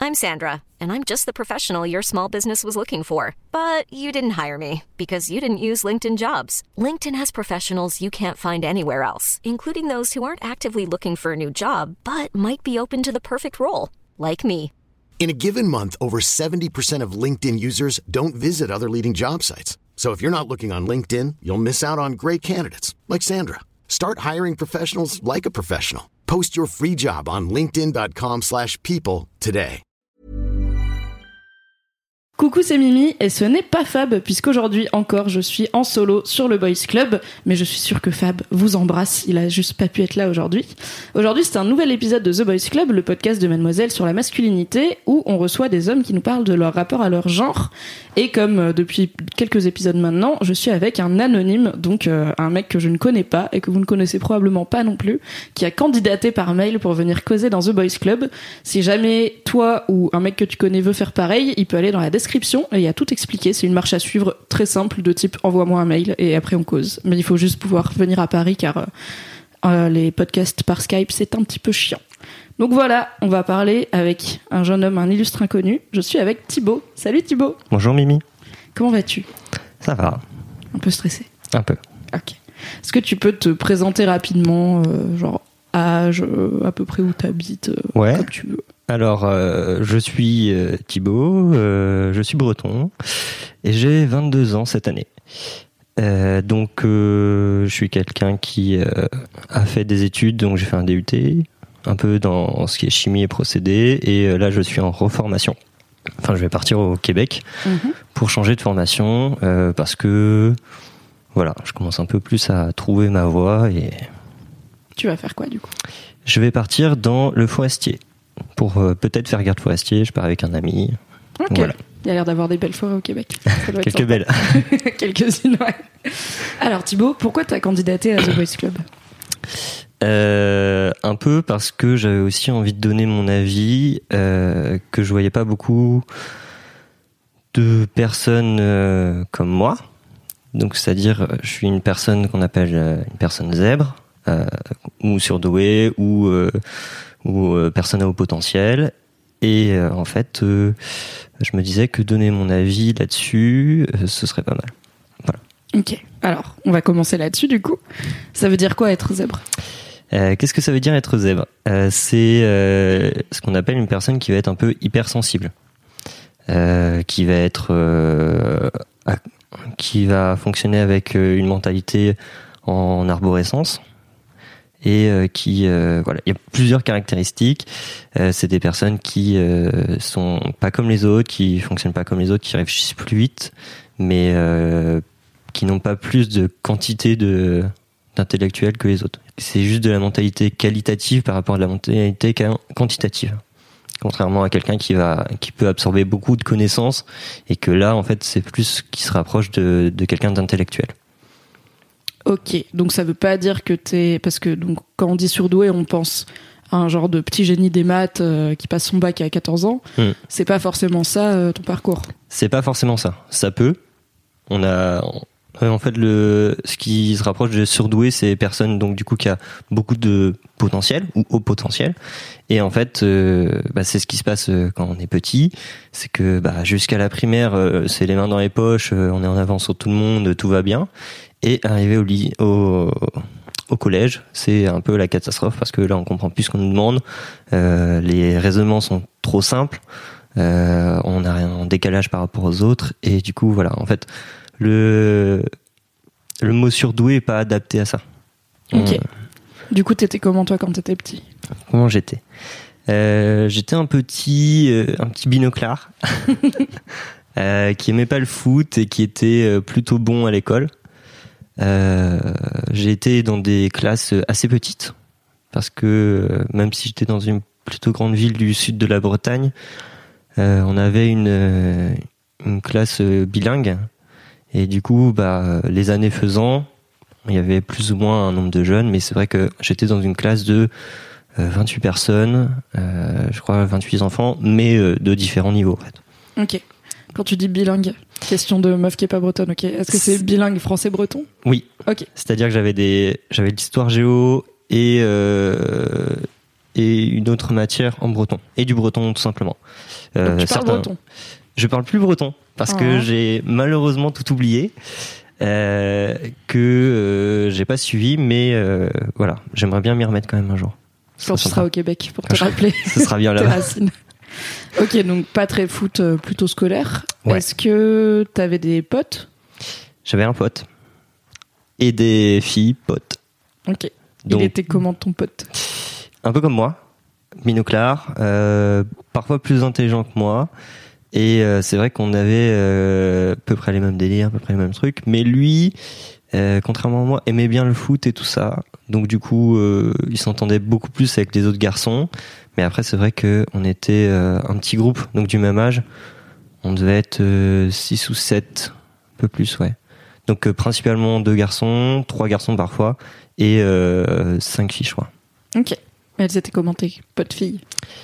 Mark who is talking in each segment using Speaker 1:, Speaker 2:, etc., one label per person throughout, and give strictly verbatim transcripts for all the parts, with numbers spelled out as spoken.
Speaker 1: I'm Sandra, and I'm just the professional your small business was looking for. But you didn't hire me because you didn't use LinkedIn Jobs. LinkedIn has professionals you can't find anywhere else, including those who aren't actively looking for a new job, but might be open to the perfect role, like me.
Speaker 2: In a given month, over seventy percent of LinkedIn users don't visit other leading job sites. So if you're not looking on LinkedIn, you'll miss out on great candidates like Sandra. Start hiring professionals like a professional. Post your free job on linkedin.com slash people today.
Speaker 3: Coucou, c'est Mimi et ce n'est pas Fab puisqu'aujourd'hui encore je suis en solo sur le Boys Club, mais je suis sûre que Fab vous embrasse, il a juste pas pu être là aujourd'hui. Aujourd'hui c'est un nouvel épisode de The Boys Club, le podcast de Mademoiselle sur la masculinité où on reçoit des hommes qui nous parlent de leur rapport à leur genre et comme euh, depuis quelques épisodes maintenant, je suis avec un anonyme, donc euh, un mec que je ne connais pas et que vous ne connaissez probablement pas non plus, qui a candidaté par mail pour venir causer dans The Boys Club. Si jamais toi ou un mec que tu connais veut faire pareil, il peut aller dans la description et il y a tout expliqué, c'est une marche à suivre très simple de type envoie-moi un mail et après on cause. Mais il faut juste pouvoir venir à Paris car euh, les podcasts par Skype c'est un petit peu chiant. Donc voilà, on va parler avec un jeune homme, un illustre inconnu. Je suis avec Thibaut. Salut Thibaut.
Speaker 4: Bonjour Mimi.
Speaker 3: Comment vas-tu ?
Speaker 4: Ça va.
Speaker 3: Un peu stressé ?
Speaker 4: Un peu.
Speaker 3: Ok. Est-ce que tu peux te présenter rapidement, euh, genre âge, euh, à peu près où t'habites, euh,
Speaker 4: ouais.
Speaker 3: comme tu veux ?
Speaker 4: Alors, euh, je suis euh, Thibaut, euh, je suis breton et j'ai vingt-deux ans cette année. Euh, donc, euh, je suis quelqu'un qui euh, a fait des études, donc j'ai fait un D U T, un peu dans ce qui est chimie et procédés, et euh, là je suis en reformation. Enfin, je vais partir au Québec mmh. pour changer de formation euh, parce que, voilà, je commence un peu plus à trouver ma voie et...
Speaker 3: Tu vas faire quoi du coup ?
Speaker 4: Je vais partir dans le forestier. Pour euh, peut-être faire garde forestier, je pars avec un ami.
Speaker 3: Ok. Voilà. Il y a l'air d'avoir des belles forêts au Québec.
Speaker 4: Quelques belles.
Speaker 3: Quelques-unes, ouais. Alors Thibaut, pourquoi t'as candidaté à The Boys Club ?
Speaker 4: euh, Un peu parce que j'avais aussi envie de donner mon avis, euh, que je voyais pas beaucoup de personnes euh, comme moi. Donc c'est-à-dire, je suis une personne qu'on appelle euh, une personne zèbre, euh, ou surdouée, ou... Euh, ou euh, personne à haut potentiel et euh, en fait euh, je me disais que donner mon avis là-dessus euh, ce serait pas mal. Voilà.
Speaker 3: Ok, alors on va commencer là-dessus du coup. Ça veut dire quoi être zèbre ?
Speaker 4: euh, Qu'est-ce que ça veut dire être zèbre ? euh, C'est euh, ce qu'on appelle une personne qui va être un peu hypersensible, euh, qui va être euh, à, qui va fonctionner avec une mentalité en arborescence. Et euh, qui euh, voilà, il y a plusieurs caractéristiques. Euh, c'est des personnes qui euh, sont pas comme les autres, qui fonctionnent pas comme les autres, qui réfléchissent plus vite, mais euh, qui n'ont pas plus de quantité de d'intellectuels que les autres. C'est juste de la mentalité qualitative par rapport à la mentalité quantitative. Contrairement à quelqu'un qui va qui peut absorber beaucoup de connaissances et que là en fait c'est plus qui se rapproche de de quelqu'un d'intellectuel.
Speaker 3: Ok, donc ça veut pas dire que t'es... Parce que donc, quand on dit surdoué, on pense à un genre de petit génie des maths euh, qui passe son bac à quatorze ans. Mmh. C'est pas forcément ça, euh, ton parcours.
Speaker 4: C'est pas forcément ça. Ça peut. On a... En fait, le, ce qui se rapproche de surdoué, c'est personne donc du coup qui a beaucoup de potentiel ou haut potentiel. Et en fait, euh, bah, c'est ce qui se passe quand on est petit, c'est que bah, jusqu'à la primaire, euh, c'est les mains dans les poches, euh, on est en avance sur tout le monde, tout va bien. Et arrivé au, lit, au, au collège, c'est un peu la catastrophe parce que là, on comprend plus ce qu'on nous demande. Euh, les raisonnements sont trop simples. Euh, on a un décalage par rapport aux autres. Et du coup, voilà, en fait, le, le mot surdoué est pas adapté à ça.
Speaker 3: Ok.
Speaker 4: On,
Speaker 3: du coup, t'étais comment, toi, quand t'étais petit ?
Speaker 4: Comment j'étais ? euh, J'étais un petit, euh, un petit binoclard euh, qui aimait pas le foot et qui était plutôt bon à l'école. Euh, j'ai été dans des classes assez petites parce que euh, même si j'étais dans une plutôt grande ville du sud de la Bretagne, euh, on avait une, euh, une classe bilingue et du coup bah, les années faisant il y avait plus ou moins un nombre de jeunes, mais c'est vrai que j'étais dans une classe de euh, vingt-huit personnes, euh, je crois vingt-huit enfants, mais euh, de différents niveaux en fait.
Speaker 3: Ok. Quand tu dis bilingue, question de meuf qui est pas bretonne, ok. Est-ce que c'est bilingue français-breton ?
Speaker 4: Oui.
Speaker 3: Ok.
Speaker 4: C'est-à-dire que j'avais des, j'avais de l'histoire géo et euh, et une autre matière en breton. Et du breton, tout simplement.
Speaker 3: Euh, Donc tu parles breton ?
Speaker 4: Je parle plus breton, parce oh. que j'ai malheureusement tout oublié, euh, que euh, j'ai pas suivi, mais euh, voilà, j'aimerais bien m'y remettre quand même un jour.
Speaker 3: Quand tu seras au Québec, pour te
Speaker 4: Quand
Speaker 3: rappeler.
Speaker 4: Ce sera bien là-bas.
Speaker 3: Ok, donc pas très foot, euh, plutôt scolaire.
Speaker 4: Ouais.
Speaker 3: Est-ce que t'avais des potes ?
Speaker 4: J'avais un pote. Et des filles potes.
Speaker 3: Ok.
Speaker 4: Donc,
Speaker 3: il était comment ton pote ?
Speaker 4: Un peu comme moi, binoclard, euh, parfois plus intelligent que moi. Et euh, c'est vrai qu'on avait euh, à peu près les mêmes délires, à peu près les mêmes trucs. Mais lui, euh, contrairement à moi, aimait bien le foot et tout ça. Donc du coup, euh, il s'entendait beaucoup plus avec les autres garçons. Mais après, c'est vrai qu'on était euh, un petit groupe, donc du même âge. On devait être euh, six ou sept, un peu plus, ouais. Donc euh, principalement deux garçons, trois garçons parfois, et euh, cinq filles, je crois.
Speaker 3: Ok. Elles étaient comment tes potes filles ?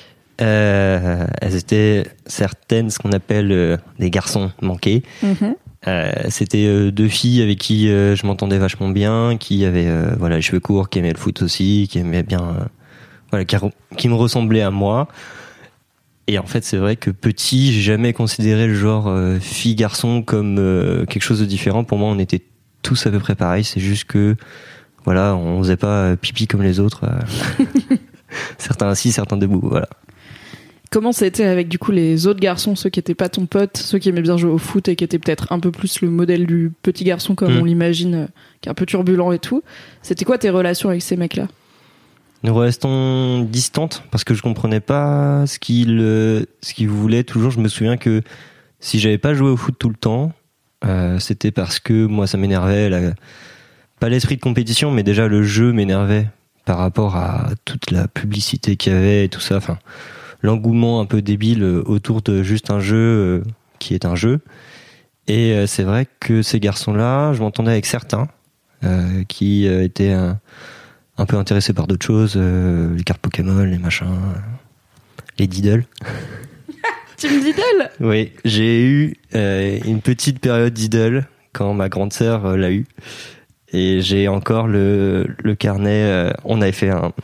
Speaker 4: Euh, elles étaient certaines ce qu'on appelle euh, des garçons manqués. Mm-hmm. Euh, c'était euh, deux filles avec qui euh, je m'entendais vachement bien, qui avaient euh, voilà les cheveux courts, qui aimaient le foot aussi, qui aimaient bien, euh, voilà, qui, qui me ressemblaient à moi. Et en fait, c'est vrai que petit, j'ai jamais considéré le genre euh, fille-garçon comme euh, quelque chose de différent. Pour moi, on était tous à peu près pareils. C'est juste que voilà, on faisait pas pipi comme les autres. Euh, certains assis, certains debout. Voilà.
Speaker 3: Comment c'était avec du coup les autres garçons, ceux qui étaient pas ton pote, ceux qui aimaient bien jouer au foot et qui étaient peut-être un peu plus le modèle du petit garçon comme mmh. on l'imagine, euh, qui est un peu turbulent et tout. C'était quoi tes relations avec ces mecs-là ?
Speaker 4: Nous restons distantes parce que je comprenais pas ce qu'ils euh, ce qu'ils voulaient. Toujours, je me souviens que si j'avais pas joué au foot tout le temps, euh, c'était parce que moi ça m'énervait, la, pas l'esprit de compétition, mais déjà le jeu m'énervait par rapport à toute la publicité qu'il y avait et tout ça. Enfin. L'engouement un peu débile autour de juste un jeu euh, qui est un jeu. Et euh, c'est vrai que ces garçons-là, je m'entendais avec certains euh, qui euh, étaient un, un peu intéressés par d'autres choses, euh, les cartes Pokémon, les machins, euh, les Diddle.
Speaker 3: Team Diddle ?
Speaker 4: Oui, j'ai eu euh, une petite période Diddle quand ma grande sœur euh, l'a eu. Et j'ai encore le, le carnet, euh, on avait fait un...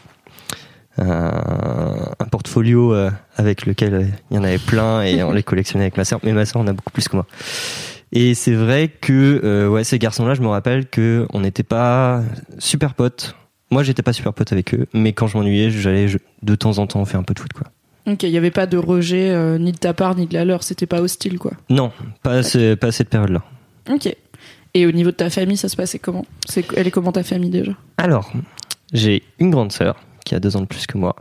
Speaker 4: Un, un portfolio euh, avec lequel euh, il y en avait plein et on les collectionnait avec ma sœur, mais ma sœur en a beaucoup plus que moi. Et c'est vrai que euh, ouais, ces garçons-là, je me rappelle que on n'était pas super potes. Moi, j'étais pas super pote avec eux, mais quand je m'ennuyais, j'allais je, de temps en temps faire un peu de foot, quoi.
Speaker 3: Ok, il y avait pas de rejet euh, ni de ta part ni de la leur, c'était pas hostile, quoi.
Speaker 4: Non, pas à, ce, pas à cette période-là.
Speaker 3: Ok. Et au niveau de ta famille, ça se passait comment ? C'est, elle est comment ta famille déjà ? Alors,
Speaker 4: j'ai une grande sœur qui a deux ans de plus que moi.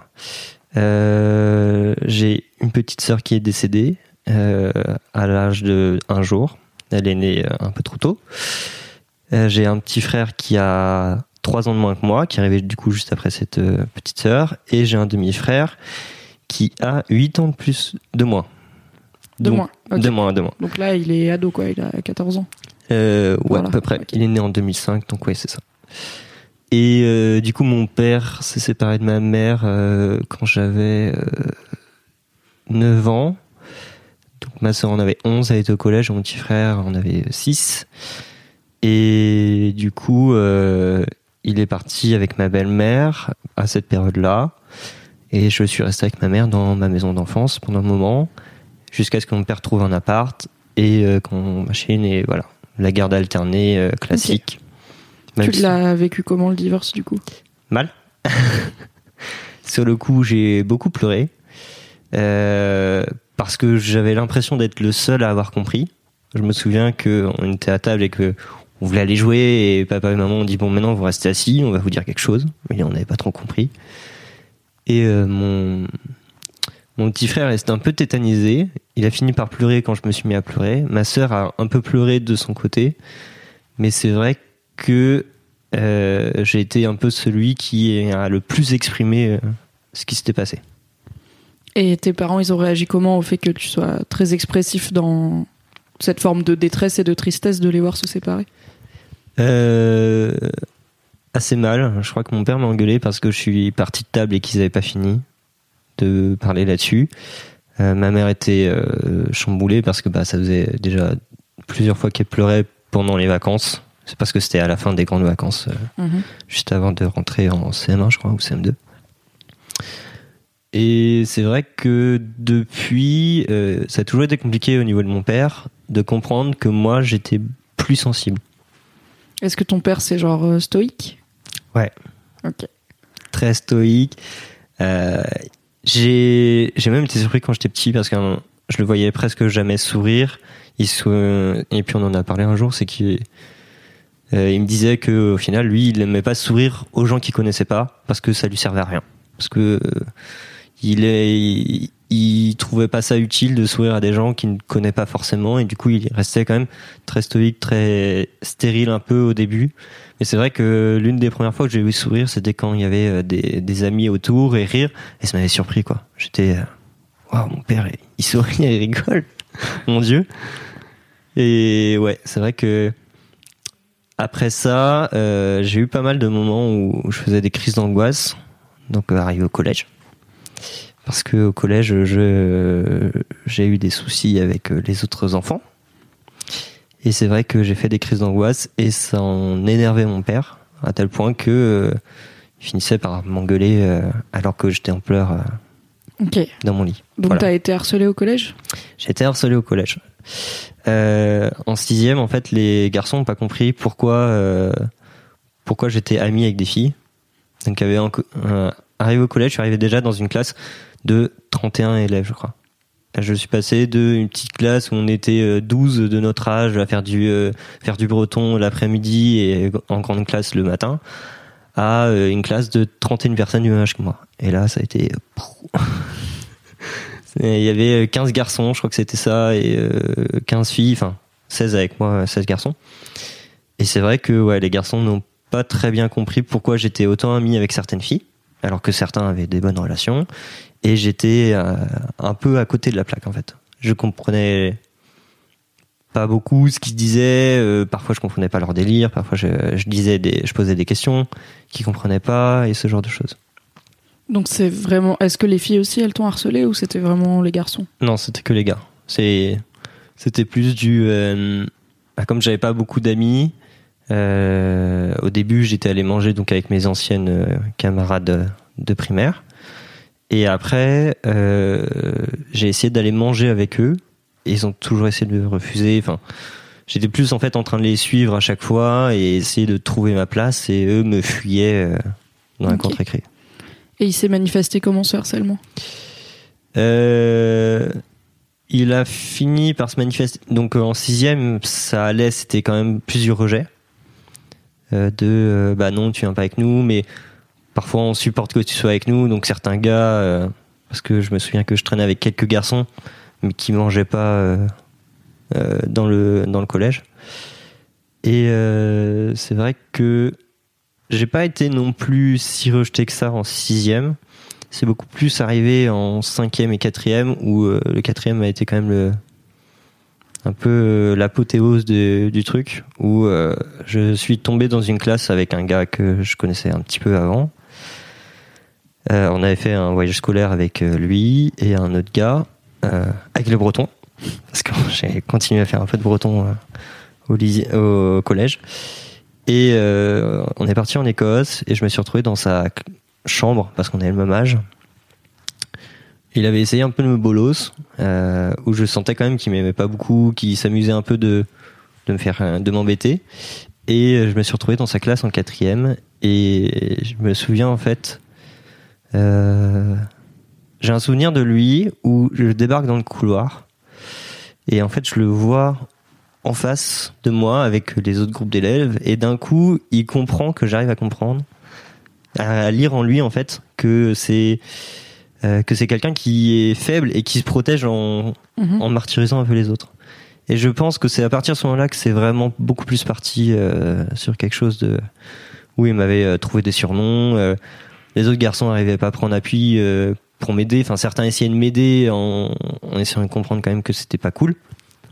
Speaker 4: Euh, j'ai une petite sœur qui est décédée euh, à l'âge de un jour. Elle est née un peu trop tôt. Euh, j'ai un petit frère qui a trois ans de moins que moi, qui est arrivé du coup juste après cette euh, petite sœur. Et j'ai un demi-frère qui a huit ans de plus de moi.
Speaker 3: De
Speaker 4: Donc,
Speaker 3: moins okay.
Speaker 4: De moins, de moins.
Speaker 3: Donc là, il est ado, quoi. Il a quatorze ans.
Speaker 4: Euh, ouais,
Speaker 3: voilà.
Speaker 4: à peu près.
Speaker 3: Okay.
Speaker 4: Il est né en deux mille cinq, donc ouais, c'est ça. Et euh, du coup, mon père s'est séparé de ma mère euh, quand j'avais euh, neuf ans. Donc ma sœur en avait onze, elle était au collège, mon petit frère en avait six. Et du coup, euh, il est parti avec ma belle-mère à cette période-là. Et je suis resté avec ma mère dans ma maison d'enfance pendant un moment, jusqu'à ce que mon père trouve un appart et euh, qu'on machine, et voilà. La garde alternée euh, classique. Okay.
Speaker 3: Même tu l'as si... vécu comment, le divorce, du coup ?
Speaker 4: Mal. Sur le coup, j'ai beaucoup pleuré. Euh, parce que j'avais l'impression d'être le seul à avoir compris. Je me souviens qu'on était à table et qu'on voulait aller jouer, et papa et maman ont dit « Bon, maintenant, vous restez assis, on va vous dire quelque chose. » Mais on n'avait pas trop compris. Et euh, mon... mon petit frère restait un peu tétanisé. Il a fini par pleurer quand je me suis mis à pleurer. Ma sœur a un peu pleuré de son côté. Mais c'est vrai que que euh, j'ai été un peu celui qui a le plus exprimé euh, ce qui s'était passé.
Speaker 3: Et tes parents, ils ont réagi comment au fait que tu sois très expressif dans cette forme de détresse et de tristesse de les voir se séparer ?
Speaker 4: euh, Assez mal. Je crois que mon père m'a engueulé parce que je suis parti de table et qu'ils n'avaient pas fini de parler là-dessus. Euh, ma mère était euh, chamboulée parce que bah, ça faisait déjà plusieurs fois qu'elle pleurait pendant les vacances. C'est parce que c'était à la fin des grandes vacances, euh, mmh. juste avant de rentrer en C M un, je crois, ou C M deux. Et c'est vrai que depuis, euh, ça a toujours été compliqué au niveau de mon père de comprendre que moi, j'étais plus sensible.
Speaker 3: Est-ce que ton père, c'est genre euh, stoïque ?
Speaker 4: Ouais.
Speaker 3: Ok.
Speaker 4: Très stoïque. Euh, j'ai, j'ai même été surpris quand j'étais petit parce que euh, je le voyais presque jamais sourire. Il se, et puis on en a parlé un jour, c'est qu'il euh, il me disait que au final, lui, il n'aimait pas sourire aux gens qu'il connaissait pas parce que ça lui servait à rien. Parce que euh, il est, il, il trouvait pas ça utile de sourire à des gens qu'il ne connaît pas forcément, et du coup, il restait quand même très stoïque, très stérile un peu au début. Mais c'est vrai que l'une des premières fois que j'ai vu sourire, c'était quand il y avait des, des amis autour et rire, et ça m'avait surpris, quoi. J'étais, waouh, wow, mon père, il sourit, il rigole, mon Dieu. Et ouais, c'est vrai que après ça, euh, j'ai eu pas mal de moments où je faisais des crises d'angoisse, donc arrivé au collège. Parce que au collège, je, j'ai eu des soucis avec les autres enfants. Et c'est vrai que j'ai fait des crises d'angoisse et ça en énervait mon père, à tel point que euh, il finissait par m'engueuler euh, alors que j'étais en pleurs euh,
Speaker 3: okay.
Speaker 4: dans mon lit.
Speaker 3: Donc voilà. T'as été harcelé au collège ? J'ai été
Speaker 4: harcelé au collège. Euh, en sixième, en fait, les garçons n'ont pas compris pourquoi, euh, pourquoi j'étais ami avec des filles. Donc, il y avait un, euh, arrivé au collège, je suis arrivé déjà dans une classe de trente et un élèves, je crois. Je suis passé d'une petite classe où on était douze de notre âge à faire du, euh, faire du breton l'après-midi et en grande classe le matin, à euh, une classe de trente et une personnes du même âge que moi. Et là, ça a été... Il y avait quinze garçons, je crois que c'était ça, et euh, quinze filles, enfin seize avec moi, seize garçons. Et c'est vrai que ouais, les garçons n'ont pas très bien compris pourquoi j'étais autant ami avec certaines filles, alors que certains avaient des bonnes relations. Et j'étais euh, un peu à côté de la plaque, en fait. Je comprenais pas beaucoup ce qu'ils disaient. Euh, parfois, je comprenais pas leur délire. Parfois, je, je disais des, je posais des questions qu'ils comprenaient pas et ce genre de choses.
Speaker 3: Donc, c'est vraiment. Est-ce que les filles aussi, elles t'ont harcelé ou c'était vraiment les garçons ?
Speaker 4: Non, c'était que les gars. C'est, c'était plus du. Euh, comme j'avais pas beaucoup d'amis. Euh, au début, j'étais allé manger donc avec mes anciennes euh, camarades de primaire. Et après, euh, j'ai essayé d'aller manger avec eux. Et ils ont toujours essayé de me refuser. Enfin, j'étais plus en fait en train de les suivre à chaque fois et essayer de trouver ma place. Et eux me fuyaient euh, dans okay. la cour de récré.
Speaker 3: Et il s'est manifesté comment ce harcèlement ?
Speaker 4: euh, Il a fini par se manifester. Donc en sixième, ça allait. C'était quand même plusieurs rejets. Euh, de euh, bah non, tu viens pas avec nous, mais parfois on supporte que tu sois avec nous, donc certains gars, euh, parce que je me souviens que je traînais avec quelques garçons, mais qui mangeaient pas euh, euh, dans le dans le collège. Et euh, c'est vrai que j'ai pas été non plus si rejeté que ça en sixième. C'est beaucoup plus arrivé en cinquième et quatrième, où euh, le quatrième a été quand même le un peu euh, l'apothéose de, du truc, où euh, je suis tombé dans une classe avec un gars que je connaissais un petit peu avant. Euh, on avait fait un voyage scolaire avec lui et un autre gars, euh, avec le breton, parce que j'ai continué à faire un peu de breton euh, au, lycée, au collège. Et euh, on est parti en Écosse et je me suis retrouvé dans sa chambre, parce qu'on avait le même âge. Il avait essayé un peu de me bolos, euh, où je sentais quand même qu'il m'aimait pas beaucoup, qu'il s'amusait un peu de, de me faire, de m'embêter. Et je me suis retrouvé dans sa classe en quatrième et je me souviens en fait, euh, j'ai un souvenir de lui où je débarque dans le couloir et en fait je le vois en face de moi avec les autres groupes d'élèves et d'un coup il comprend que j'arrive à comprendre, à lire en lui en fait que c'est Euh, que c'est quelqu'un qui est faible et qui se protège en, mmh. en martyrisant un peu les autres. Et je pense que c'est à partir de ce moment-là que c'est vraiment beaucoup plus parti euh, sur quelque chose de... où il m'avait euh, trouvé des surnoms, euh, les autres garçons n'arrivaient pas à prendre appui euh, pour m'aider, enfin certains essayaient de m'aider en, en essayant de comprendre quand même que c'était pas cool.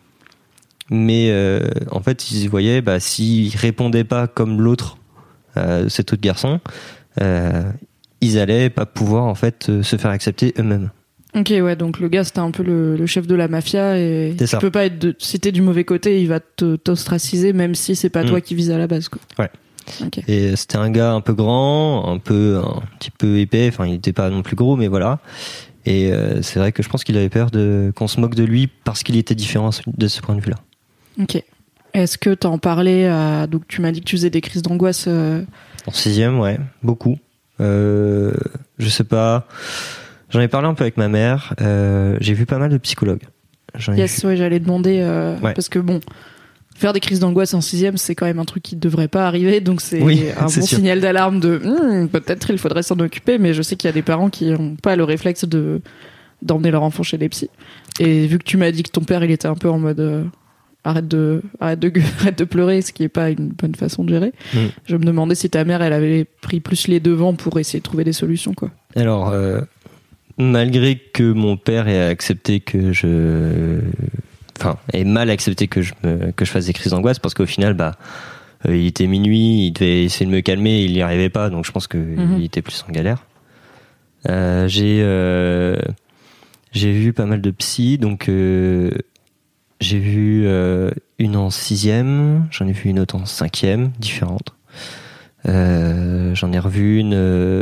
Speaker 4: Mais euh, en fait, ils voyaient, bah, s'ils répondaient pas comme l'autre, euh, cet autre garçon, euh, ils allaient pas pouvoir en fait se faire accepter eux-mêmes.
Speaker 3: Ok, ouais, donc le gars c'était un peu le, le chef de la mafia et c'est tu ça. Peux pas être de, si t'es du mauvais côté, il va te, t'ostraciser même si c'est pas mmh. toi qui vise à la base, quoi.
Speaker 4: Ouais.
Speaker 3: Okay.
Speaker 4: Et c'était un gars un peu grand, un peu un petit peu épais. Enfin, il était pas non plus gros, mais voilà. Et euh, c'est vrai que je pense qu'il avait peur de qu'on se moque de lui parce qu'il était différent de ce point de vue-là.
Speaker 3: Ok. Est-ce que t'en parlais à... Donc tu m'as dit que tu faisais des crises d'angoisse. Euh...
Speaker 4: En sixième, ouais, beaucoup. Euh, je sais pas. J'en ai parlé un peu avec ma mère. Euh, j'ai vu pas mal de psychologues. J'en ai
Speaker 3: yes,
Speaker 4: vu...
Speaker 3: ouais, j'allais demander euh,
Speaker 4: ouais.
Speaker 3: Parce que bon, faire des crises d'angoisse en sixième, c'est quand même un truc qui ne devrait pas arriver. Donc c'est
Speaker 4: oui,
Speaker 3: un
Speaker 4: c'est
Speaker 3: bon
Speaker 4: sûr.
Speaker 3: signal d'alarme de hm, peut-être il faudrait s'en occuper. Mais je sais qu'il y a des parents qui n'ont pas le réflexe de d'emmener leur enfant chez les psys. Et vu que tu m'as dit que ton père, il était un peu en mode euh, arrête de arrête de arrête de pleurer, ce qui est pas une bonne façon de gérer. Mm. Je me demandais si ta mère, elle avait pris plus les devants pour essayer de trouver des solutions, quoi.
Speaker 4: Alors, euh, malgré que mon père ait accepté que je, enfin, ait mal accepté que je me, que je fasse des crises d'angoisse, parce qu'au final, bah, euh, il était minuit, il devait essayer de me calmer, il n'y arrivait pas, donc je pense que mm-hmm. il était plus en galère. Euh, j'ai euh, j'ai vu pas mal de psy, donc euh, j'ai vu euh, une en sixième, j'en ai vu une autre en cinquième, différente. Euh, j'en ai revu une euh,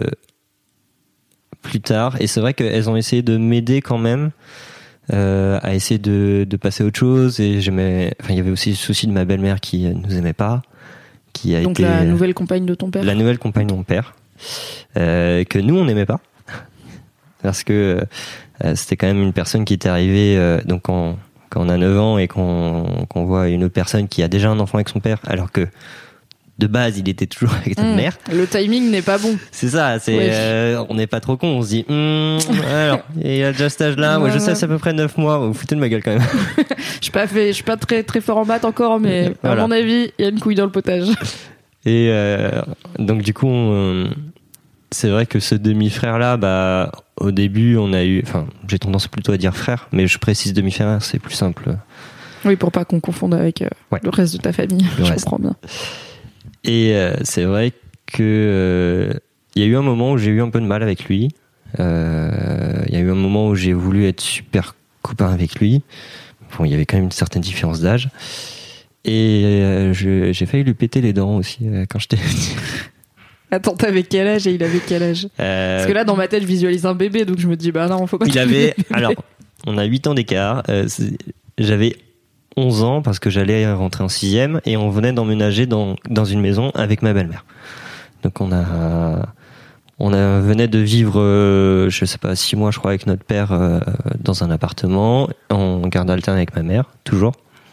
Speaker 4: plus tard, et c'est vrai qu'elles ont essayé de m'aider quand même euh, à essayer de, de passer à autre chose. Et j'aimais, enfin, il y avait aussi le souci de ma belle-mère qui nous aimait pas, qui a
Speaker 3: donc
Speaker 4: été
Speaker 3: la nouvelle compagne de ton père.
Speaker 4: La nouvelle compagne de mon père, euh, que nous on n'aimait pas. Parce que euh, c'était quand même une personne qui était arrivée euh, donc quand, quand on a neuf ans et qu'on, qu'on voit une autre personne qui a déjà un enfant avec son père, alors que de base il était toujours avec notre mmh, mère.
Speaker 3: Le timing n'est pas bon.
Speaker 4: C'est ça, c'est ouais. euh, on n'est pas trop con, on se dit hm, alors il a déjà cet âge-là, moi je sais c'est à peu près neuf mois, vous foutez de ma gueule quand même.
Speaker 3: Je suis pas fait, je suis pas très très fort en maths encore, mais voilà. À mon avis il y a une couille dans le potage.
Speaker 4: Et euh, donc du coup on, c'est vrai que ce demi-frère là, bah au début on a eu, enfin j'ai tendance plutôt à dire frère, mais je précise demi-frère, c'est plus simple.
Speaker 3: Oui, pour pas qu'on confonde avec euh, ouais. le reste de ta famille. Le je reste. comprends bien.
Speaker 4: Et euh, c'est vrai que euh, y a eu un moment où j'ai eu un peu de mal avec lui. Il euh, y a eu un moment où j'ai voulu être super copain avec lui. Bon, il y avait quand même une certaine différence d'âge. Et euh, je, j'ai failli lui péter les dents aussi euh, quand j'étais petit.
Speaker 3: Attends, t'avais quel âge et il avait quel âge euh... Parce que là, dans ma tête, je visualise un bébé, donc je me dis, bah non, faut pas...
Speaker 4: Il avait... Alors, on a huit ans d'écart. Euh, j'avais onze ans parce que j'allais rentrer en sixième et on venait d'emménager dans, dans une maison avec ma belle-mère. Donc on a... On a, venait de vivre, euh, je sais pas, six mois, je crois, avec notre père euh, dans un appartement, en garde alterne avec ma mère, toujours.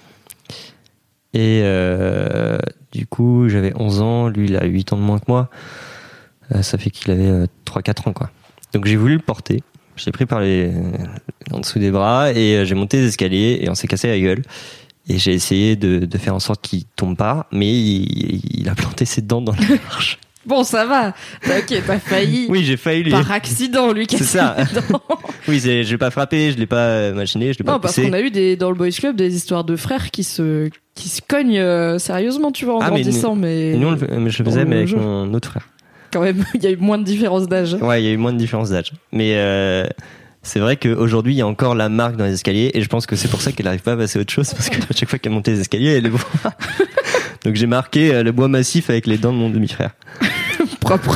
Speaker 4: Et euh, du coup, j'avais onze ans, lui, il a huit ans de moins que moi. Euh, ça fait qu'il avait euh, trois quatre ans, quoi. Donc j'ai voulu le porter. Je l'ai pris par les en dessous des bras et euh, j'ai monté les escaliers et on s'est cassé la gueule. Et j'ai essayé de, de faire en sorte qu'il tombe pas, mais il, il a planté ses dents dans la marche.
Speaker 3: Bon, ça va. Ok, pas failli.
Speaker 4: Oui, j'ai failli lui.
Speaker 3: Par accident, lui,
Speaker 4: c'est ça. Oui, c'est, je l'ai pas frappé, je l'ai pas machiné, je l'ai pas
Speaker 3: non, poussé. Parce qu'on a eu des, dans le Boys Club des histoires de frères qui se, qui se cognent euh, sérieusement, tu vois, en ah, grandissant, mais.
Speaker 4: mais... Nous, on le, mais je le faisais, mais avec jeu. Mon autre frère.
Speaker 3: Quand même, il y a eu moins de différence d'âge.
Speaker 4: Ouais, il y a eu moins de différence d'âge. Mais, euh, c'est vrai qu'aujourd'hui, il y a encore la marque dans les escaliers, et je pense que c'est pour ça qu'elle n'arrive pas à passer à autre chose, parce qu'à chaque fois qu'elle montait les escaliers, elle les voit. Donc j'ai marqué le bois massif avec les dents de mon demi-frère.
Speaker 3: Propre.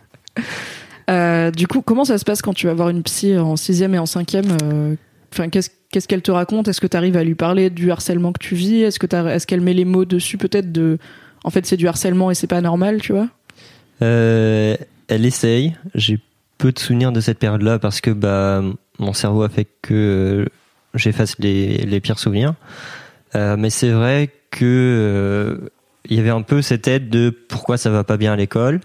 Speaker 3: Euh, du coup, comment ça se passe quand tu vas voir une psy en sixième et en cinquième euh, enfin, qu'est-ce, qu'est-ce qu'elle te raconte ? Est-ce que tu arrives à lui parler du harcèlement que tu vis ? Est-ce, que est-ce qu'elle met les mots dessus peut-être de... En fait, c'est du harcèlement et c'est pas normal, tu vois ?
Speaker 4: euh, Elle essaye. J'ai peu de souvenirs de cette période-là parce que bah, mon cerveau a fait que euh, j'efface les, les pires souvenirs. Euh, mais c'est vrai que euh, il y avait un peu cette aide de pourquoi ça va pas bien à l'école.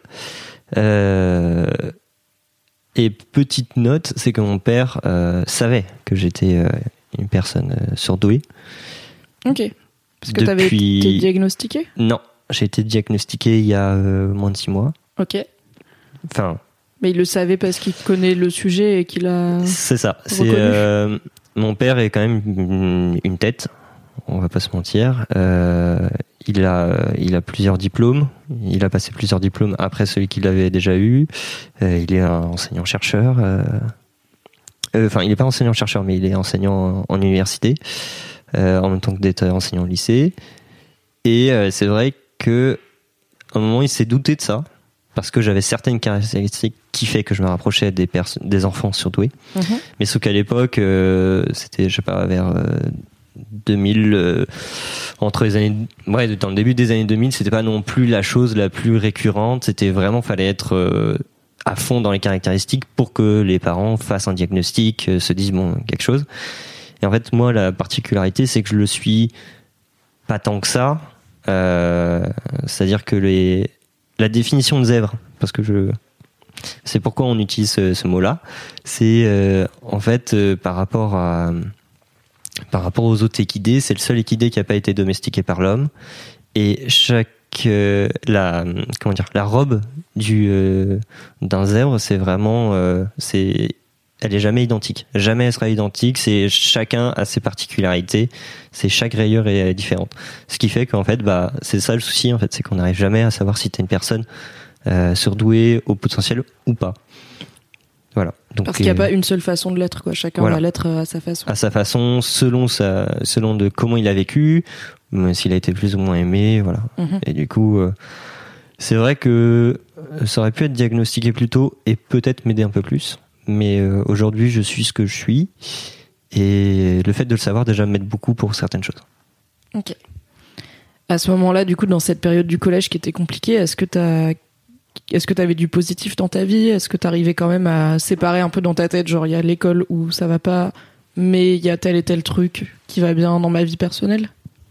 Speaker 4: Euh, et petite note, c'est que mon père euh, savait que j'étais euh, une personne euh, surdouée.
Speaker 3: Ok. Parce que t'avais été diagnostiqué ?
Speaker 4: Non, j'ai été diagnostiqué il y a euh, moins de six mois.
Speaker 3: Ok.
Speaker 4: Enfin.
Speaker 3: Mais il le savait parce qu'il connaît le sujet et qu'il a.
Speaker 4: C'est ça. C'est euh, mon père est quand même une, une tête. On va pas se mentir. Euh, il a, il a plusieurs diplômes. Il a passé plusieurs diplômes après celui qu'il avait déjà eu. Euh, il est un enseignant-chercheur. Euh, euh, enfin, il n'est pas enseignant-chercheur, mais il est enseignant en, en université, euh, en même temps que d'être enseignant au lycée. Et euh, c'est vrai que à un moment, il s'est douté de ça parce que j'avais certaines caractéristiques qui fait que je me rapprochais des perso- des enfants surdoués. Mmh. Mais sauf qu'à l'époque, euh, c'était, je sais pas, vers euh, deux mille, euh, entre les années, ouais, dans le début des années deux mille, c'était pas non plus la chose la plus récurrente. C'était vraiment, fallait être euh, à fond dans les caractéristiques pour que les parents fassent un diagnostic, euh, se disent bon, quelque chose. Et en fait, moi, la particularité, c'est que je le suis pas tant que ça. Euh, c'est-à-dire que les la définition de zèbre, parce que je, c'est pourquoi on utilise ce, ce mot-là, c'est euh, en fait euh, par rapport à, par rapport aux autres équidés, c'est le seul équidé qui n'a pas été domestiqué par l'homme, et chaque euh, la comment dire, la robe du euh, d'un zèbre, c'est vraiment, euh, c'est, elle est jamais identique, jamais elle sera identique, c'est chacun a ses particularités, c'est chaque rayure est différente. Ce qui fait qu'en fait, bah, c'est ça le souci, en fait, c'est qu'on n'arrive jamais à savoir si t'es une personne euh, surdouée au potentiel ou pas. Voilà. Donc,
Speaker 3: parce qu'il n'y a euh, pas une seule façon de l'être, quoi. Chacun voilà. va l'être à sa façon.
Speaker 4: À sa façon, selon sa, selon de comment il a vécu, s'il a été plus ou moins aimé, voilà. Mm-hmm. Et du coup, euh, c'est vrai que ça aurait pu être diagnostiqué plus tôt et peut-être m'aider un peu plus. Mais euh, aujourd'hui, je suis ce que je suis. Et le fait de le savoir, déjà, m'aide beaucoup pour certaines choses.
Speaker 3: Ok. À ce moment-là, du coup, dans cette période du collège qui était compliquée, est-ce que t'as... est-ce que t'avais du positif dans ta vie ? Est-ce que t'arrivais quand même à séparer un peu dans ta tête, genre, il y a l'école où ça va pas, mais il y a tel et tel truc qui va bien dans ma vie personnelle ?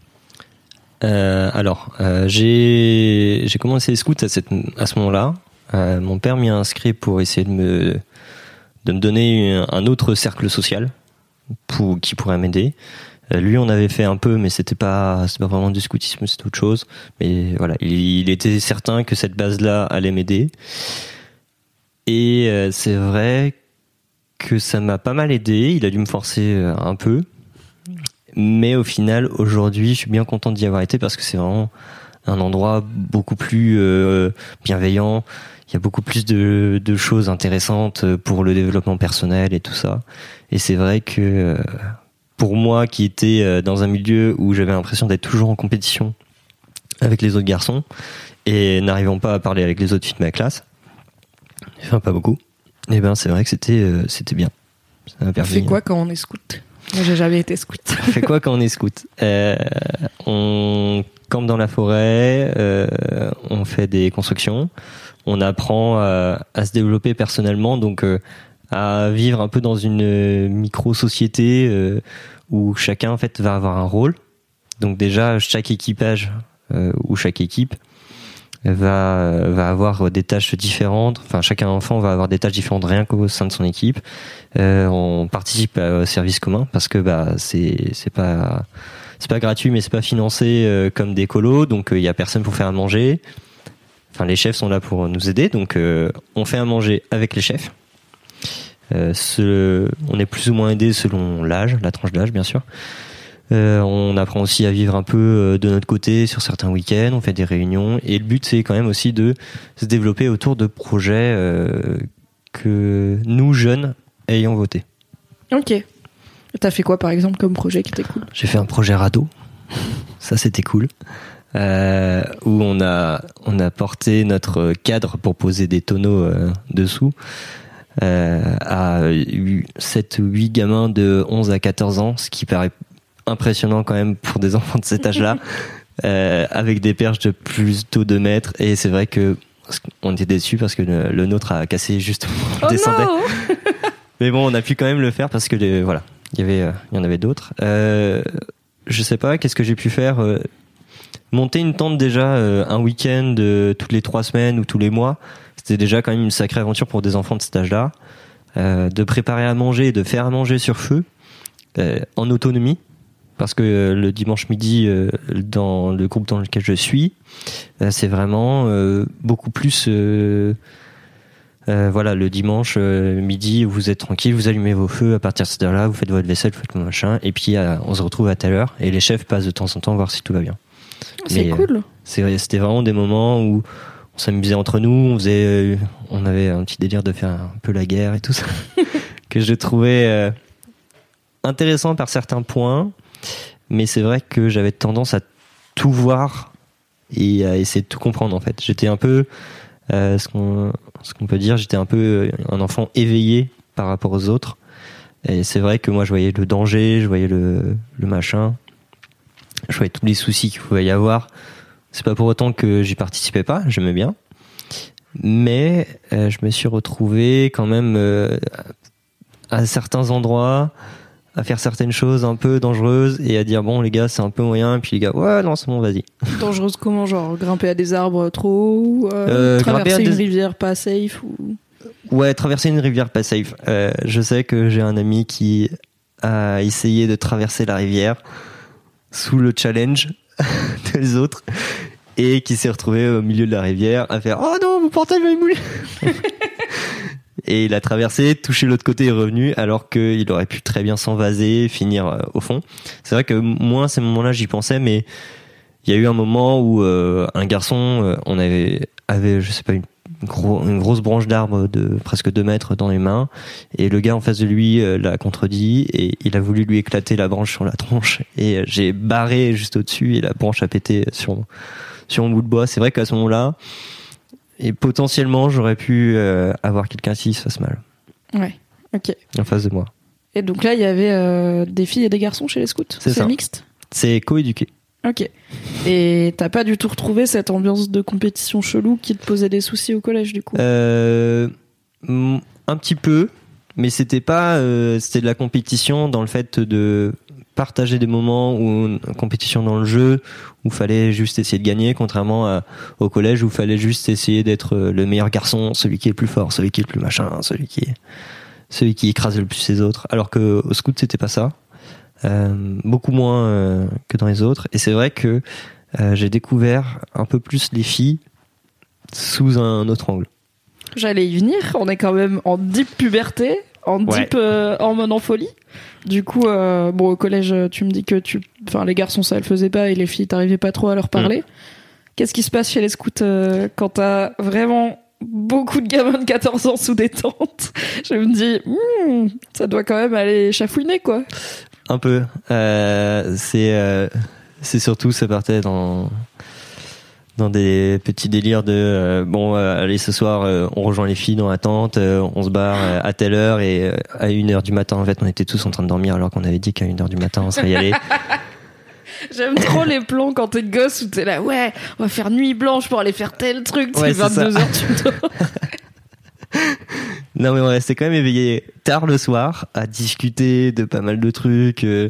Speaker 4: euh, Alors, euh, j'ai... j'ai commencé les scouts à, cette... à ce moment-là. Euh, mon père m'y a inscrit pour essayer de me... de me donner un autre cercle social pour, qui pourrait m'aider. Euh, lui, on avait fait un peu, mais c'était pas, c'était pas vraiment du scoutisme, c'était autre chose. Mais voilà, il, il était certain que cette base-là allait m'aider. Et euh, c'est vrai que ça m'a pas mal aidé. Il a dû me forcer un peu. Mais au final, aujourd'hui, je suis bien content d'y avoir été parce que c'est vraiment un endroit beaucoup plus euh, bienveillant. Il y a beaucoup plus de, de choses intéressantes pour le développement personnel et tout ça. Et c'est vrai que pour moi qui étais dans un milieu où j'avais l'impression d'être toujours en compétition avec les autres garçons et n'arrivant pas à parler avec les autres filles de ma classe, enfin pas beaucoup, et ben c'est vrai que c'était, c'était bien. Ça m'a permis.
Speaker 3: On fait quoi quand on est scout ? Moi j'ai jamais été scout.
Speaker 4: On fait quoi quand on est scout ? euh, On campe dans la forêt, euh, on fait des constructions. On apprend à, à se développer personnellement, donc euh, à vivre un peu dans une micro-société euh, où chacun en fait va avoir un rôle. Donc déjà chaque équipage euh, ou chaque équipe va va avoir des tâches différentes. Enfin chacun enfant va avoir des tâches différentes rien qu'au sein de son équipe. Euh, on participe au service commun parce que bah c'est c'est pas c'est pas gratuit mais c'est pas financé euh, comme des colos, donc il euh, y a personne pour faire à manger. Enfin, les chefs sont là pour nous aider, donc euh, on fait à manger avec les chefs. Euh, ce, on est plus ou moins aidé selon l'âge, la tranche d'âge, bien sûr. Euh, on apprend aussi à vivre un peu de notre côté sur certains week-ends, on fait des réunions, et le but c'est quand même aussi de se développer autour de projets euh, que nous, jeunes, ayons voté.
Speaker 3: Ok. T'as fait quoi, par exemple, comme projet qui était cool ?
Speaker 4: J'ai fait un projet radeau. Ça, c'était cool. Euh, où on a on a porté notre cadre pour poser des tonneaux euh, dessous euh, à sept ou huit gamins de onze à quatorze ans, ce qui paraît impressionnant quand même pour des enfants de cet âge-là, euh, avec des perches de plus de deux mètres. Et c'est vrai que on était déçus parce que le, le nôtre a cassé juste où on
Speaker 3: oh
Speaker 4: descendait.
Speaker 3: Non
Speaker 4: Mais bon, on a pu quand même le faire parce que les, voilà, il y avait euh, il y en avait d'autres. Euh, je sais pas, qu'est-ce que j'ai pu faire euh, monter une tente déjà euh, un week-end euh, toutes les trois semaines ou tous les mois, c'était déjà quand même une sacrée aventure pour des enfants de cet âge-là. Euh, de préparer à manger, de faire à manger sur feu, euh, en autonomie, parce que euh, le dimanche midi, euh, dans le groupe dans lequel je suis, euh, c'est vraiment euh, beaucoup plus... Euh, euh, voilà, le dimanche euh, midi, vous êtes tranquille, vous allumez vos feux, à partir de cette heure-là, vous faites votre vaisselle, vous faites le machin, et puis euh, on se retrouve à telle heure, et les chefs passent de temps en temps voir si tout va bien.
Speaker 3: C'est
Speaker 4: Mais,
Speaker 3: cool.
Speaker 4: Euh, c'est, c'était vraiment des moments où on s'amusait entre nous, on faisait, euh, on avait un petit délire de faire un peu la guerre et tout ça, que je trouvais euh, intéressant par certains points, mais c'est vrai que j'avais tendance à tout voir et à essayer de tout comprendre en fait. J'étais un peu, euh, ce qu'on, ce qu'on peut dire, j'étais un peu un enfant éveillé par rapport aux autres. Et c'est vrai que moi je voyais le danger, je voyais le, le machin, je voyais tous les soucis qu'il pouvait y avoir. C'est pas pour autant que j'y participais pas, j'aimais bien. Mais euh, je me suis retrouvé quand même euh, à certains endroits à faire certaines choses un peu dangereuses et à dire bon les gars c'est un peu moyen, et puis les gars ouais non c'est bon vas-y.
Speaker 3: Dangereuse comment, genre grimper à des arbres trop ou euh, euh, traverser une des... rivière pas safe ou...
Speaker 4: Ouais, traverser une rivière pas safe. Euh, je sais que j'ai un ami qui a essayé de traverser la rivière sous le challenge des autres et qui s'est retrouvé au milieu de la rivière à faire oh non mon portail va mouiller. Et il a traversé, touché l'autre côté et est revenu, alors qu'il aurait pu très bien s'envaser, finir euh, au fond. C'est vrai que moi, à ces moments-là, j'y pensais, mais il y a eu un moment où euh, un garçon, euh, on avait, avait, je sais pas, une, gros, une grosse branche d'arbre de presque deux mètres dans les mains, et le gars en face de lui euh, l'a contredit, et il a voulu lui éclater la branche sur la tronche, et euh, j'ai barré juste au-dessus, et la branche a pété sur, sur mon bout de bois. C'est vrai qu'à ce moment-là, et potentiellement, j'aurais pu euh, avoir quelqu'un qui se fasse mal.
Speaker 3: Ouais, ok.
Speaker 4: En face de moi.
Speaker 3: Et donc là, il y avait euh, des filles et des garçons chez les scouts ?
Speaker 4: C'est,
Speaker 3: c'est
Speaker 4: ça.
Speaker 3: Mixte ?
Speaker 4: C'est coéduqué.
Speaker 3: Ok. Et t'as pas du tout retrouvé cette ambiance de compétition chelou qui te posait des soucis au collège, du coup ?
Speaker 4: euh, Un petit peu, mais c'était pas... Euh, c'était de la compétition dans le fait de partager des moments ou une compétition dans le jeu où fallait juste essayer de gagner, contrairement à, au collège où fallait juste essayer d'être le meilleur garçon, celui qui est le plus fort, celui qui est le plus machin, celui qui est, celui qui écrase le plus les autres. Alors que au scout c'était pas ça, euh, beaucoup moins euh, que dans les autres. Et c'est vrai que euh, j'ai découvert un peu plus les filles sous un autre angle.
Speaker 3: J'allais y venir. On est quand même en deep puberté, en deep ouais. euh, hormone en folie. Du coup, euh, bon, au collège, tu me dis que tu, enfin, les garçons, ça le faisait pas et les filles, t'arrivais pas trop à leur parler. Mmh. Qu'est-ce qui se passe chez les scouts euh, quand t'as vraiment beaucoup de gamins de quatorze ans sous des tentes ? Je me dis, hmm, ça doit quand même aller chafouiner, quoi.
Speaker 4: Un peu. Euh, c'est, euh, c'est surtout, ça partait dans, dans des petits délires de euh, bon euh, allez ce soir euh, on rejoint les filles dans la tente, euh, on se barre euh, à telle heure, et euh, à une heure du matin en fait on était tous en train de dormir alors qu'on avait dit qu'à une heure du matin on serait y aller.
Speaker 3: J'aime trop les plans quand t'es gosse où t'es là ouais on va faire nuit blanche pour aller faire tel truc,
Speaker 4: ouais,
Speaker 3: c'est vingt-deux heures tu dors.
Speaker 4: Non mais on restait quand même éveillé tard le soir à discuter de pas mal de trucs euh,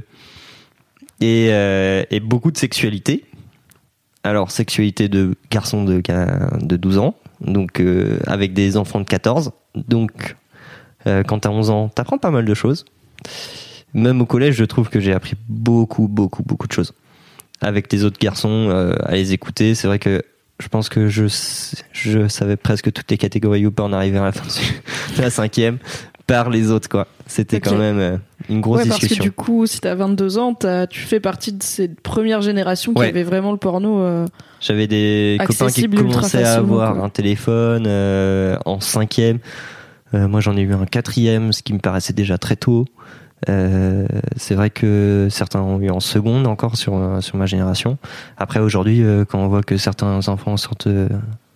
Speaker 4: et, euh, et beaucoup de sexualité. Alors, sexualité de garçon de, de douze ans, donc euh, avec des enfants de quatorze. Donc, euh, quand t'as onze ans, t'apprends pas mal de choses. Même au collège, je trouve que j'ai appris beaucoup, beaucoup, beaucoup de choses. Avec les autres garçons, euh, à les écouter. C'est vrai que je pense que je, je savais presque toutes les catégories YouPorn arriver à la fin de la cinquième par les autres, quoi. C'était okay. Quand même euh, une grosse
Speaker 3: ouais,
Speaker 4: discussion.
Speaker 3: Parce que du coup, si t'as vingt-deux ans, t'as, tu fais partie de ces premières générations qui ouais. avaient vraiment le porno euh,
Speaker 4: J'avais des copains qui commençaient à avoir quoi. Un téléphone euh, en cinquième. Euh, moi, j'en ai eu un quatrième, ce qui me paraissait déjà très tôt. Euh, c'est vrai que certains ont eu en seconde encore sur, sur ma génération. Après, aujourd'hui, euh, quand on voit que certains enfants sortent... Euh,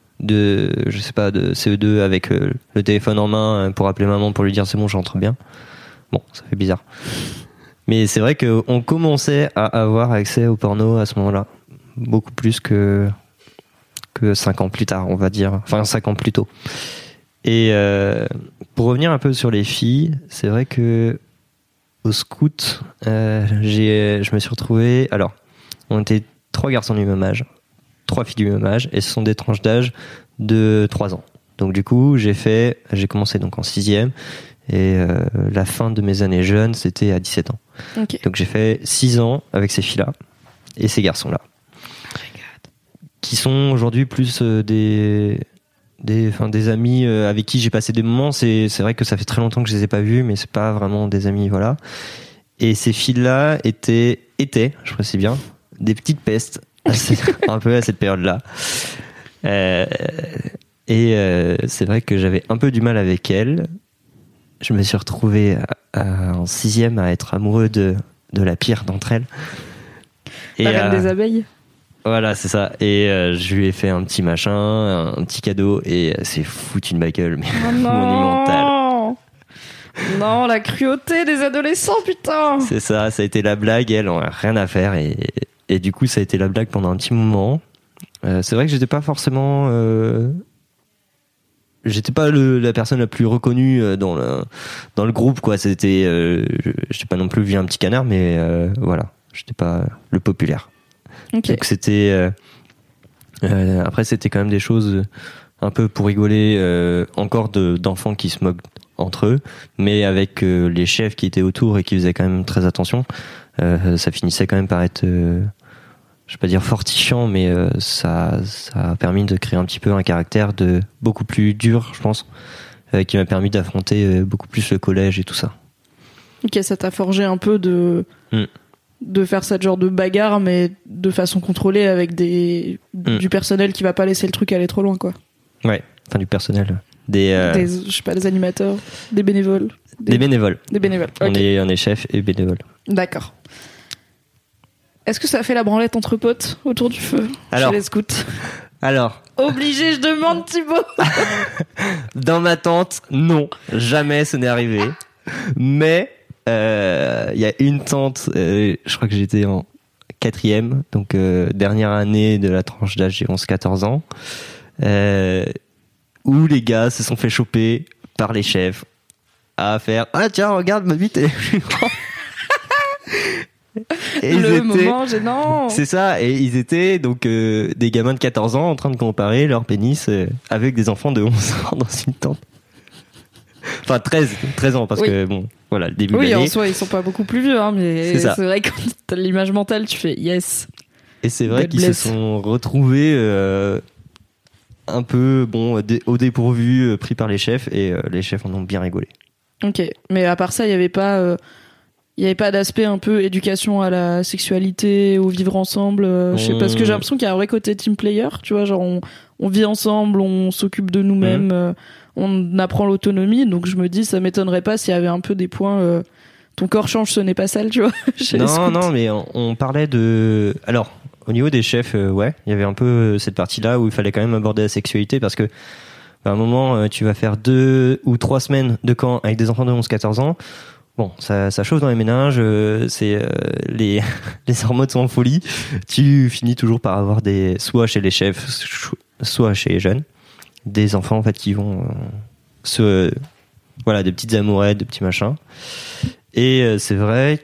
Speaker 4: de je sais pas de C E deux avec euh, le téléphone en main pour appeler maman pour lui dire c'est bon j'entre bien, bon ça fait bizarre, mais c'est vrai que on commençait à avoir accès au porno à ce moment-là beaucoup plus que que cinq ans plus tard, on va dire, enfin cinq ans plus tôt. Et euh, pour revenir un peu sur les filles, c'est vrai que au scout euh, j'ai je me suis retrouvé, alors on était trois garçons du même âge, trois filles du même âge, et ce sont des tranches d'âge de trois ans. Donc du coup, j'ai fait, j'ai commencé donc en sixième, et euh, la fin de mes années jeunes, c'était à dix-sept ans. Okay. Donc j'ai fait six ans avec ces filles-là, et ces garçons-là. Oh my God. Qui sont aujourd'hui plus euh, des, des, enfin, des amis euh, avec qui j'ai passé des moments. C'est, c'est vrai que ça fait très longtemps que je les ai pas vus, mais c'est pas vraiment des amis, voilà. Et ces filles-là étaient, étaient, je précise bien, des petites pestes. Un peu à cette période-là. Euh, et euh, c'est vrai que j'avais un peu du mal avec elle. Je me suis retrouvé à, à, en sixième à être amoureux de, de la pire d'entre elles.
Speaker 3: Et la reine euh, des abeilles ?
Speaker 4: Voilà, c'est ça. Et euh, je lui ai fait un petit machin, un, un petit cadeau, et c'est foutu de ma gueule, mais
Speaker 3: Oh non
Speaker 4: monumental.
Speaker 3: Non, la cruauté des adolescents, putain.
Speaker 4: C'est ça, ça a été la blague, et elle en a rien à faire, et, et du coup, ça a été la blague pendant un petit moment. Euh, c'est vrai que j'étais pas forcément... Euh... J'étais pas le, la personne la plus reconnue dans le, dans le groupe, quoi. C'était... Euh, j'étais pas non plus vu un petit canard, mais euh, voilà, j'étais pas le populaire.
Speaker 3: Okay.
Speaker 4: Donc c'était euh, euh, après c'était quand même des choses un peu pour rigoler, euh, encore de, d'enfants qui se moquent entre eux, mais avec euh, les chefs qui étaient autour et qui faisaient quand même très attention, euh, ça finissait quand même par être euh, je vais pas dire fortifiant, mais euh, ça ça a permis de créer un petit peu un caractère de beaucoup plus dur, je pense, euh, qui m'a permis d'affronter euh, beaucoup plus le collège et tout ça.
Speaker 3: Ok, ça t'a forgé un peu de mm. de faire cette genre de bagarre, mais de façon contrôlée, avec des mm. du personnel qui va pas laisser le truc aller trop loin, quoi.
Speaker 4: Ouais, enfin du personnel, des, euh...
Speaker 3: des je sais pas, des animateurs, des bénévoles,
Speaker 4: des, des bénévoles,
Speaker 3: des bénévoles.
Speaker 4: On
Speaker 3: okay.
Speaker 4: est on est chef et bénévole.
Speaker 3: D'accord. Est-ce que ça a fait la branlette entre potes autour du feu
Speaker 4: alors,
Speaker 3: chez les scouts?
Speaker 4: Alors.
Speaker 3: Obligé, je demande, Thibaut.
Speaker 4: Dans ma tente, non, jamais ce n'est arrivé. Mais il euh, y a une tente, euh, je crois que j'étais en quatrième, donc euh, dernière année de la tranche d'âge, j'ai onze quatorze ans, euh, où les gars se sont fait choper par les chefs à faire « Ah tiens, regarde, ma bite, elle est plus grande !» Et
Speaker 3: le
Speaker 4: étaient,
Speaker 3: moment gênant.
Speaker 4: C'est ça, et ils étaient donc euh, des gamins de quatorze ans en train de comparer leur pénis euh, avec des enfants de onze ans dans une tente. Enfin treize, treize ans, parce oui. que bon, voilà, le début
Speaker 3: oui,
Speaker 4: de l'année.
Speaker 3: Oui, en soi, ils sont pas beaucoup plus vieux, hein, mais c'est, c'est vrai que quand t'as l'image mentale, tu fais yes.
Speaker 4: Et c'est vrai God qu'ils bless. se sont retrouvés euh, un peu, bon, dé- au dépourvu, euh, pris par les chefs, et euh, les chefs en ont bien rigolé.
Speaker 3: Ok, mais à part ça, il y avait pas... Euh... Il n'y avait pas d'aspect un peu éducation à la sexualité, au vivre ensemble, euh, je sais, parce que j'ai l'impression qu'il y a un vrai côté team player, tu vois, genre on, on vit ensemble, on s'occupe de nous-mêmes, mmh. euh, on apprend l'autonomie, donc je me dis, ça m'étonnerait pas s'il y avait un peu des points, euh, ton corps change, ce n'est pas sale, tu vois, chez
Speaker 4: non,
Speaker 3: les scouts.
Speaker 4: Non, mais on, on parlait de... Alors, au niveau des chefs, euh, ouais, il y avait un peu cette partie-là où il fallait quand même aborder la sexualité, parce que à un moment, euh, tu vas faire deux ou trois semaines de camp avec des enfants de onze quatorze ans. Bon, ça, ça chauffe dans les méninges, euh, c'est euh, les les hormones sont en folie. Tu finis toujours par avoir des, soit chez les chefs, soit chez les jeunes, des enfants en fait qui vont euh, se, voilà, des petites amourettes, des petits machins. Et euh, c'est vrai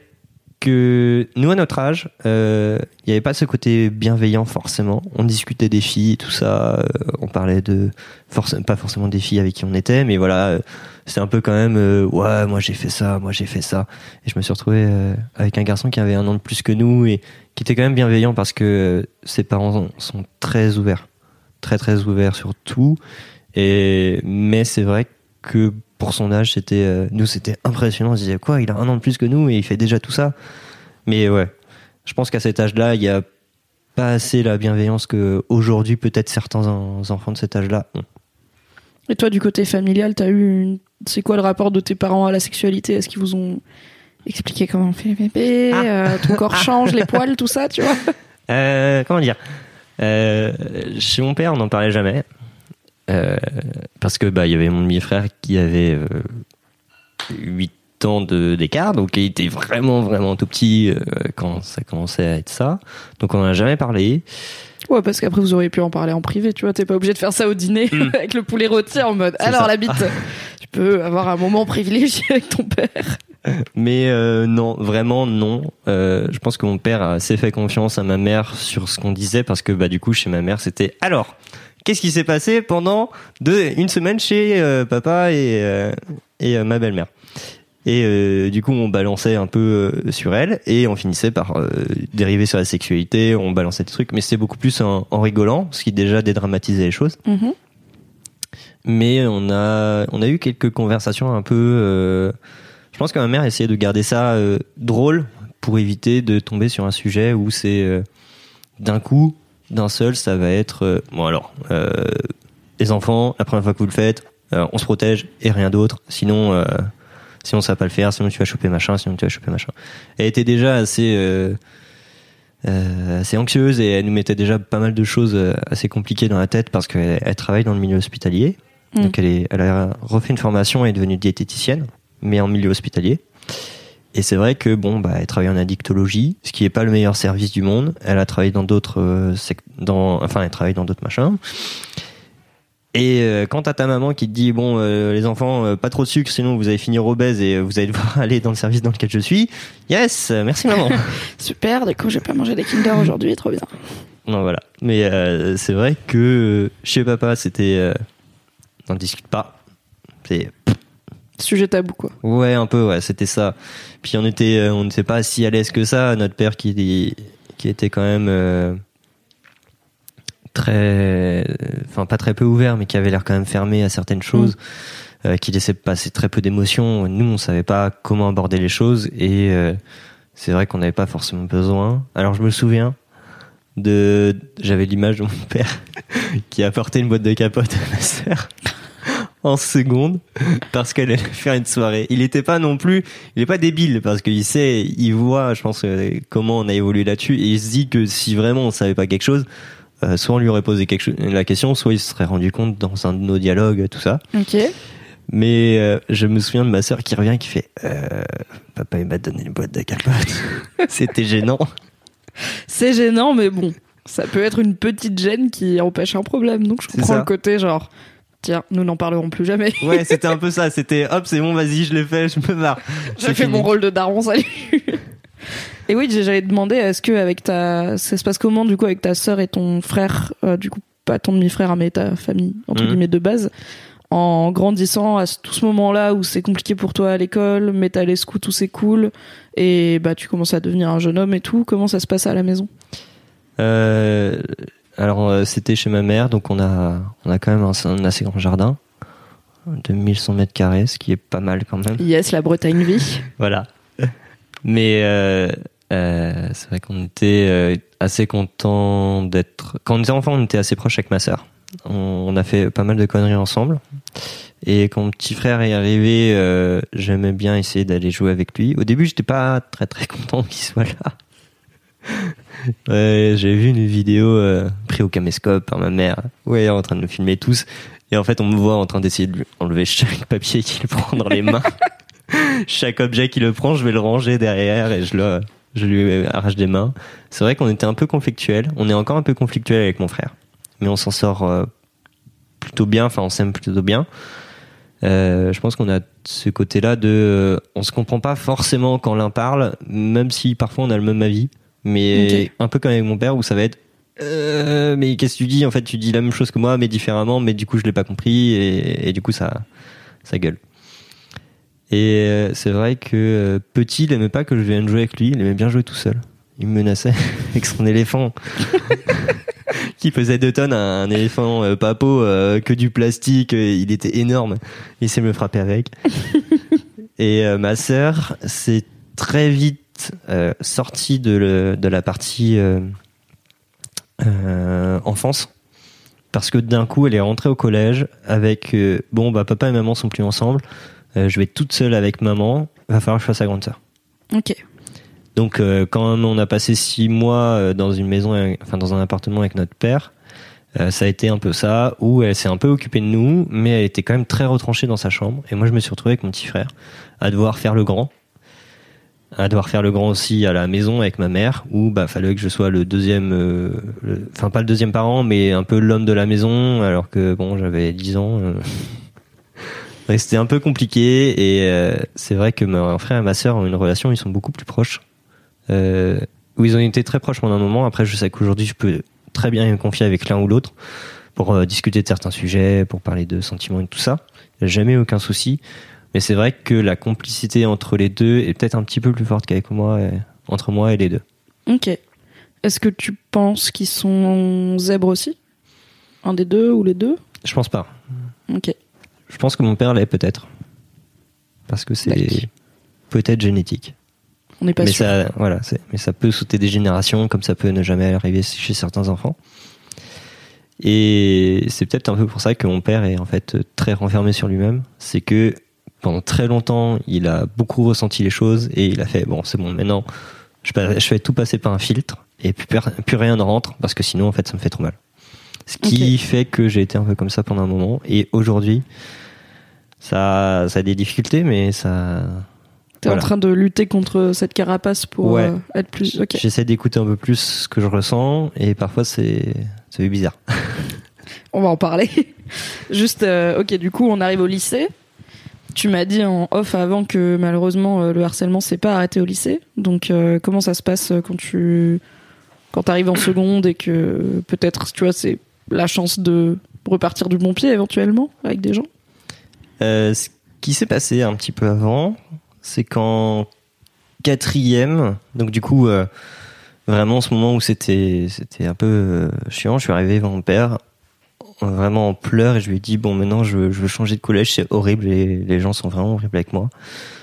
Speaker 4: que nous à notre âge, il euh, y avait pas ce côté bienveillant forcément. On discutait des filles et tout ça, euh, on parlait de forc- pas forcément des filles avec qui on était, mais voilà. Euh, c'était un peu quand même euh, ouais, moi j'ai fait ça, moi j'ai fait ça, et je me suis retrouvé euh, avec un garçon qui avait un an de plus que nous et qui était quand même bienveillant parce que euh, ses parents sont très ouverts, très très ouverts sur tout. Et mais c'est vrai que pour son âge, c'était euh, nous c'était impressionnant. On se disait quoi, il a un an de plus que nous et il fait déjà tout ça. Mais ouais, je pense qu'à cet âge-là, il y a pas assez la bienveillance que aujourd'hui peut-être certains enfants de cet âge-là ont.
Speaker 3: Et toi, du côté familial, t'as eu une... c'est quoi le rapport de tes parents à la sexualité? Est-ce qu'ils vous ont expliqué comment on fait les bébés, ah. euh, ton corps change, les poils, tout ça, tu vois?
Speaker 4: euh, Comment dire, euh, chez mon père, on n'en parlait jamais. Euh, parce que bah il y avait mon demi-frère qui avait euh, huit ans de, d'écart, donc il était vraiment vraiment tout petit euh, quand ça commençait à être ça. Donc on n'en a jamais parlé. Ouais,
Speaker 3: parce qu'après vous auriez pu en parler en privé, tu vois, t'es pas obligé de faire ça au dîner mmh. avec le poulet rôti en mode c'est alors ça. La bite, tu peux avoir un moment privilégié avec ton père.
Speaker 4: Mais euh, non, vraiment non. Euh, je pense que mon père a assez fait confiance à ma mère sur ce qu'on disait parce que bah du coup chez ma mère c'était alors qu'est-ce qui s'est passé pendant deux, une semaine chez euh, papa et euh, et euh, ma belle-mère. Et euh, du coup, on balançait un peu euh, sur elle et on finissait par euh, dériver sur la sexualité. On balançait des trucs, mais c'était beaucoup plus en, en rigolant, ce qui déjà dédramatisait les choses. Mm-hmm. Mais on a on a eu quelques conversations un peu. Euh, je pense que ma mère essayait de garder ça euh, drôle pour éviter de tomber sur un sujet où c'est euh, d'un coup, d'un seul, ça va être euh, bon alors euh, les enfants, la première fois que vous le faites, euh, on se protège et rien d'autre. Sinon. Euh, Sinon ça va pas le faire, sinon tu vas choper machin, sinon tu vas choper machin. Elle était déjà assez euh, euh, assez anxieuse et elle nous mettait déjà pas mal de choses assez compliquées dans la tête parce qu'elle elle travaille dans le milieu hospitalier. Mmh. Donc elle, est, elle a refait une formation et est devenue diététicienne, mais en milieu hospitalier. Et c'est vrai que bon, bah, elle travaille en addictologie, ce qui est pas le meilleur service du monde. Elle a travaillé dans d'autres, euh, sec- dans, enfin, elle travaille dans d'autres machins. Et euh, quand t'as ta maman qui te dit bon, euh, les enfants, euh, pas trop de sucre, sinon vous allez finir obèse et euh, vous allez devoir aller dans le service dans lequel je suis. Yes, euh, merci maman.
Speaker 3: Super, du coup, j'ai pas mangé des Kinder aujourd'hui, trop bien.
Speaker 4: Non voilà, mais euh, c'est vrai que chez papa, c'était, euh, on discute pas. C'est
Speaker 3: sujet tabou quoi.
Speaker 4: Ouais, un peu, ouais, c'était ça. Puis on était, on n'était pas si à l'aise que ça. Notre père qui, qui était quand même euh, très, enfin pas très peu ouvert, mais qui avait l'air quand même fermé à certaines choses, mmh. euh, qui laissait passer très peu d'émotions. Nous, on savait pas comment aborder les choses et euh, c'est vrai qu'on n'avait pas forcément besoin. Alors je me souviens de, j'avais l'image de mon père qui apportait une boîte de capote à ma sœur. En seconde, parce qu'elle allait faire une soirée. Il était pas non plus, il est pas débile, parce qu'il sait, il voit, je pense, comment on a évolué là-dessus, et il se dit que si vraiment on savait pas quelque chose, euh, soit on lui aurait posé quelque chose, la question, soit il se serait rendu compte dans un de nos dialogues, tout ça.
Speaker 3: Ok.
Speaker 4: Mais euh, je me souviens de ma sœur qui revient, qui fait, euh, papa il m'a donné une boîte de capote. C'était gênant.
Speaker 3: C'est gênant, mais bon, ça peut être une petite gêne qui empêche un problème, donc je comprends le côté genre. Tiens, nous n'en parlerons plus jamais.
Speaker 4: Ouais, c'était un peu ça. C'était hop, c'est bon, vas-y, je l'ai fait, je me marre.
Speaker 3: J'ai fait mon rôle de daron, salut. Et oui, j'allais te demander, est-ce que avec ta, ça se passe comment du coup avec ta sœur et ton frère, euh, du coup pas ton demi-frère, mais ta famille entre mmh. guillemets de base, en grandissant à tout ce moment-là où c'est compliqué pour toi à l'école, mais t'as les scouts où c'est cool, et bah tu commences à devenir un jeune homme et tout. Comment ça se passe à la maison ?
Speaker 4: Euh. Alors euh, c'était chez ma mère, donc on a on a quand même un, un assez grand jardin de mille cent mètres carrés, ce qui est pas mal quand même.
Speaker 3: Yes, la Bretagne vie.
Speaker 4: Voilà. Mais euh, euh, c'est vrai qu'on était euh, assez content d'être. Quand on était enfant, on était assez proche avec ma sœur. On, on a fait pas mal de conneries ensemble. Et quand mon petit frère est arrivé, euh, j'aimais bien essayer d'aller jouer avec lui. Au début, j'étais pas très très content qu'il soit là. Ouais, j'ai vu une vidéo euh, prise au caméscope par ma mère, ouais, en train de nous filmer tous, et en fait on me voit en train d'essayer de lui enlever chaque papier qu'il prend dans les mains. Chaque objet qu'il le prend, je vais le ranger derrière et je le, je lui arrache des mains. C'est vrai qu'on était un peu conflictuels, on est encore un peu conflictuels avec mon frère, mais on s'en sort euh, plutôt bien, enfin on s'aime plutôt bien. Euh, je pense qu'on a ce côté-là de, euh, on se comprend pas forcément quand l'un parle, même si parfois on a le même avis. Mais okay. Un peu comme avec mon père où ça va être euh, mais qu'est-ce que tu dis, en fait tu dis la même chose que moi mais différemment, mais du coup je l'ai pas compris et, et du coup ça ça gueule. Et euh, c'est vrai que euh, petit il aimait pas que je vienne jouer avec lui, il aimait bien jouer tout seul. Il me menaçait avec son éléphant qui pesait deux tonnes, un, un éléphant euh, papo euh, que du plastique, euh, il était énorme, il essayait de me frapper avec. Et euh, ma sœur c'est très vite Euh, sortie de, le, de la partie euh, euh, enfance, parce que d'un coup elle est rentrée au collège avec euh, bon bah papa et maman sont plus ensemble, euh, je vais être toute seule avec maman, va falloir que je fasse sa grande sœur.
Speaker 3: Ok.
Speaker 4: Donc euh, quand on a passé six mois dans une maison, enfin dans un appartement avec notre père, euh, ça a été un peu ça, où elle s'est un peu occupée de nous, mais elle était quand même très retranchée dans sa chambre, et moi je me suis retrouvé avec mon petit frère à devoir faire le grand. à devoir faire le grand aussi à la maison avec ma mère, où bah fallait que je sois le deuxième, euh, le, enfin pas le deuxième parent, mais un peu l'homme de la maison, alors que bon j'avais dix ans. Euh... Ouais, c'était un peu compliqué, et euh, c'est vrai que mon frère et ma sœur ont une relation, ils sont beaucoup plus proches, euh, où ils ont été très proches pendant un moment. Après je sais qu'aujourd'hui je peux très bien me confier avec l'un ou l'autre pour euh, discuter de certains sujets, pour parler de sentiments et tout ça. Il n'y a jamais aucun souci. Mais c'est vrai que la complicité entre les deux est peut-être un petit peu plus forte qu'avec moi, et, entre moi et les deux.
Speaker 3: Ok. Est-ce que tu penses qu'ils sont zèbres aussi ? Un des deux ou les deux ?
Speaker 4: Je pense pas.
Speaker 3: Ok.
Speaker 4: Je pense que mon père l'est peut-être. Parce que c'est D'accord. peut-être génétique.
Speaker 3: On n'est pas
Speaker 4: mais
Speaker 3: sûr.
Speaker 4: Ça, voilà, c'est, mais ça peut sauter des générations, comme ça peut ne jamais arriver chez certains enfants. Et c'est peut-être un peu pour ça que mon père est en fait très renfermé sur lui-même. C'est que pendant très longtemps, il a beaucoup ressenti les choses et il a fait bon, c'est bon, maintenant, je, je fais tout passer par un filtre et plus, plus rien ne rentre parce que sinon en fait ça me fait trop mal. Ce qui okay. fait que j'ai été un peu comme ça pendant un moment et aujourd'hui ça, ça a des difficultés mais ça...
Speaker 3: T'es voilà. en train de lutter contre cette carapace pour
Speaker 4: ouais.
Speaker 3: euh, être plus... Okay.
Speaker 4: J'essaie d'écouter un peu plus ce que je ressens et parfois c'est, c'est bizarre.
Speaker 3: On va en parler. Juste, euh, ok, du coup on arrive au lycée. Tu m'as dit en off avant que malheureusement euh, le harcèlement s'est pas arrêté au lycée. Donc euh, comment ça se passe quand tu quand t'arrives en seconde et que peut-être tu vois c'est la chance de repartir du bon pied éventuellement avec des gens.
Speaker 4: Euh, ce qui s'est passé un petit peu avant, c'est qu'en quatrième, donc du coup euh, vraiment ce moment où c'était c'était un peu euh, chiant, je suis arrivé devant mon père. Vraiment en pleurs et je lui ai dit bon maintenant je veux, je veux changer de collège, c'est horrible et les gens sont vraiment horribles avec moi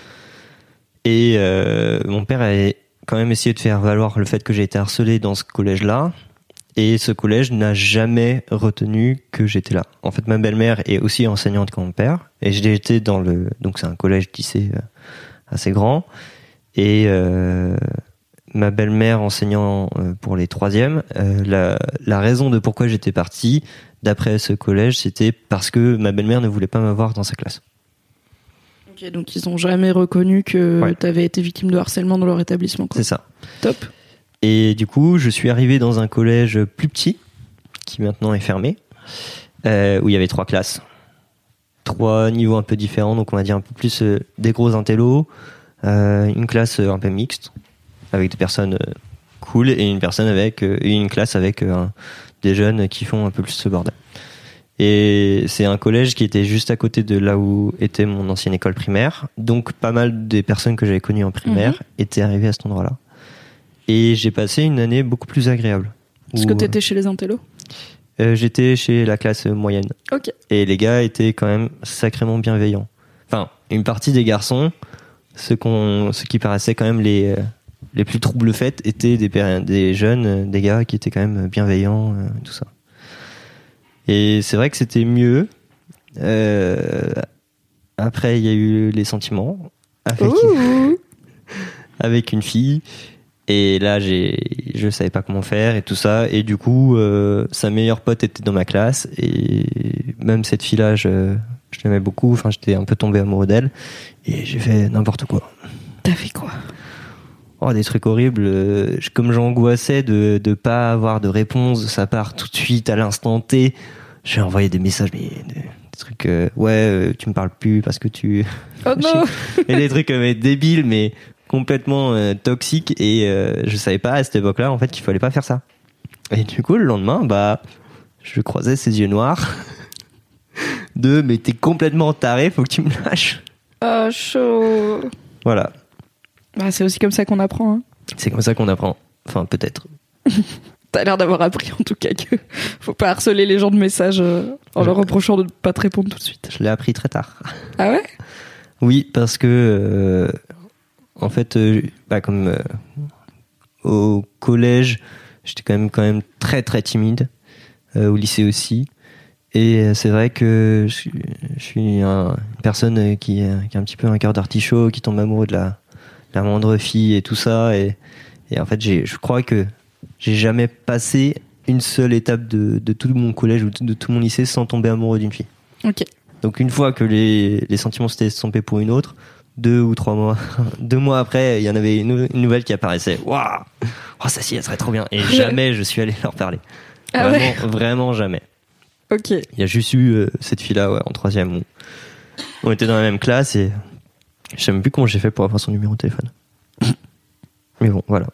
Speaker 4: et euh, mon père a quand même essayé de faire valoir le fait que j'ai été harcelé dans ce collège là et ce collège n'a jamais retenu que j'étais là. En fait ma belle-mère est aussi enseignante comme mon père et j'ai été dans le donc c'est un collège lycée assez grand et euh, ma belle-mère enseignant pour les troisièmes euh, la, la raison de pourquoi j'étais parti d'après ce collège, c'était parce que ma belle-mère ne voulait pas m'avoir dans sa classe.
Speaker 3: Ok, donc ils ont jamais reconnu que
Speaker 4: ouais.
Speaker 3: t'avais été victime de harcèlement dans leur établissement, quoi.
Speaker 4: C'est ça.
Speaker 3: Top.
Speaker 4: Et du coup, je suis arrivé dans un collège plus petit, qui maintenant est fermé, euh, où il y avait trois classes. Trois niveaux un peu différents, donc on va dire un peu plus euh, des gros intellos, euh, une classe un peu mixte, avec des personnes euh, cool, et une personne avec, euh, une classe avec euh, un des jeunes qui font un peu plus ce bordel. Et c'est un collège qui était juste à côté de là où était mon ancienne école primaire. Donc pas mal des personnes que j'avais connues en primaire mmh. étaient arrivées à cet endroit-là. Et j'ai passé une année beaucoup plus agréable.
Speaker 3: Est-ce où, que t'étais chez les intellos
Speaker 4: euh, J'étais chez la classe moyenne.
Speaker 3: Ok.
Speaker 4: Et les gars étaient quand même sacrément bienveillants. Enfin, une partie des garçons, ceux, qu'on, ceux qui paraissaient quand même les... les plus troubles faits étaient des, des jeunes, des gars qui étaient quand même bienveillants, euh, tout ça. Et c'est vrai que c'était mieux. Euh, après, il y a eu les sentiments avec, avec une fille. Et là, j'ai, je savais pas comment faire et tout ça. Et du coup, euh, sa meilleure pote était dans ma classe. Et même cette fille-là, je, je l'aimais beaucoup. Enfin, j'étais un peu tombé amoureux d'elle. Et j'ai fait n'importe quoi.
Speaker 3: T'as fait quoi ?
Speaker 4: Oh, des trucs horribles. Euh, comme j'angoissais de de pas avoir de réponse de sa part tout de suite à l'instant T, j'ai envoyé des messages, mais des, des trucs. Euh, ouais, euh, tu me parles plus parce que tu.
Speaker 3: Oh non.
Speaker 4: Et des trucs euh, mais débiles, mais complètement euh, toxiques. Et euh, je savais pas à cette époque-là en fait qu'il fallait pas faire ça. Et du coup, le lendemain, bah, je croisais ses yeux noirs. De, mais t'es complètement taré, faut que tu me lâches.
Speaker 3: Ah, chaud.
Speaker 4: Voilà.
Speaker 3: Bah, c'est aussi comme ça qu'on apprend. Hein.
Speaker 4: C'est comme ça qu'on apprend. Enfin, peut-être.
Speaker 3: T'as l'air d'avoir appris en tout cas que faut pas harceler les gens de messages euh, en je... leur reprochant de ne pas te répondre tout de suite.
Speaker 4: Je l'ai appris très tard.
Speaker 3: Ah ouais ?
Speaker 4: Oui, parce que euh, en fait, euh, bah, comme euh, au collège, j'étais quand même quand même très très timide. Euh, au lycée aussi. Et c'est vrai que je, je suis un, une personne qui, qui a un petit peu un cœur d'artichaut, qui tombe amoureux de la la moindre fille et tout ça, et, et en fait j'ai, je crois que j'ai jamais passé une seule étape de, de tout mon collège ou de tout mon lycée sans tomber amoureux d'une fille.
Speaker 3: Ok.
Speaker 4: Donc une fois que les, les sentiments s'étaient estompés pour une autre, deux ou trois mois, deux mois après, il y en avait une, une nouvelle qui apparaissait. Waouh, oh ça si, elle serait trop bien. Et jamais je suis allé leur parler.
Speaker 3: Ah
Speaker 4: vraiment,
Speaker 3: ouais.
Speaker 4: vraiment jamais.
Speaker 3: Ok.
Speaker 4: Il y a juste eu euh, cette fille-là, ouais, en troisième où on était dans la même classe et je sais même plus comment j'ai fait pour avoir son numéro de téléphone. Mais bon, voilà.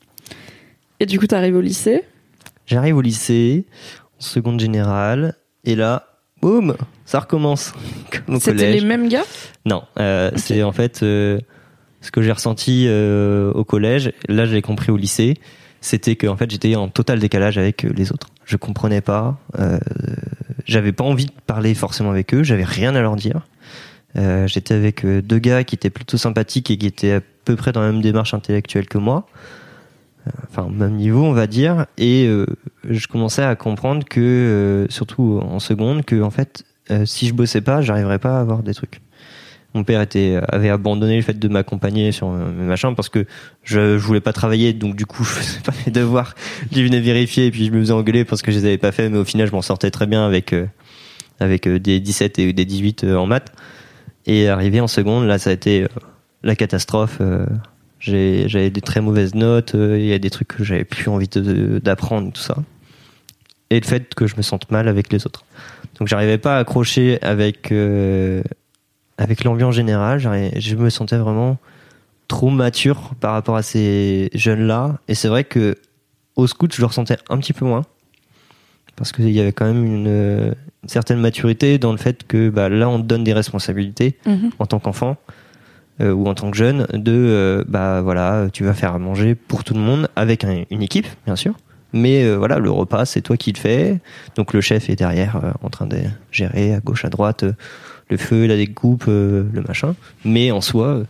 Speaker 3: Et du coup, t'arrives au lycée ?
Speaker 4: J'arrive au lycée, en seconde générale, et là, boum, ça recommence. Comme au
Speaker 3: C'était
Speaker 4: collège.
Speaker 3: les mêmes gars ?
Speaker 4: Non, euh, okay. C'est en fait euh, ce que j'ai ressenti euh, au collège. Là, je l'ai compris au lycée. C'était que en fait, j'étais en total décalage avec les autres. Je comprenais pas. Euh, j'avais pas envie de parler forcément avec eux. J'avais rien à leur dire. Euh, j'étais avec euh, deux gars qui étaient plutôt sympathiques et qui étaient à peu près dans la même démarche intellectuelle que moi, euh, enfin au même niveau on va dire, et euh, je commençais à comprendre que, euh, surtout en seconde, que en fait euh, si je bossais pas, j'arriverais pas à avoir des trucs. Mon père était avait abandonné le fait de m'accompagner sur mes machins parce que je, je voulais pas travailler, donc du coup je faisais pas mes devoirs. Je venais vérifier et puis je me faisais engueuler parce que je les avais pas fait, mais au final je m'en sortais très bien avec euh, avec euh, des dix-sept et des dix-huit euh, en maths. Et arrivé en seconde, là ça a été euh, la catastrophe. Euh, j'ai j'avais des très mauvaises notes, il euh, y a des trucs que j'avais plus envie de, d'apprendre, tout ça. Et le fait que je me sente mal avec les autres. Donc j'arrivais pas à accrocher avec euh, avec l'ambiance générale, je me sentais vraiment trop mature par rapport à ces jeunes-là. Et c'est vrai que au scout, je le ressentais un petit peu moins. Parce qu'il y avait quand même une, une certaine maturité dans le fait que bah, là, on te donne des responsabilités mmh. en tant qu'enfant euh, ou en tant que jeune. De, euh, bah voilà, tu vas faire à manger pour tout le monde avec un, une équipe, bien sûr. Mais euh, voilà, le repas, c'est toi qui le fais. Donc le chef est derrière euh, en train de gérer à gauche, à droite... Euh, le feu, la découpe, euh, le machin. Mais en soi, euh,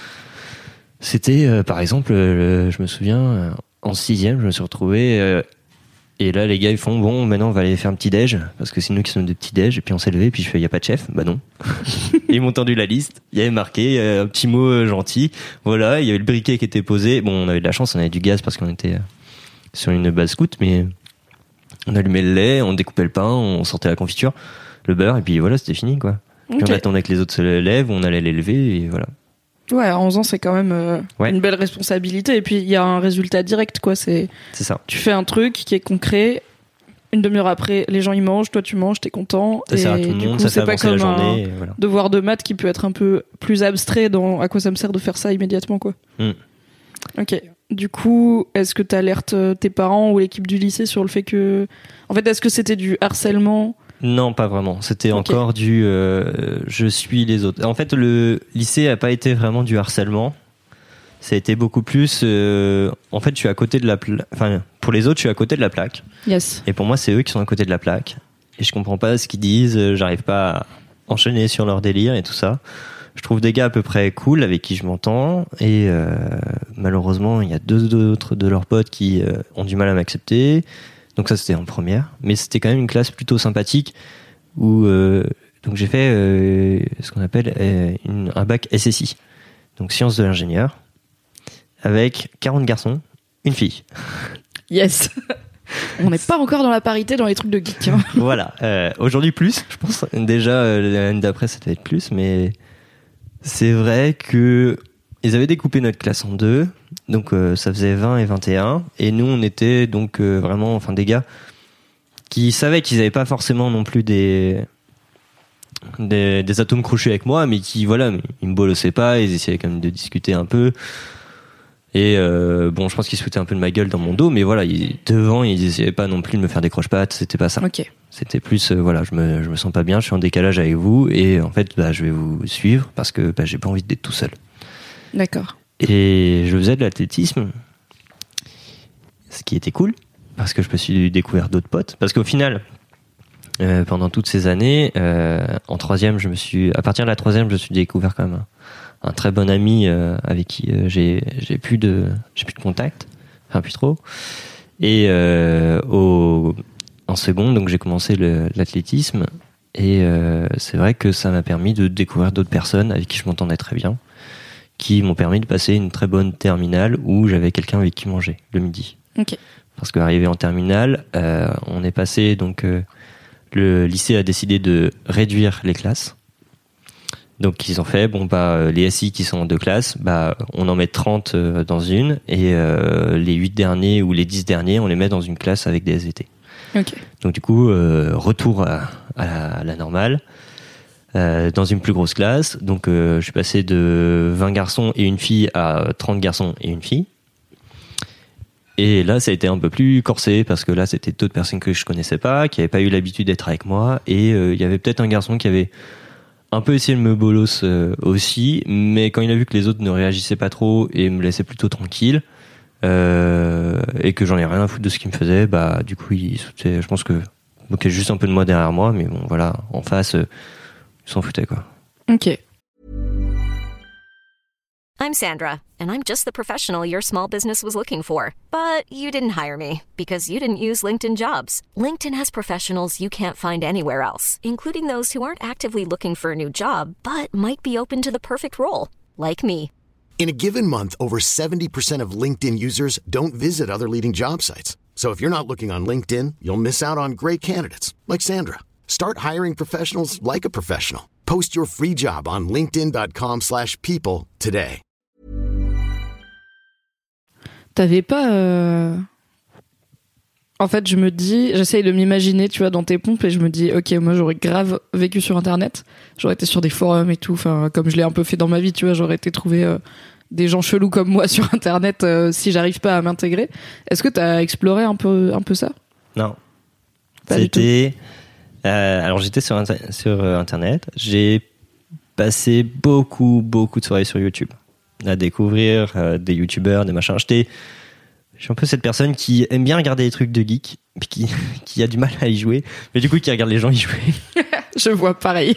Speaker 4: c'était, euh, par exemple, euh, je me souviens, euh, en sixième, je me suis retrouvé, euh, et là, les gars, ils font, bon, maintenant, on va aller faire un petit déj, parce que c'est nous qui sommes de petits déj, et puis on s'est levé, puis je fais, il n'y a pas de chef? Bah non. Et ils m'ont tendu la liste, il y avait marqué, euh, un petit mot euh, gentil, voilà, il y avait le briquet qui était posé, bon, on avait de la chance, on avait du gaz, parce qu'on était euh, sur une base scout, mais on allumait le lait, on découpait le pain, on sortait la confiture, le beurre, et puis voilà, c'était fini, quoi. Puis okay. On attendait que les autres se lèvent, on allait les lever, et voilà.
Speaker 3: Ouais, à onze ans, c'est quand même euh, ouais. une belle responsabilité. Et puis, il y a un résultat direct, quoi. C'est,
Speaker 4: c'est ça.
Speaker 3: Tu fais un truc qui est concret. Une demi-heure après, les gens, ils mangent. Toi, tu manges, t'es content.
Speaker 4: Ça sert à tout le monde, ça fait avancer la journée.
Speaker 3: Un voilà. devoir de maths qui peut être un peu plus abstrait dans à quoi ça me sert de faire ça immédiatement, quoi. Mm. Ok. Du coup, est-ce que t'alertes tes parents ou l'équipe du lycée sur le fait que... En fait, est-ce que c'était du harcèlement ?
Speaker 4: Non, pas vraiment. C'était okay. encore du euh, je suis les autres. En fait, le lycée a pas été vraiment du harcèlement. Ça a été beaucoup plus. Euh, en fait, je suis à côté de la plaque. Enfin, pour les autres, je suis à côté de la plaque.
Speaker 3: Yes.
Speaker 4: Et pour moi, c'est eux qui sont à côté de la plaque. Et je comprends pas ce qu'ils disent. J'arrive pas à enchaîner sur leur délire et tout ça. Je trouve des gars à peu près cool avec qui je m'entends. Et euh, malheureusement, il y a deux autres de leurs potes qui euh, ont du mal à m'accepter. Donc ça, c'était en première, mais c'était quand même une classe plutôt sympathique où euh, donc j'ai fait euh, ce qu'on appelle euh, une, un bac S S I, donc sciences de l'ingénieur, avec quarante garçons, une fille.
Speaker 3: Yes. On n'est pas encore dans la parité dans les trucs de geek. Hein.
Speaker 4: Voilà. Euh, aujourd'hui plus, je pense. Déjà euh, l'année d'après, ça devait être plus, mais c'est vrai que ils avaient découpé notre classe en deux. Donc euh, ça faisait vingt et vingt et un, et nous on était donc euh, vraiment enfin des gars qui savaient qu'ils avaient pas forcément non plus des des, des atomes crochus avec moi, mais qui voilà, ils me bolossaient pas, ils essayaient quand même de discuter un peu. Et euh, bon, je pense qu'ils se foutaient un peu de ma gueule dans mon dos, mais voilà, ils, devant ils essayaient pas non plus de me faire des croche-pattes, c'était pas ça.
Speaker 3: Okay.
Speaker 4: C'était plus euh, voilà, je me je me sens pas bien, je suis en décalage avec vous, et en fait bah je vais vous suivre parce que bah j'ai pas envie d'être tout seul.
Speaker 3: D'accord.
Speaker 4: Et je faisais de l'athlétisme, ce qui était cool, parce que je me suis découvert d'autres potes. Parce qu'au final, euh, pendant toutes ces années, euh, en troisième, je me suis, à partir de la troisième, je me suis découvert quand même un, un très bon ami euh, avec qui euh, j'ai, j'ai plus de, j'ai plus de contact, enfin plus trop. Et euh, au, en seconde, donc j'ai commencé le, l'athlétisme, et euh, c'est vrai que ça m'a permis de découvrir d'autres personnes avec qui je m'entendais très bien, qui m'ont permis de passer une très bonne terminale où j'avais quelqu'un avec qui manger le midi.
Speaker 3: Okay.
Speaker 4: Parce qu'arrivé en terminale, euh, on est passé, donc euh, le lycée a décidé de réduire les classes. Donc ils ont fait, bon bah les S I qui sont en deux classes, bah on en met trente euh, dans une, et euh, les huit derniers ou les dix derniers, on les met dans une classe avec des S V T.
Speaker 3: Okay.
Speaker 4: Donc du coup, euh, retour à, à, la, à la normale. Euh, dans une plus grosse classe, donc euh, je suis passé de vingt garçons et une fille à trente garçons et une fille. Et là, ça a été un peu plus corsé parce que là, c'était d'autres personnes que je connaissais pas, qui n'avaient pas eu l'habitude d'être avec moi, et euh, il y avait peut-être un garçon qui avait un peu essayé de me bolos euh, aussi, mais quand il a vu que les autres ne réagissaient pas trop et me laissaient plutôt tranquille, euh, et que j'en ai rien à foutre de ce qu'il me faisait, bah du coup, il, je pense que donc il y a juste un peu de moi derrière moi, mais bon, voilà, en face. Euh, s'en foutait quoi.
Speaker 3: Ok.
Speaker 1: I'm Sandra, and I'm just the professional your small business was looking for. But you didn't hire me because you didn't use LinkedIn Jobs. LinkedIn has professionals you can't find anywhere else, including those who aren't actively looking for a new job, but might be open to the perfect role, like me.
Speaker 2: In a given month, over seventy percent of LinkedIn users don't visit other leading job sites. So if you're not looking on LinkedIn, you'll miss out on great candidates like Sandra. Start hiring professionals like a professional. Post your free job on linkedin.com slash people today.
Speaker 3: T'avais pas... Euh... En fait, je me dis... J'essaye de m'imaginer, tu vois, dans tes pompes, et je me dis, ok, moi, j'aurais grave vécu sur Internet. J'aurais été sur des forums et tout, enfin, comme je l'ai un peu fait dans ma vie, tu vois, j'aurais été trouver euh, des gens chelous comme moi sur Internet euh, si j'arrive pas à m'intégrer. Est-ce que t'as exploré un peu, un peu ça ?
Speaker 4: Non.
Speaker 3: Pas du tout.
Speaker 4: C'était... Euh, alors, j'étais sur, inter- sur euh, Internet. J'ai passé beaucoup, beaucoup de soirées sur YouTube. À découvrir euh, des youtubeurs, des machins. J'étais, je suis un peu cette personne qui aime bien regarder les trucs de geek, puis qui, qui a du mal à y jouer, mais du coup qui regarde les gens y jouer.
Speaker 3: Je vois pareil.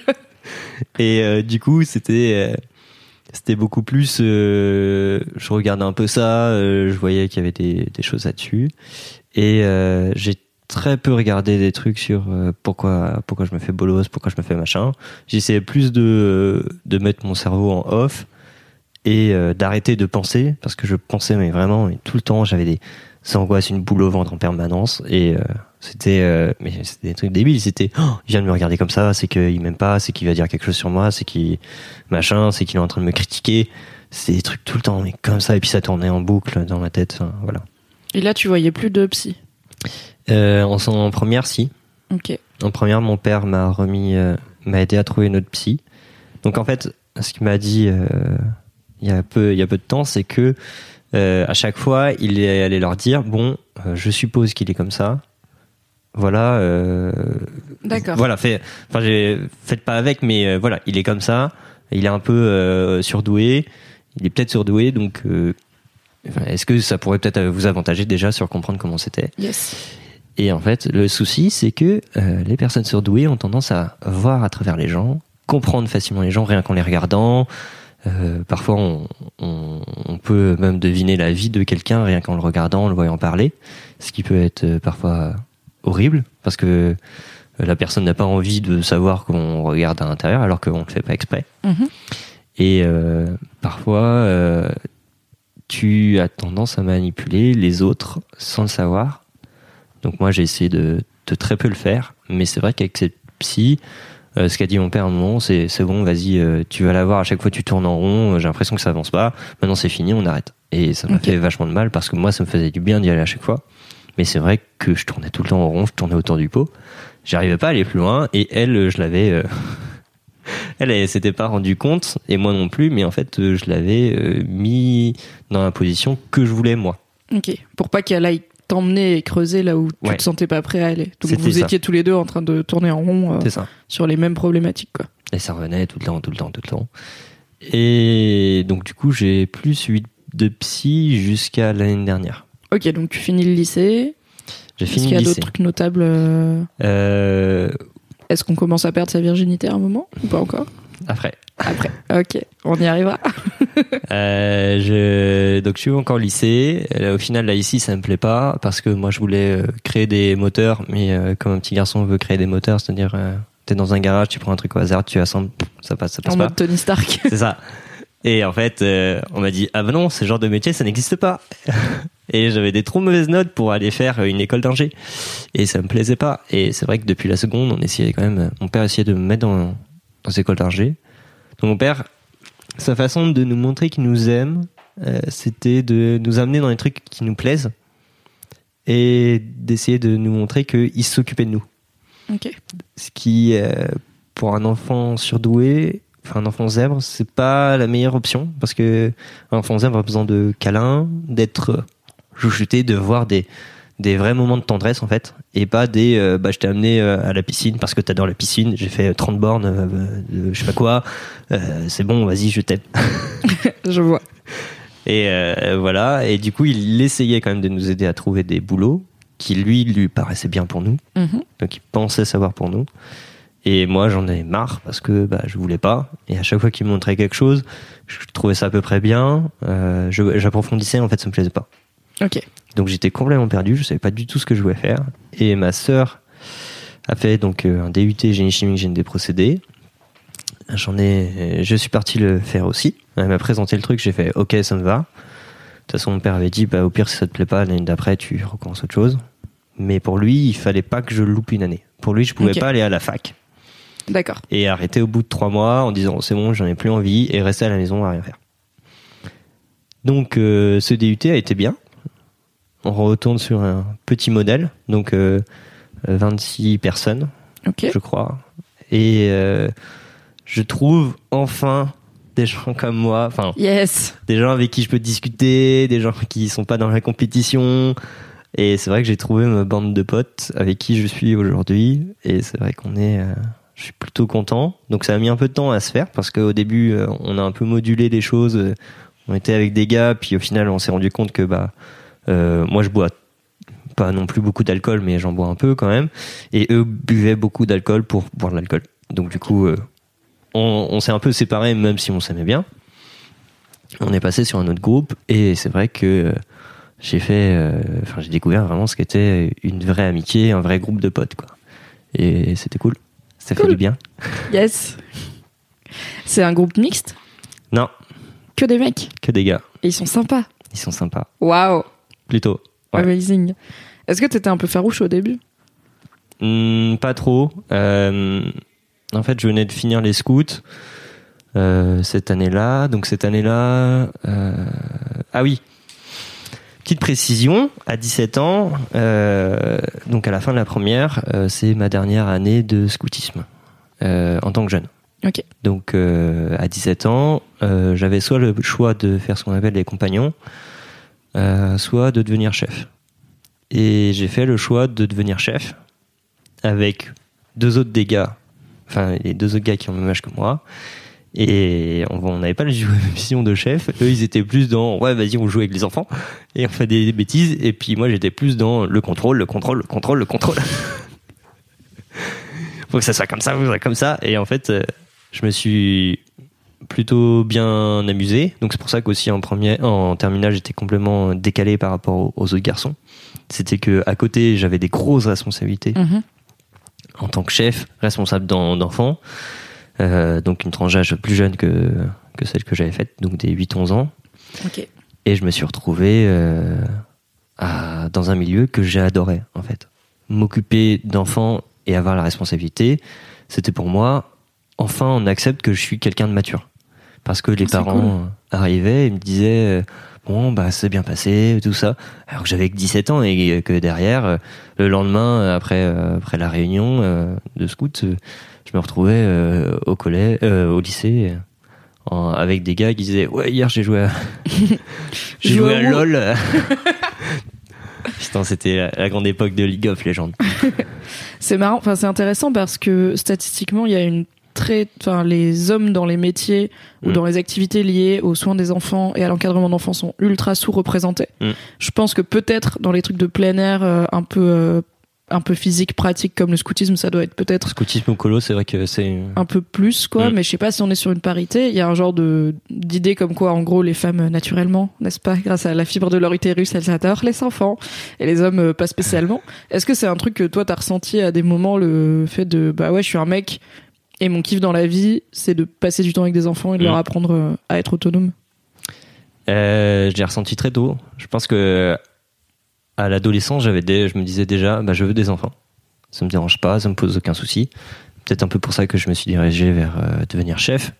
Speaker 4: Et euh, du coup, c'était, euh, c'était beaucoup plus. Euh, je regardais un peu ça, euh, je voyais qu'il y avait des, des choses là-dessus, et euh, j'ai très peu regardé des trucs sur euh, pourquoi, pourquoi je me fais bolos, pourquoi je me fais machin. J'essayais plus de, de mettre mon cerveau en off. Et euh, d'arrêter de penser, parce que je pensais mais vraiment mais tout le temps, j'avais des angoisses, une boule au ventre en permanence, et euh, c'était euh, mais c'était des trucs débiles. C'était oh, il vient de me regarder comme ça, c'est qu'il m'aime pas, c'est qu'il va dire quelque chose sur moi, c'est qu'il machin, c'est qu'il est en train de me critiquer. C'est des trucs tout le temps mais comme ça, et puis ça tournait en boucle dans ma tête, enfin, voilà.
Speaker 3: Et là, tu voyais plus de psy.
Speaker 4: Euh, en, en première, si.
Speaker 3: Ok.
Speaker 4: En première, mon père m'a remis, euh, m'a aidé à trouver une autre psy. Donc en fait, ce qu'il m'a dit. Euh, il y a peu il y a peu de temps, c'est que euh, à chaque fois il est allé leur dire bon euh, je suppose qu'il est comme ça, voilà euh,
Speaker 3: d'accord,
Speaker 4: voilà fait enfin j'ai faites pas avec, mais euh, voilà, il est comme ça, il est un peu euh, surdoué, il est peut-être surdoué, donc euh, enfin, est-ce que ça pourrait peut-être vous avantager déjà sur comprendre comment c'était.
Speaker 3: Yes.
Speaker 4: Et en fait le souci c'est que euh, les personnes surdouées ont tendance à voir à travers les gens, comprendre facilement les gens rien qu'en les regardant. Euh, parfois, on, on, on peut même deviner la vie de quelqu'un rien qu'en le regardant, en le voyant parler, ce qui peut être euh, parfois horrible, parce que euh, la personne n'a pas envie de savoir qu'on regarde à l'intérieur, alors qu'on le fait pas exprès.
Speaker 3: Mm-hmm.
Speaker 4: Et euh, parfois, euh, tu as tendance à manipuler les autres sans le savoir. Donc moi, j'ai essayé de, de très peu le faire, mais c'est vrai qu'avec cette psy, Euh, ce qu'a dit mon père à un moment, c'est c'est bon, vas-y, euh, tu vas la voir, à chaque fois tu tournes en rond, j'ai l'impression que ça avance pas, maintenant c'est fini, on arrête. Et ça m'a
Speaker 3: okay.
Speaker 4: fait vachement de mal, parce que moi ça me faisait du bien d'y aller à chaque fois, mais c'est vrai que je tournais tout le temps en rond, je tournais autour du pot, j'arrivais pas à aller plus loin, et elle, je l'avais euh... elle, elle s'était pas rendu compte, et moi non plus, mais en fait je l'avais euh, mis dans la position que je voulais moi.
Speaker 3: Ok, pour pas qu'elle aille t'emmener et creuser là où tu
Speaker 4: ouais.
Speaker 3: te sentais pas prêt à aller. Donc
Speaker 4: C'était
Speaker 3: vous
Speaker 4: ça.
Speaker 3: étiez tous les deux en train de tourner en rond euh,
Speaker 4: C'est ça.
Speaker 3: sur les mêmes problématiques, quoi.
Speaker 4: Et ça revenait tout le temps, tout le temps, tout le temps. Et donc du coup, j'ai plus suivi de psy jusqu'à l'année dernière.
Speaker 3: Ok, donc tu finis le lycée.
Speaker 4: J'ai
Speaker 3: Est-ce
Speaker 4: fini
Speaker 3: qu'il y a
Speaker 4: le lycée.
Speaker 3: d'autres trucs notables euh...
Speaker 4: Euh...
Speaker 3: Est-ce qu'on commence à perdre sa virginité à un moment ou pas encore?
Speaker 4: Après.
Speaker 3: Après, ok, on y arrivera.
Speaker 4: euh, je... Donc je suis encore au lycée. Au final, là ici, ça me plaît pas, parce que moi je voulais créer des moteurs, mais euh, comme un petit garçon veut créer des moteurs, c'est-à-dire euh, t'es dans un garage, tu prends un truc au hasard, tu assembles, ça passe, ça passe
Speaker 3: en
Speaker 4: pas.
Speaker 3: mode Tony Stark.
Speaker 4: C'est ça. Et en fait, euh, on m'a dit ah ben non, ce genre de métier, ça n'existe pas. Et j'avais des trop mauvaises notes pour aller faire une école d'ingé, et ça me plaisait pas. Et c'est vrai que depuis la seconde, on essayait quand même. Mon père essayait de me mettre dans dans cette école d'ingé. Donc mon père, sa façon de nous montrer qu'il nous aime, euh, c'était de nous amener dans les trucs qui nous plaisent et d'essayer de nous montrer qu'il s'occupait de nous.
Speaker 3: Ok.
Speaker 4: Ce qui, euh, pour un enfant surdoué, enfin un enfant zèbre, c'est pas la meilleure option, parce que un enfant zèbre a besoin de câlins, d'être chouchouté, de voir des des vrais moments de tendresse en fait, et pas des euh, bah je t'ai amené euh, à la piscine parce que t'adores la piscine, j'ai fait trente bornes euh, de je sais pas quoi, euh, c'est bon, vas-y, je t'aime.
Speaker 3: Je vois.
Speaker 4: Et euh, voilà, et du coup il essayait quand même de nous aider à trouver des boulots qui lui lui paraissaient bien pour nous.
Speaker 3: Mm-hmm.
Speaker 4: Donc il pensait savoir pour nous, Et moi, j'en ai marre parce que bah, je voulais pas. Et à chaque fois qu'il me montrait quelque chose, je trouvais ça à peu près bien. Euh, je, j'approfondissais, en fait, ça me plaisait pas.
Speaker 3: Ok.
Speaker 4: Donc j'étais complètement perdu, je savais pas du tout ce que je voulais faire. Et ma sœur a fait donc un D U T génie chimique, génie des procédés. J'en ai, je suis parti le faire aussi. Elle m'a présenté le truc, j'ai fait ok, ça me va. De toute façon, mon père avait dit bah au pire si ça te plaît pas, l'année d'après tu recommences autre chose. Mais pour lui, il fallait pas que je loupe une année. Pour lui, je pouvais okay. pas aller à la fac.
Speaker 3: D'accord.
Speaker 4: Et arrêter au bout de trois mois en disant c'est bon, j'en ai plus envie et rester à la maison à rien faire. Donc euh, ce D U T a été bien. On retourne sur un petit modèle, donc euh, vingt-six personnes, okay. je crois. Et euh, je trouve enfin des gens comme moi, enfin,
Speaker 3: yes.
Speaker 4: des gens avec qui je peux discuter, des gens qui sont pas dans la compétition. Et c'est vrai que j'ai trouvé ma bande de potes avec qui je suis aujourd'hui. Et c'est vrai qu'on est, euh, je suis plutôt content. Donc ça a mis un peu de temps à se faire parce qu'au début, euh, on a un peu modulé les choses. On était avec des gars, puis au final, on s'est rendu compte que bah Euh, moi je bois pas non plus beaucoup d'alcool mais j'en bois un peu quand même et eux buvaient beaucoup d'alcool pour boire de l'alcool, donc du coup euh, on, on s'est un peu séparés même si on s'aimait bien. On est passé sur un autre groupe et c'est vrai que euh, j'ai fait enfin euh, j'ai découvert vraiment ce qu'était une vraie amitié, un vrai groupe de potes quoi, et c'était cool, ça cool. fait du bien. Yes.
Speaker 3: C'est un groupe mixte?
Speaker 4: Non,
Speaker 3: que des mecs,
Speaker 4: que des gars,
Speaker 3: et ils sont sympas.
Speaker 4: Ils sont sympas.
Speaker 3: Waouh.
Speaker 4: Plutôt. Ouais.
Speaker 3: Amazing. Est-ce que t'étais un peu farouche au début?
Speaker 4: mmh, Pas trop. Euh, en fait, je venais de finir les scouts euh, cette année-là. Donc cette année-là... Euh... Ah oui. Petite précision, à dix-sept ans, euh, donc à la fin de la première, euh, c'est ma dernière année de scoutisme euh, en tant que jeune.
Speaker 3: Ok.
Speaker 4: Donc euh, à dix-sept ans, euh, j'avais soit le choix de faire ce qu'on appelle les compagnons, euh, soit de devenir chef. Et j'ai fait le choix de devenir chef avec deux autres des gars, enfin les deux autres gars qui ont le même âge que moi. Et on n'avait pas la mission de chef. Eux, ils étaient plus dans ouais, vas-y, on joue avec les enfants et on fait des, des bêtises. Et puis moi, j'étais plus dans le contrôle, le contrôle, le contrôle, le contrôle. Faut que ça soit comme ça, faut que ça soit comme ça. Et en fait, euh, je me suis plutôt bien amusé. Donc c'est pour ça qu'aussi en première, en terminale, j'étais complètement décalé par rapport aux, aux autres garçons. C'était que à côté, j'avais des grosses responsabilités mmh. en tant que chef, responsable d'en, d'enfants. Euh, donc une tranche d'âge plus jeune que, que celle que j'avais faite, donc des huit onze ans.
Speaker 3: Okay.
Speaker 4: Et je me suis retrouvé euh, à, dans un milieu que j'ai adoré, en fait. M'occuper d'enfants et avoir la responsabilité, c'était pour moi, enfin on accepte que je suis quelqu'un de mature. Parce que les oh, parents cool. arrivaient et me disaient bon bah c'est bien passé, tout ça. Alors que j'avais que dix-sept ans et que derrière, le lendemain, après, après la réunion de scout, je me retrouvais euh, au collège, euh, au lycée, en, avec des gars qui disaient ouais hier j'ai joué, à... j'ai joué à LOL. Putain, c'était la, la grande époque de League of Legends.
Speaker 3: C'est marrant, enfin c'est intéressant parce que statistiquement il y a une très, enfin les hommes dans les métiers mmh. ou dans les activités liées aux soins des enfants et à l'encadrement d'enfants sont ultra sous-représentés. Mmh. Je pense que peut-être dans les trucs de plein air euh, un peu euh, un peu physique, pratique comme le scoutisme, ça doit être peut-être...
Speaker 4: Scoutisme ou colo, c'est vrai que c'est...
Speaker 3: un peu plus, quoi, mmh. mais je sais pas si on est sur une parité. Il y a un genre de, d'idée comme quoi, en gros, les femmes, naturellement, n'est-ce pas, grâce à la fibre de leur utérus, elles adorent les enfants, et les hommes, pas spécialement. Est-ce que c'est un truc que toi, t'as ressenti à des moments, le fait de, bah ouais, je suis un mec, et mon kiff dans la vie, c'est de passer du temps avec des enfants et de mmh. leur apprendre à être autonome?
Speaker 4: euh, Je l'ai ressenti très tôt. Je pense que à l'adolescence, j'avais des, je me disais déjà, bah, je veux des enfants. Ça me dérange pas, ça me pose aucun souci. Peut-être un peu pour ça que je me suis dirigé vers euh, devenir chef.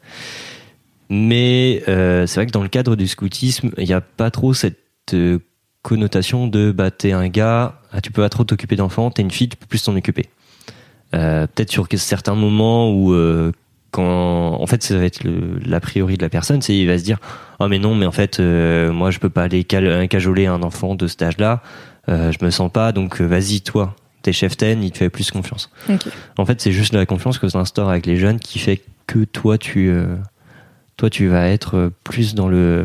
Speaker 4: Mais euh, c'est vrai que dans le cadre du scoutisme, il n'y a pas trop cette euh, connotation de bah t'es un gars, ah, tu peux pas trop t'occuper d'enfants, t'es une fille, tu peux plus t'en occuper. Euh, peut-être sur certains moments où euh, quand en fait ça va être le, l'a priori de la personne, c'est il va se dire oh mais non mais en fait euh, moi je peux pas aller cal- cajoler un enfant de cet âge-là, euh, je me sens pas donc euh, vas-y toi t'es chef ten, il te fait plus confiance. Okay. En fait c'est juste la confiance que tu instaures avec les jeunes qui fait que toi tu euh, toi tu vas être plus dans le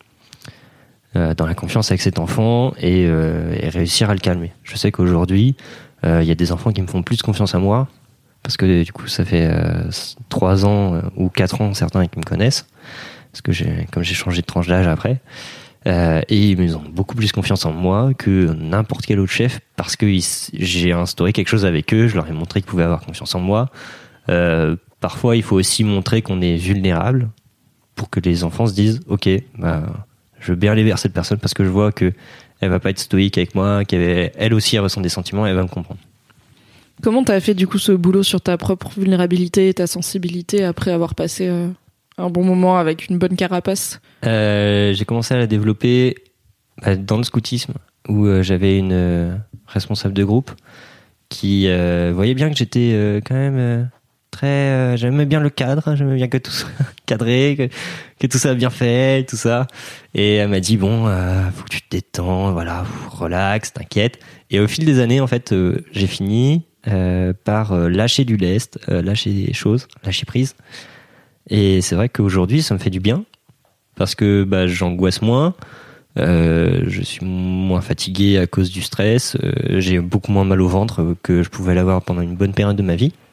Speaker 4: euh, dans la confiance avec cet enfant et, euh, et réussir à le calmer. Je sais qu'aujourd'hui il euh, y a des enfants qui me font plus confiance à moi parce que du coup ça fait euh, trois ans euh, ou quatre ans certains qui me connaissent, parce que j'ai, comme j'ai changé de tranche d'âge après, euh, et ils ont beaucoup plus confiance en moi que n'importe quel autre chef, parce que ils, j'ai instauré quelque chose avec eux, je leur ai montré qu'ils pouvaient avoir confiance en moi. Euh, parfois il faut aussi montrer qu'on est vulnérable pour que les enfants se disent ok, bah, je veux bien aller vers cette personne parce que je vois que elle va pas être stoïque avec moi, qu'elle elle aussi elle ressent des sentiments et elle va me comprendre.
Speaker 3: Comment t'as fait du coup ce boulot sur ta propre vulnérabilité et ta sensibilité après avoir passé euh, un bon moment avec une bonne carapace?
Speaker 4: euh, J'ai commencé à la développer bah, dans le scoutisme, où euh, j'avais une euh, responsable de groupe qui euh, voyait bien que j'étais euh, quand même euh, très... Euh, j'aimais bien le cadre, j'aimais bien que tout soit cadré, que, que tout soit bien fait, tout ça. Et elle m'a dit, bon, euh, faut que tu te détends, voilà, relax, t'inquiète. Et au fil des années, en fait, euh, j'ai fini euh, par euh, lâcher du lest, euh, lâcher des choses, lâcher prise. Et c'est vrai qu'aujourd'hui, ça me fait du bien, parce que bah, j'angoisse moins, euh, je suis moins fatigué à cause du stress, euh, j'ai beaucoup moins mal au ventre que je pouvais l'avoir pendant une bonne période de ma vie.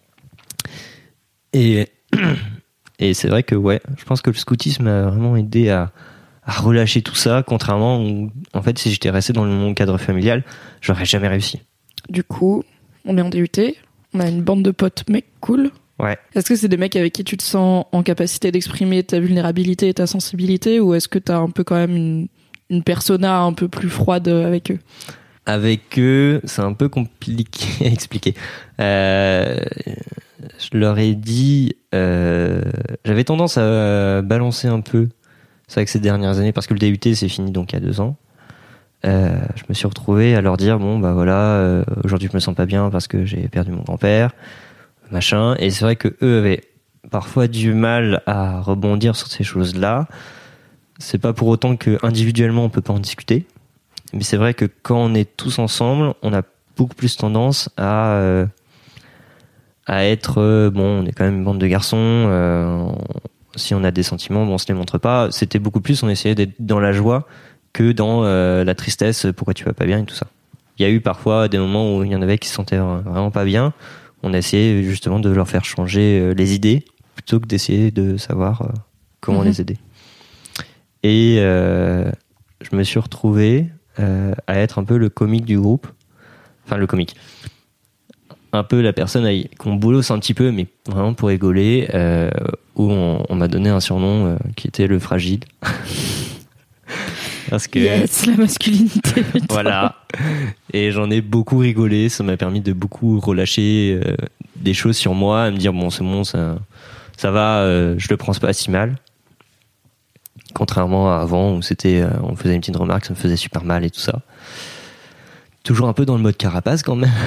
Speaker 4: Et, et c'est vrai que ouais, je pense que le scoutisme m'a vraiment aidé à, à relâcher tout ça, contrairement où, en fait, si j'étais resté dans mon cadre familial, j'aurais jamais réussi.
Speaker 3: Du coup, on est en D U T, on a une bande de potes mecs cool.
Speaker 4: Ouais.
Speaker 3: Est-ce que c'est des mecs avec qui tu te sens en capacité d'exprimer ta vulnérabilité et ta sensibilité, ou est-ce que t'as un peu quand même une, une persona un peu plus froide avec eux?
Speaker 4: Avec eux, c'est un peu compliqué à expliquer. Euh, je leur ai dit... Euh, j'avais tendance à balancer un peu ça avec ces dernières années, parce que le D U T, c'est fini donc il y a deux ans. Euh, je me suis retrouvé à leur dire, bon, bah voilà, euh, aujourd'hui je me sens pas bien parce que j'ai perdu mon grand-père, machin. Et c'est vrai que eux avaient parfois du mal à rebondir sur ces choses-là. C'est pas pour autant que individuellement on peut pas en discuter. Mais c'est vrai que quand on est tous ensemble, on a beaucoup plus tendance à euh, à être euh, bon, on est quand même une bande de garçons. Euh, si on a des sentiments, bon, on se les montre pas. C'était beaucoup plus, on essayait d'être dans la joie que dans euh, la tristesse. Pourquoi tu vas pas bien et tout ça. Il y a eu parfois des moments où il y en avait qui se sentaient vraiment pas bien. On a essayé justement de leur faire changer euh, les idées plutôt que d'essayer de savoir euh, comment mmh. les aider. Et euh, je me suis retrouvé Euh, à être un peu le comique du groupe, enfin le comique, un peu la personne à, qu'on bolosse un petit peu, mais vraiment pour rigoler, euh, où on, on m'a donné un surnom euh, qui était le fragile. Parce que
Speaker 3: yes, la masculinité.
Speaker 4: Voilà. Et j'en ai beaucoup rigolé, ça m'a permis de beaucoup relâcher euh, des choses sur moi, à me dire bon c'est bon, ça, ça va, euh, je le prends pas si mal. Contrairement à avant où c'était, euh, on faisait une petite remarque, ça me faisait super mal et tout ça. Toujours un peu dans le mode carapace quand même.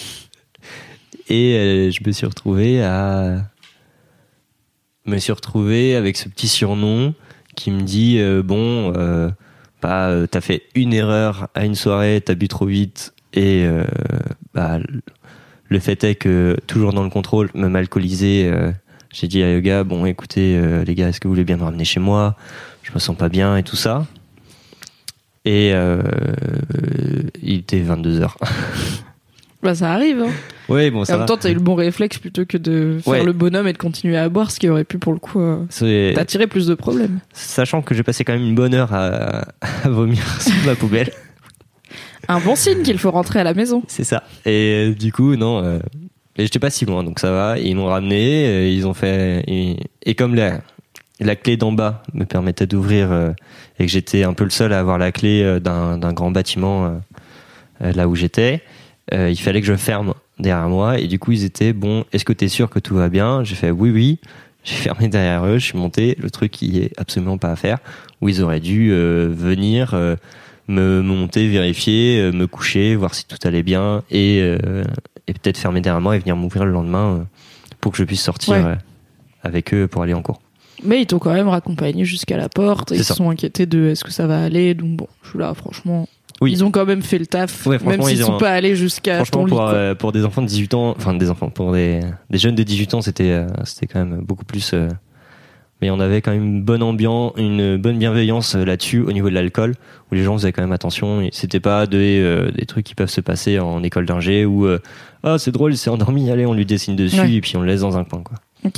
Speaker 4: Et euh, je me suis retrouvé à, me suis retrouvé avec ce petit surnom qui me dit euh, bon, euh, bah euh, t'as fait une erreur à une soirée, t'as bu trop vite et euh, bah le fait est que toujours dans le contrôle, même alcoolisé. Euh, J'ai dit à Yoga, bon écoutez euh, les gars, est-ce que vous voulez bien me ramener chez moi ? Je me sens pas bien et tout ça. Et euh, il était vingt-deux heures.
Speaker 3: Bah ça arrive. Hein.
Speaker 4: Ouais, bon, ça
Speaker 3: en même temps, t'as eu le bon réflexe plutôt que de faire
Speaker 4: ouais.
Speaker 3: le bonhomme et de continuer à boire, ce qui aurait pu pour le coup euh, t'attirer plus de problèmes.
Speaker 4: Sachant que j'ai passé quand même une bonne heure à, à vomir sur ma poubelle.
Speaker 3: Un bon signe qu'il faut rentrer à la maison.
Speaker 4: C'est ça. Et euh, du coup, non... Euh, et j'étais pas si loin, donc ça va. Ils m'ont ramené, ils ont fait... Et, et comme la, la clé d'en bas me permettait d'ouvrir euh, et que j'étais un peu le seul à avoir la clé euh, d'un, d'un grand bâtiment euh, là où j'étais, euh, il fallait que je ferme derrière moi. Et du coup, ils étaient, bon, est-ce que t'es sûr que tout va bien ? J'ai fait oui, oui. J'ai fermé derrière eux, je suis monté. Le truc qui est absolument pas à faire, où ils auraient dû euh, venir... Euh, me monter, vérifier, euh, me coucher, voir si tout allait bien et, euh, et peut-être fermer derrière moi et venir m'ouvrir le lendemain euh, pour que je puisse sortir ouais. euh, avec eux pour aller en cours.
Speaker 3: Mais ils t'ont quand même raccompagné jusqu'à la porte et ils se sont inquiétés de est-ce que ça va aller, donc bon, je suis là franchement. Oui. Ils ont quand même fait le taf, ouais, même s'ils ne sont pas allés jusqu'à ton lit.
Speaker 4: Franchement, pour,
Speaker 3: euh,
Speaker 4: pour des enfants de dix-huit ans, enfin des enfants, pour des, des jeunes de dix-huit ans, c'était, euh, c'était quand même beaucoup plus... Euh, mais on avait quand même une bonne ambiance, une bonne bienveillance là-dessus au niveau de l'alcool, où les gens faisaient quand même attention. Et c'était pas des, euh, des trucs qui peuvent se passer en école d'ingé où euh, ah c'est drôle, il s'est endormi, allez on lui dessine dessus ouais. et puis on le laisse dans un coin quoi.
Speaker 3: Ok.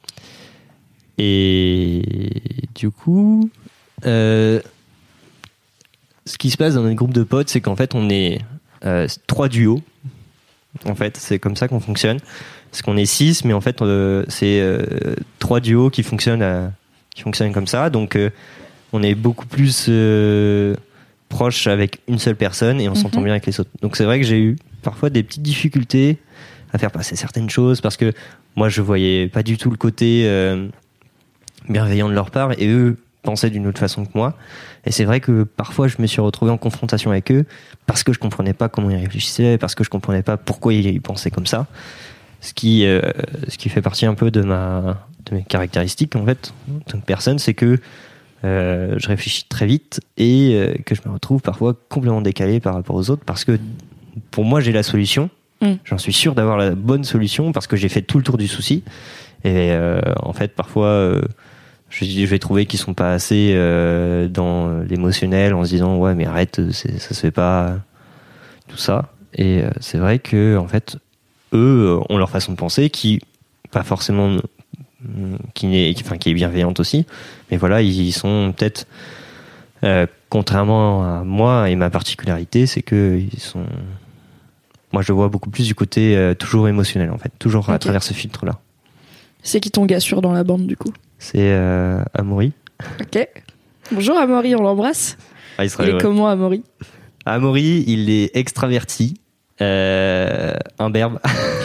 Speaker 4: Et du coup, euh, ce qui se passe dans notre groupe de potes, c'est qu'en fait on est euh, trois duos. En fait, c'est comme ça qu'on fonctionne. Parce qu'on est six, mais en fait, euh, c'est euh, trois duos qui fonctionnent, à, qui fonctionnent comme ça. Donc, euh, on est beaucoup plus euh, proche avec une seule personne et on mm-hmm. s'entend bien avec les autres. Donc, c'est vrai que j'ai eu parfois des petites difficultés à faire passer certaines choses parce que moi, je voyais pas du tout le côté euh, bienveillant de leur part et eux pensaient d'une autre façon que moi. Et c'est vrai que parfois, je me suis retrouvé en confrontation avec eux parce que je comprenais pas comment ils réfléchissaient, parce que je comprenais pas pourquoi ils pensaient comme ça. Ce qui, euh, ce qui fait partie un peu de ma, de mes caractéristiques en fait, en tant que personne, c'est que euh, je réfléchis très vite et euh, que je me retrouve parfois complètement décalé par rapport aux autres parce que pour moi j'ai la solution, mmh. j'en suis sûr d'avoir la bonne solution parce que j'ai fait tout le tour du souci et euh, en fait parfois euh, je, je vais trouver qu'ils sont pas assez euh, dans l'émotionnel en se disant ouais mais arrête, c'est, ça se fait pas tout ça et euh, c'est vrai que en fait eux ont leur façon de penser qui pas forcément qui est enfin qui est bienveillante aussi mais voilà ils sont peut-être euh, contrairement à moi et ma particularité c'est que ils sont moi je vois beaucoup plus du côté euh, toujours émotionnel en fait toujours okay. à travers ce filtre là.
Speaker 3: C'est qui ton gars sûr dans la bande du coup?
Speaker 4: C'est euh, Amaury.
Speaker 3: Ok, bonjour Amaury, on l'embrasse.
Speaker 4: Ah, il,
Speaker 3: il est comment Amaury?
Speaker 4: Amaury il est extraverti. Euh, imberbe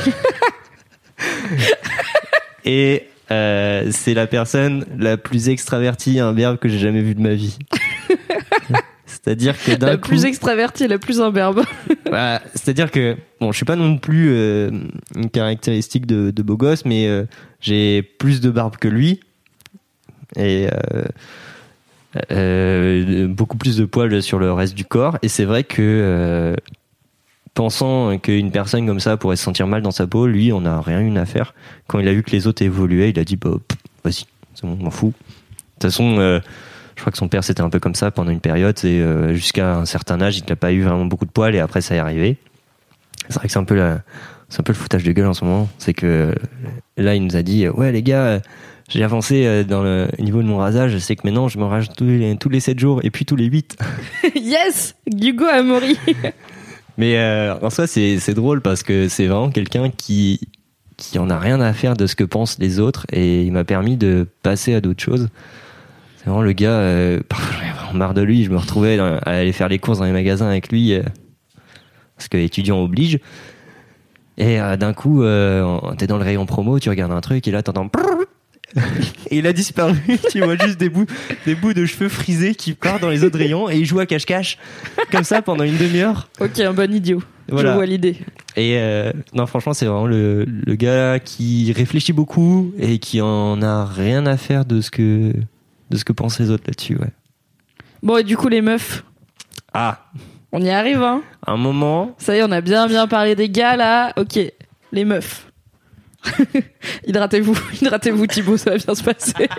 Speaker 4: et euh, c'est la personne la plus extravertie imberbe que j'ai jamais vue de ma vie. C'est-à-dire que d'un
Speaker 3: la
Speaker 4: coup,
Speaker 3: plus extravertie et la plus imberbe.
Speaker 4: bah, c'est-à-dire que bon, je suis pas non plus euh, une caractéristique de, de beau gosse, mais euh, j'ai plus de barbe que lui et euh, euh, beaucoup plus de poils sur le reste du corps. Et c'est vrai que euh, pensant qu'une personne comme ça pourrait se sentir mal dans sa peau, lui, on n'a rien eu à faire. Quand il a vu que les autres évoluaient, il a dit bah, pff, vas-y, c'est bon, m'en fous. De toute façon, euh, je crois que son père c'était un peu comme ça pendant une période, et euh, jusqu'à un certain âge, il n'a pas eu vraiment beaucoup de poils, et après ça est arrivé. C'est vrai que c'est un peu la, c'est un peu le foutage de gueule en ce moment. C'est que là, il nous a dit ouais les gars, j'ai avancé dans le niveau de mon rasage, je sais que maintenant je me rase tous les, tous les sept jours et puis tous les huit.
Speaker 3: Yes, Hugo Amaury.
Speaker 4: Mais euh, en soi, c'est, c'est drôle parce que c'est vraiment quelqu'un qui, qui en a rien à faire de ce que pensent les autres, et il m'a permis de passer à d'autres choses. C'est vraiment le gars, euh, parfois j'en avais vraiment marre de lui, je me retrouvais dans, à aller faire les courses dans les magasins avec lui, euh, parce que étudiant oblige. Et euh, d'un coup, euh, t'es dans le rayon promo, tu regardes un truc, et là t'entends... Et il a disparu, tu vois juste des bouts, des bouts de cheveux frisés qui partent dans les autres rayons, et il joue à cache-cache comme ça pendant une demi-heure.
Speaker 3: Ok, un bon idiot. Voilà. Je vois l'idée.
Speaker 4: Et euh, non, franchement, c'est vraiment le, le gars qui réfléchit beaucoup et qui en a rien à faire de ce que, de ce que pensent les autres là-dessus, ouais.
Speaker 3: Bon, et du coup, les meufs.
Speaker 4: Ah.
Speaker 3: On y arrive, hein.
Speaker 4: Un moment.
Speaker 3: Ça y est, on a bien bien parlé des gars là. Ok, les meufs. hydratez-vous, hydratez-vous Thibaut, ça va bien se passer.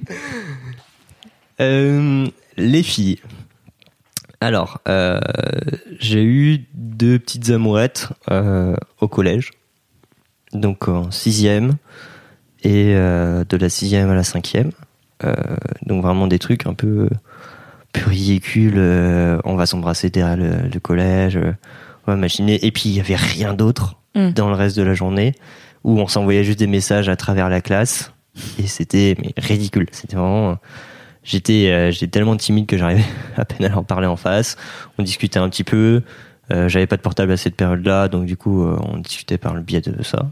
Speaker 4: euh, les filles. Alors, euh, j'ai eu deux petites amourettes euh, au collège, donc en sixième, et euh, de la sixième à la cinquième. Euh, donc vraiment des trucs un peu, peu ridicules. Euh, on va s'embrasser derrière le, le collège, euh, on va machiner. Et puis il y avait rien d'autre mmh. dans le reste de la journée, où on s'envoyait juste des messages à travers la classe, et c'était mais, ridicule. C'était vraiment, j'étais, euh, j'étais tellement timide que j'arrivais à peine à leur parler en face. On discutait un petit peu. Euh, j'avais pas de portable à cette période-là, donc du coup, euh, on discutait par le biais de ça.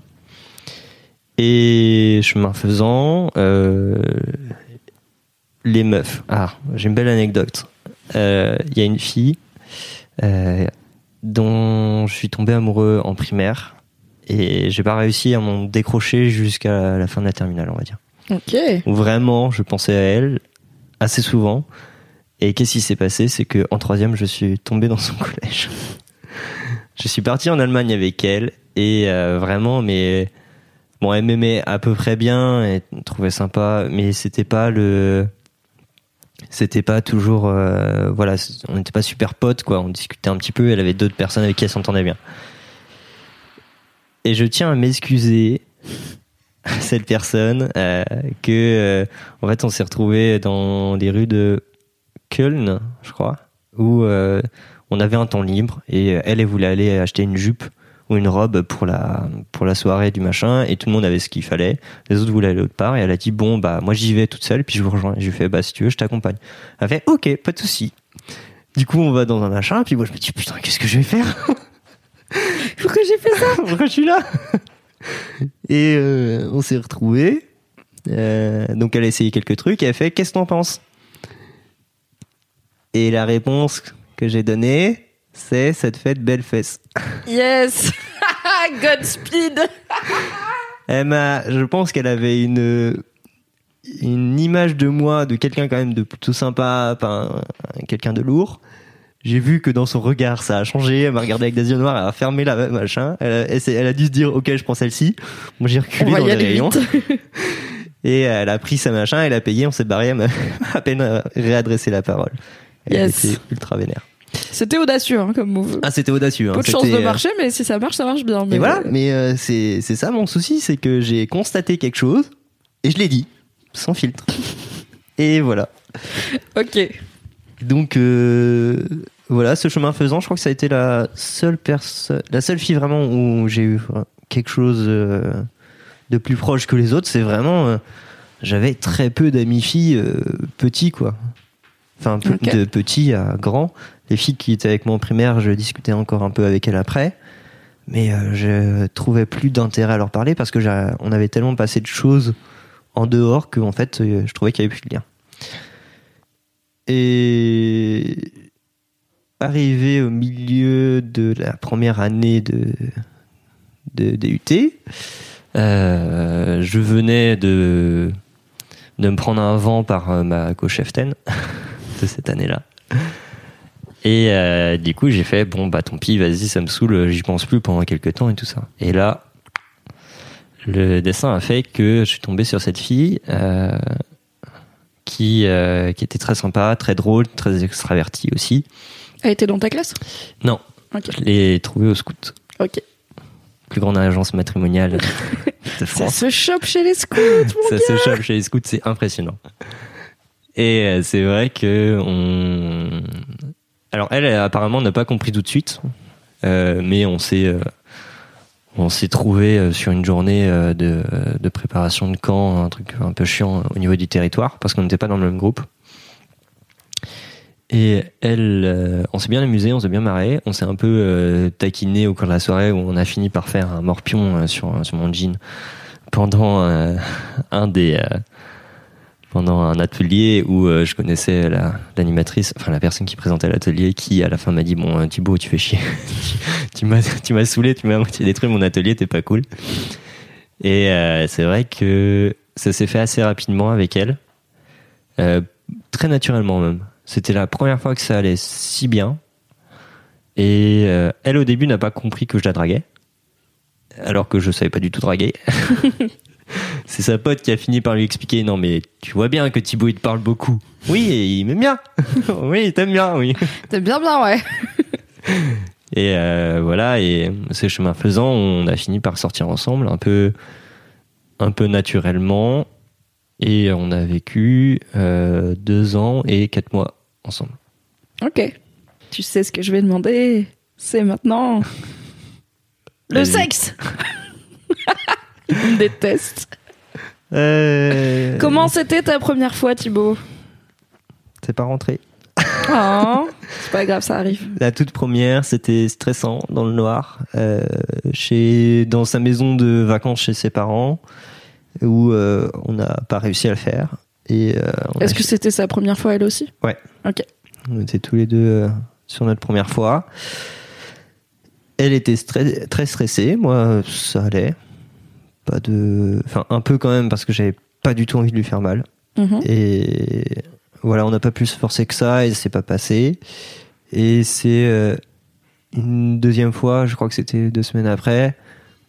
Speaker 4: Et chemin faisant, euh, les meufs. Ah, j'ai une belle anecdote. Il euh, y a une fille euh, dont je suis tombé amoureux en primaire. Et j'ai pas réussi à m'en décrocher jusqu'à la fin de la terminale, on va dire.
Speaker 3: Ok.
Speaker 4: Où vraiment, je pensais à elle assez souvent. Et qu'est-ce qui s'est passé? C'est que en troisième, je suis tombé dans son collège. Je suis parti en Allemagne avec elle, et euh, vraiment, mais bon, elle m'aimait à peu près bien, elle me trouvait sympa, mais c'était pas le, c'était pas toujours, euh, voilà, on n'était pas super potes, quoi. On discutait un petit peu. Elle avait d'autres personnes avec qui elle s'entendait bien. Et je tiens à m'excuser à cette personne euh, que, euh, en fait, on s'est retrouvés dans les rues de Köln, je crois, où euh, on avait un temps libre et elle, elle voulait aller acheter une jupe ou une robe pour la pour la soirée du machin, et tout le monde avait ce qu'il fallait. Les autres voulaient aller autre part, et elle a dit bon bah moi j'y vais toute seule, puis je vous rejoins. Et je lui ai fait bah si tu veux je t'accompagne. Elle a fait ok, pas de souci. Du coup on va dans un machin, puis moi je me dis putain qu'est-ce que je vais faire?
Speaker 3: Pourquoi j'ai fait ça?
Speaker 4: Pourquoi je suis là? Et euh, on s'est retrouvés. Euh, donc elle a essayé quelques trucs et elle a fait qu'est-ce que t'en penses? Et la réponse que j'ai donnée, c'est ça te fait de belles fesses.
Speaker 3: Yes. Godspeed.
Speaker 4: Elle m'a, je pense qu'elle avait une une image de moi, de quelqu'un quand même de plutôt sympa, pas un, quelqu'un de lourd. J'ai vu que dans son regard ça a changé. Elle m'a regardé avec des yeux noirs, elle a fermé la machin. Elle a, elle, elle a dû se dire ok je prends celle-ci. Moi j'ai reculé dans les rayons. Et elle a pris sa machin, elle a payé, on s'est barré. Elle m'a à peine réadressé la parole. Elle
Speaker 3: yes.
Speaker 4: était ultra vénère.
Speaker 3: C'était audacieux hein, comme move.
Speaker 4: Ah c'était audacieux.
Speaker 3: Peu
Speaker 4: hein.
Speaker 3: de chance de marcher, mais si ça marche, ça marche bien. Mais
Speaker 4: et voilà. Mais euh, c'est c'est ça mon souci, c'est que j'ai constaté quelque chose et je l'ai dit sans filtre. Et voilà.
Speaker 3: Ok.
Speaker 4: Donc euh, voilà, ce chemin faisant, je crois que ça a été la seule personne, la seule fille vraiment où j'ai eu quelque chose euh, de plus proche que les autres. C'est vraiment, euh, j'avais très peu d'amis filles euh, petits quoi. Enfin okay. de petits à grands. Les filles qui étaient avec moi en primaire, je discutais encore un peu avec elles après, mais euh, je trouvais plus d'intérêt à leur parler parce que on avait tellement passé de choses en dehors que en fait, euh, je trouvais qu'il y avait plus de lien. Et arrivé au milieu de la première année de, de D U T, euh, je venais de, de me prendre un vent par ma co-cheftaine de cette année-là. Et euh, du coup, j'ai fait, bon, bah tant pis, vas-y, ça me saoule, j'y pense plus pendant quelques temps et tout ça. Et là, le destin a fait que je suis tombé sur cette fille euh, qui, euh, qui était très sympa, très drôle, très extravertie aussi.
Speaker 3: Elle était dans ta classe ?
Speaker 4: Non, okay. Je l'ai trouvée au scout.
Speaker 3: Ok.
Speaker 4: Plus grande agence matrimoniale de France.
Speaker 3: Ça se chope chez les scouts, mon
Speaker 4: Ça
Speaker 3: gars.
Speaker 4: se chope chez les scouts, c'est impressionnant. Et euh, c'est vrai que on... Alors elle, elle apparemment n'a pas compris tout de suite, euh, mais on s'est... Euh, On s'est trouvé sur une journée de, de préparation de camp, un truc un peu chiant au niveau du territoire, parce qu'on n'était pas dans le même groupe. Et elle, on s'est bien amusé, on s'est bien marré, on s'est un peu taquiné au cours de la soirée où on a fini par faire un morpion sur, sur mon jean pendant un des... pendant un atelier où euh, je connaissais la, l'animatrice, enfin la personne qui présentait l'atelier, qui à la fin m'a dit bon Thibaut tu fais chier, tu m'as tu m'as saoulé, tu m'as détruit mon atelier, t'es pas cool. Et euh, c'est vrai que ça s'est fait assez rapidement avec elle, euh, très naturellement même. C'était la première fois que ça allait si bien. Et euh, elle au début n'a pas compris que je la draguais, alors que je savais pas du tout draguer. C'est sa pote qui a fini par lui expliquer non mais tu vois bien que Thibaut il te parle beaucoup. Oui, et il m'aime bien. Oui, il t'aime bien, oui.
Speaker 3: T'aimes bien bien, ouais.
Speaker 4: Et euh, voilà, et ce chemin faisant, on a fini par sortir ensemble un peu un peu naturellement, et on a vécu euh, deux ans et quatre mois ensemble. Ok.
Speaker 3: Tu sais ce que je vais demander, c'est maintenant le
Speaker 4: Vas-y.
Speaker 3: Sexe. Il me déteste.
Speaker 4: Euh...
Speaker 3: Comment c'était ta première fois, Thibaut ?
Speaker 4: C'est pas rentré.
Speaker 3: Oh, c'est pas grave, ça arrive.
Speaker 4: La toute première, c'était stressant dans le noir, euh, chez dans sa maison de vacances chez ses parents, où euh, on n'a pas réussi à le faire. Et euh,
Speaker 3: est-ce que fait... c'était sa première fois elle aussi ?
Speaker 4: Ouais.
Speaker 3: Ok.
Speaker 4: On était tous les deux euh, sur notre première fois. Elle était stre- très stressée, moi ça allait. Pas de, enfin un peu quand même parce que j'avais pas du tout envie de lui faire mal. Mmh. Et voilà, on n'a pas pu se forcer que ça et c'est pas passé. Et c'est euh, une deuxième fois, je crois que c'était deux semaines après,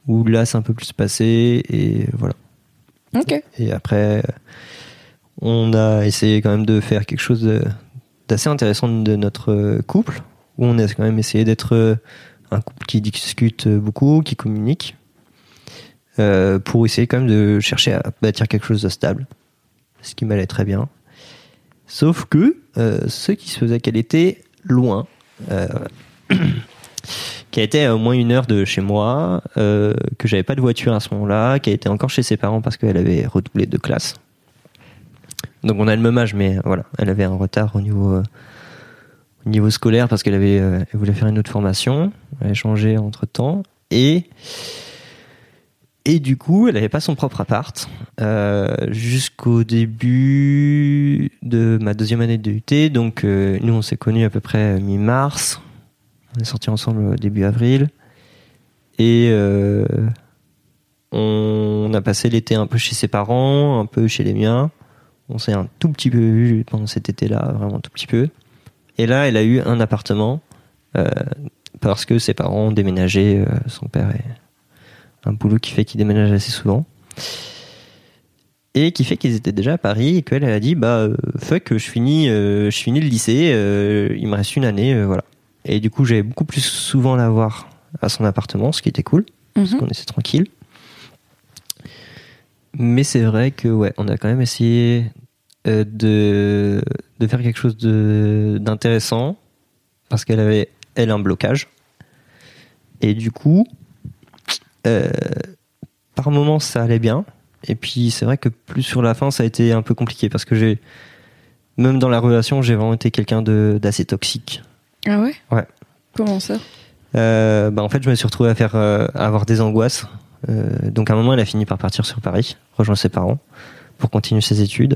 Speaker 4: où là c'est un peu plus passé et voilà.
Speaker 3: Ok.
Speaker 4: Et après, on a essayé quand même de faire quelque chose de, d'assez intéressant de notre couple, où on a quand même essayé d'être un couple qui discute beaucoup, qui communique, euh, pour essayer quand même de chercher à bâtir quelque chose de stable, ce qui m'allait très bien. Sauf que euh, ce qui se faisait qu'elle était loin, euh, qui a été à au moins une heure de chez moi, euh, que j'avais pas de voiture à ce moment-là, qui a été encore chez ses parents parce qu'elle avait redoublé de classe. Donc on a le même âge, mais voilà, elle avait un retard au niveau, euh, au niveau scolaire parce qu'elle avait, euh, elle voulait faire une autre formation, elle avait changé entre temps, et et du coup, elle avait pas son propre appart euh, jusqu'au début de ma deuxième année de D U T. Donc euh, nous, on s'est connus à peu près mi-mars. On est sortis ensemble début avril. Et euh, on a passé l'été un peu chez ses parents, un peu chez les miens. On s'est un tout petit peu vu pendant cet été-là, vraiment un tout petit peu. Et là, elle a eu un appartement euh, parce que ses parents ont déménagé. Euh, son père est un boulot qui fait qu'il déménage assez souvent. Et qui fait qu'ils étaient déjà à Paris et qu'elle elle a dit bah euh, fuck, je finis, euh, je finis le lycée, euh, il me reste une année, euh, voilà. Et du coup, j'allais beaucoup plus souvent la voir à son appartement, ce qui était cool, mm-hmm. parce qu'on était tranquille. Mais c'est vrai que ouais, on a quand même essayé euh, de de faire quelque chose de d'intéressant parce qu'elle avait elle un blocage. Et du coup, euh, par moments ça allait bien. Et puis c'est vrai que plus sur la fin, ça a été un peu compliqué parce que j'ai même dans la relation, j'ai vraiment été quelqu'un de d'assez toxique.
Speaker 3: Ah ouais ?
Speaker 4: Ouais.
Speaker 3: Comment ça ?
Speaker 4: euh, bah en fait, je me suis retrouvé à faire euh, à avoir des angoisses. Euh, donc à un moment, elle a fini par partir sur Paris, rejoindre ses parents pour continuer ses études.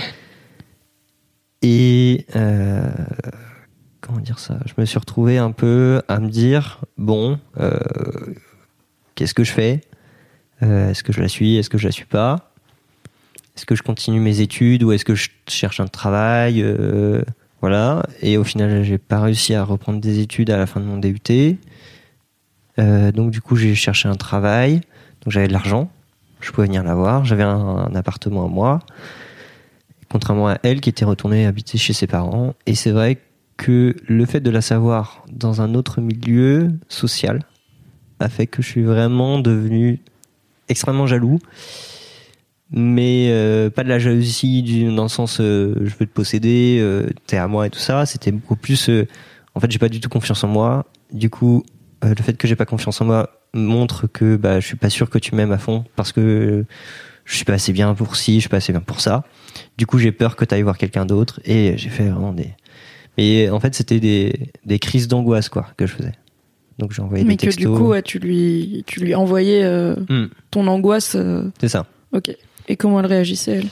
Speaker 4: Et euh, comment dire ça ? Je me suis retrouvé un peu à me dire bon, euh, qu'est-ce que je fais ? euh, Est-ce que je la suis ? Est-ce que je la suis pas ? Est-ce que je continue mes études ou est-ce que je cherche un travail ? euh, Voilà. Et au final, j'ai pas réussi à reprendre des études à la fin de mon D U T. Euh, donc du coup, j'ai cherché un travail. Donc j'avais de l'argent. Je pouvais venir la voir. J'avais un, un appartement à moi. Contrairement à elle qui était retournée habiter chez ses parents. Et c'est vrai que le fait de la savoir dans un autre milieu social a fait que je suis vraiment devenu extrêmement jaloux. Mais euh, pas de la jalousie du, dans le sens euh, je veux te posséder, euh, t'es à moi et tout ça. C'était beaucoup plus euh, en fait j'ai pas du tout confiance en moi. Du coup euh, le fait que j'ai pas confiance en moi montre que bah je suis pas sûr que tu m'aimes à fond parce que euh, je suis pas assez bien pour ci, je suis pas assez bien pour ça. Du coup j'ai peur que t'ailles voir quelqu'un d'autre et j'ai fait vraiment des mais en fait c'était des des crises d'angoisse quoi que je faisais. Donc j'ai envoyé
Speaker 3: mais
Speaker 4: des textos.
Speaker 3: Mais que du coup ouais, tu lui tu lui envoyais euh, mm. ton angoisse. Euh...
Speaker 4: C'est ça.
Speaker 3: Ok. Et comment elle réagissait, elle ?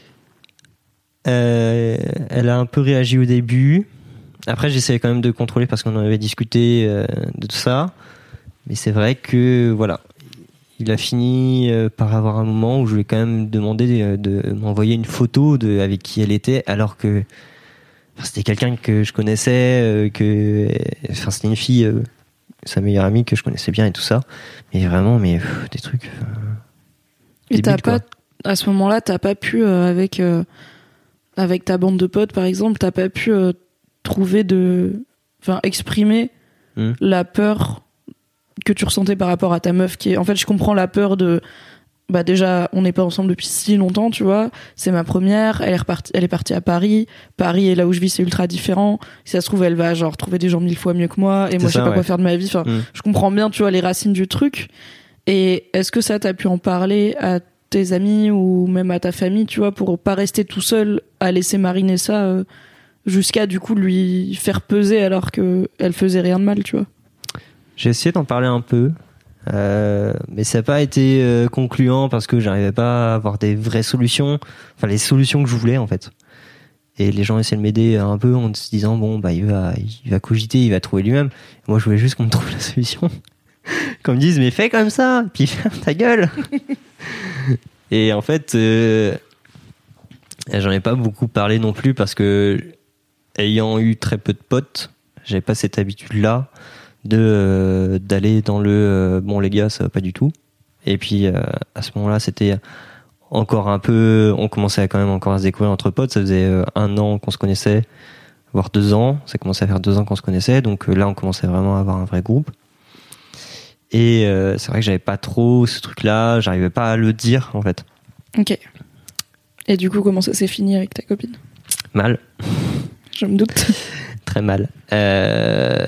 Speaker 4: euh, Elle a un peu réagi au début. Après, j'essayais quand même de contrôler parce qu'on en avait discuté euh, de tout ça. Mais c'est vrai que, voilà, il a fini euh, par avoir un moment où je lui ai quand même demandé de, de m'envoyer une photo de avec qui elle était, alors que enfin, c'était quelqu'un que je connaissais, euh, que, enfin, c'était une fille, euh, sa meilleure amie que je connaissais bien et tout ça. Mais vraiment, mais pff, des trucs. Euh,
Speaker 3: et t'as pas. À ce moment-là, t'as pas pu, euh, avec, euh, avec ta bande de potes, par exemple, t'as pas pu euh, trouver de. Enfin, exprimer mmh. la peur que tu ressentais par rapport à ta meuf qui est. En fait, je comprends la peur de. Bah, déjà, on n'est pas ensemble depuis si longtemps, tu vois. C'est ma première, elle est repartie, elle est partie à Paris. Paris, et là où je vis, c'est ultra différent. Si ça se trouve, elle va, genre, trouver des gens mille fois mieux que moi, et
Speaker 4: c'est
Speaker 3: moi,
Speaker 4: ça,
Speaker 3: je sais pas
Speaker 4: ouais.
Speaker 3: quoi faire de ma vie. Enfin, mmh. je comprends bien, tu vois, les racines du truc. Et est-ce que ça, t'as pu en parler à tes amis ou même à ta famille, tu vois, pour pas rester tout seul à laisser mariner ça euh, jusqu'à du coup lui faire peser alors que elle faisait rien de mal, tu vois.
Speaker 4: J'ai essayé d'en parler un peu, euh, mais ça n'a pas été euh, concluant parce que j'arrivais pas à avoir des vraies solutions, enfin les solutions que je voulais en fait. Et les gens essaient de m'aider un peu en se disant bon bah il va, il va cogiter, il va trouver lui-même. Moi je voulais juste qu'on me trouve la solution. Qu'on me dise mais fais comme ça, puis ferme ta gueule. Et en fait, euh, j'en ai pas beaucoup parlé non plus parce que ayant eu très peu de potes, j'avais pas cette habitude-là de euh, d'aller dans le euh, bon les gars ça va pas du tout. Et puis euh, à ce moment-là c'était encore un peu, on commençait à quand même encore à se découvrir entre potes. Ça faisait euh, un an qu'on se connaissait, voire deux ans. Ça commençait à faire deux ans qu'on se connaissait, donc euh, là on commençait vraiment à avoir un vrai groupe. Et euh, c'est vrai que j'avais pas trop ce truc-là, j'arrivais pas à le dire en fait.
Speaker 3: Ok. Et du coup, comment ça s'est fini avec ta copine ?
Speaker 4: Mal.
Speaker 3: Je me doute.
Speaker 4: Très mal. Euh...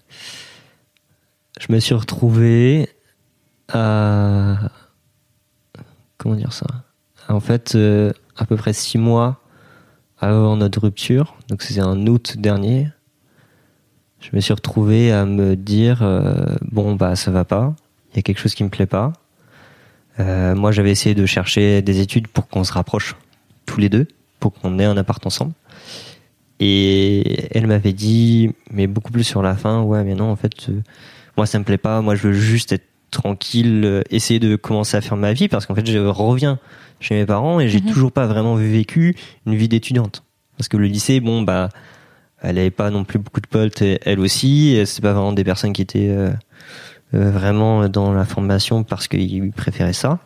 Speaker 4: Je me suis retrouvé à... Comment dire ça ? En fait, euh, à peu près six mois avant notre rupture, donc c'était en août dernier, je me suis retrouvé à me dire euh, bon bah ça va pas, il y a quelque chose qui me plaît pas. Euh, moi j'avais essayé de chercher des études pour qu'on se rapproche tous les deux, pour qu'on ait un appart ensemble. Et elle m'avait dit, mais beaucoup plus sur la fin, ouais mais non en fait euh, moi ça me plaît pas, moi je veux juste être tranquille, euh, essayer de commencer à faire ma vie, parce qu'en fait je reviens chez mes parents et j'ai mmh. toujours pas vraiment vécu une vie d'étudiante. Parce que le lycée, bon bah elle avait pas non plus beaucoup de potes, elle aussi, et c'est pas vraiment des personnes qui étaient euh, euh, vraiment dans la formation parce qu'ils préféraient ça.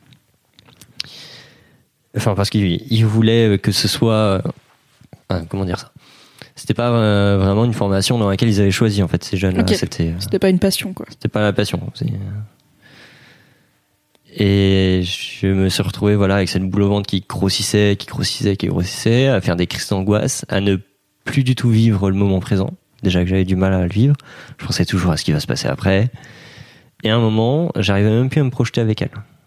Speaker 4: Enfin parce qu'ils voulaient que ce soit... Euh, comment dire ça ? C'était pas euh, vraiment une formation dans laquelle ils avaient choisi en fait ces jeunes-là.
Speaker 3: Okay.
Speaker 4: C'était, euh,
Speaker 3: c'était pas une passion quoi.
Speaker 4: C'était pas la passion. C'est, euh... Et je me suis retrouvé voilà avec cette boule au ventre qui grossissait, qui grossissait, qui grossissait, à faire des crises d'angoisse, à ne plus du tout vivre le moment présent. Déjà que j'avais du mal à le vivre. Je pensais toujours à ce qui va se passer après. Et à un moment, j'arrivais même plus à me projeter avec elle.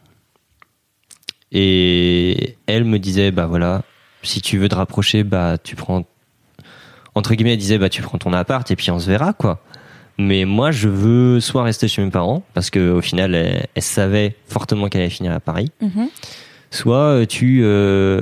Speaker 4: Et elle me disait, bah voilà, si tu veux te rapprocher, bah tu prends, entre guillemets, elle disait, bah tu prends ton appart et puis on se verra, quoi. Mais moi, je veux soit rester chez mes parents, parce qu'au final, elle, elle savait fortement qu'elle allait finir à Paris. Mm-hmm. Soit tu... Euh,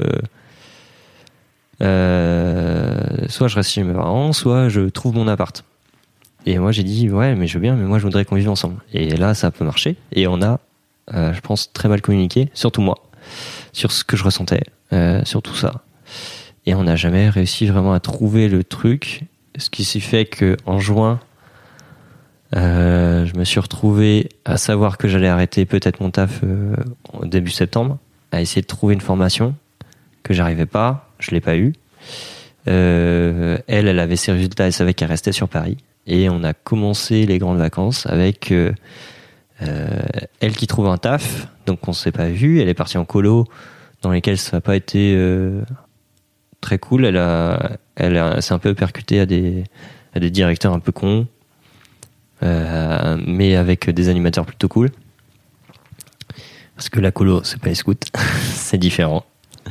Speaker 4: euh, soit je reste chez mes parents, soit je trouve mon appart. Et moi, j'ai dit, ouais, mais je veux bien, mais moi, je voudrais qu'on vive ensemble. Et là, ça peut marcher. Et on a, euh, je pense, très mal communiqué, surtout moi, sur ce que je ressentais, euh, sur tout ça. Et on n'a jamais réussi vraiment à trouver le truc. Ce qui s'est fait qu'en juin, Euh, je me suis retrouvé à savoir que j'allais arrêter peut-être mon taf euh, au début septembre, à essayer de trouver une formation que j'arrivais pas, je l'ai pas eu. Euh, elle, elle avait ses résultats, elle savait qu'elle restait sur Paris, et on a commencé les grandes vacances avec euh, euh, elle qui trouve un taf, donc on s'est pas vu. Elle est partie en colo dans lesquels ça n'a pas été euh, très cool. Elle a, elle a, s'est un peu percutée à des, à des directeurs un peu cons. Euh, mais avec des animateurs plutôt cool, parce que la colo c'est pas les scouts, c'est différent.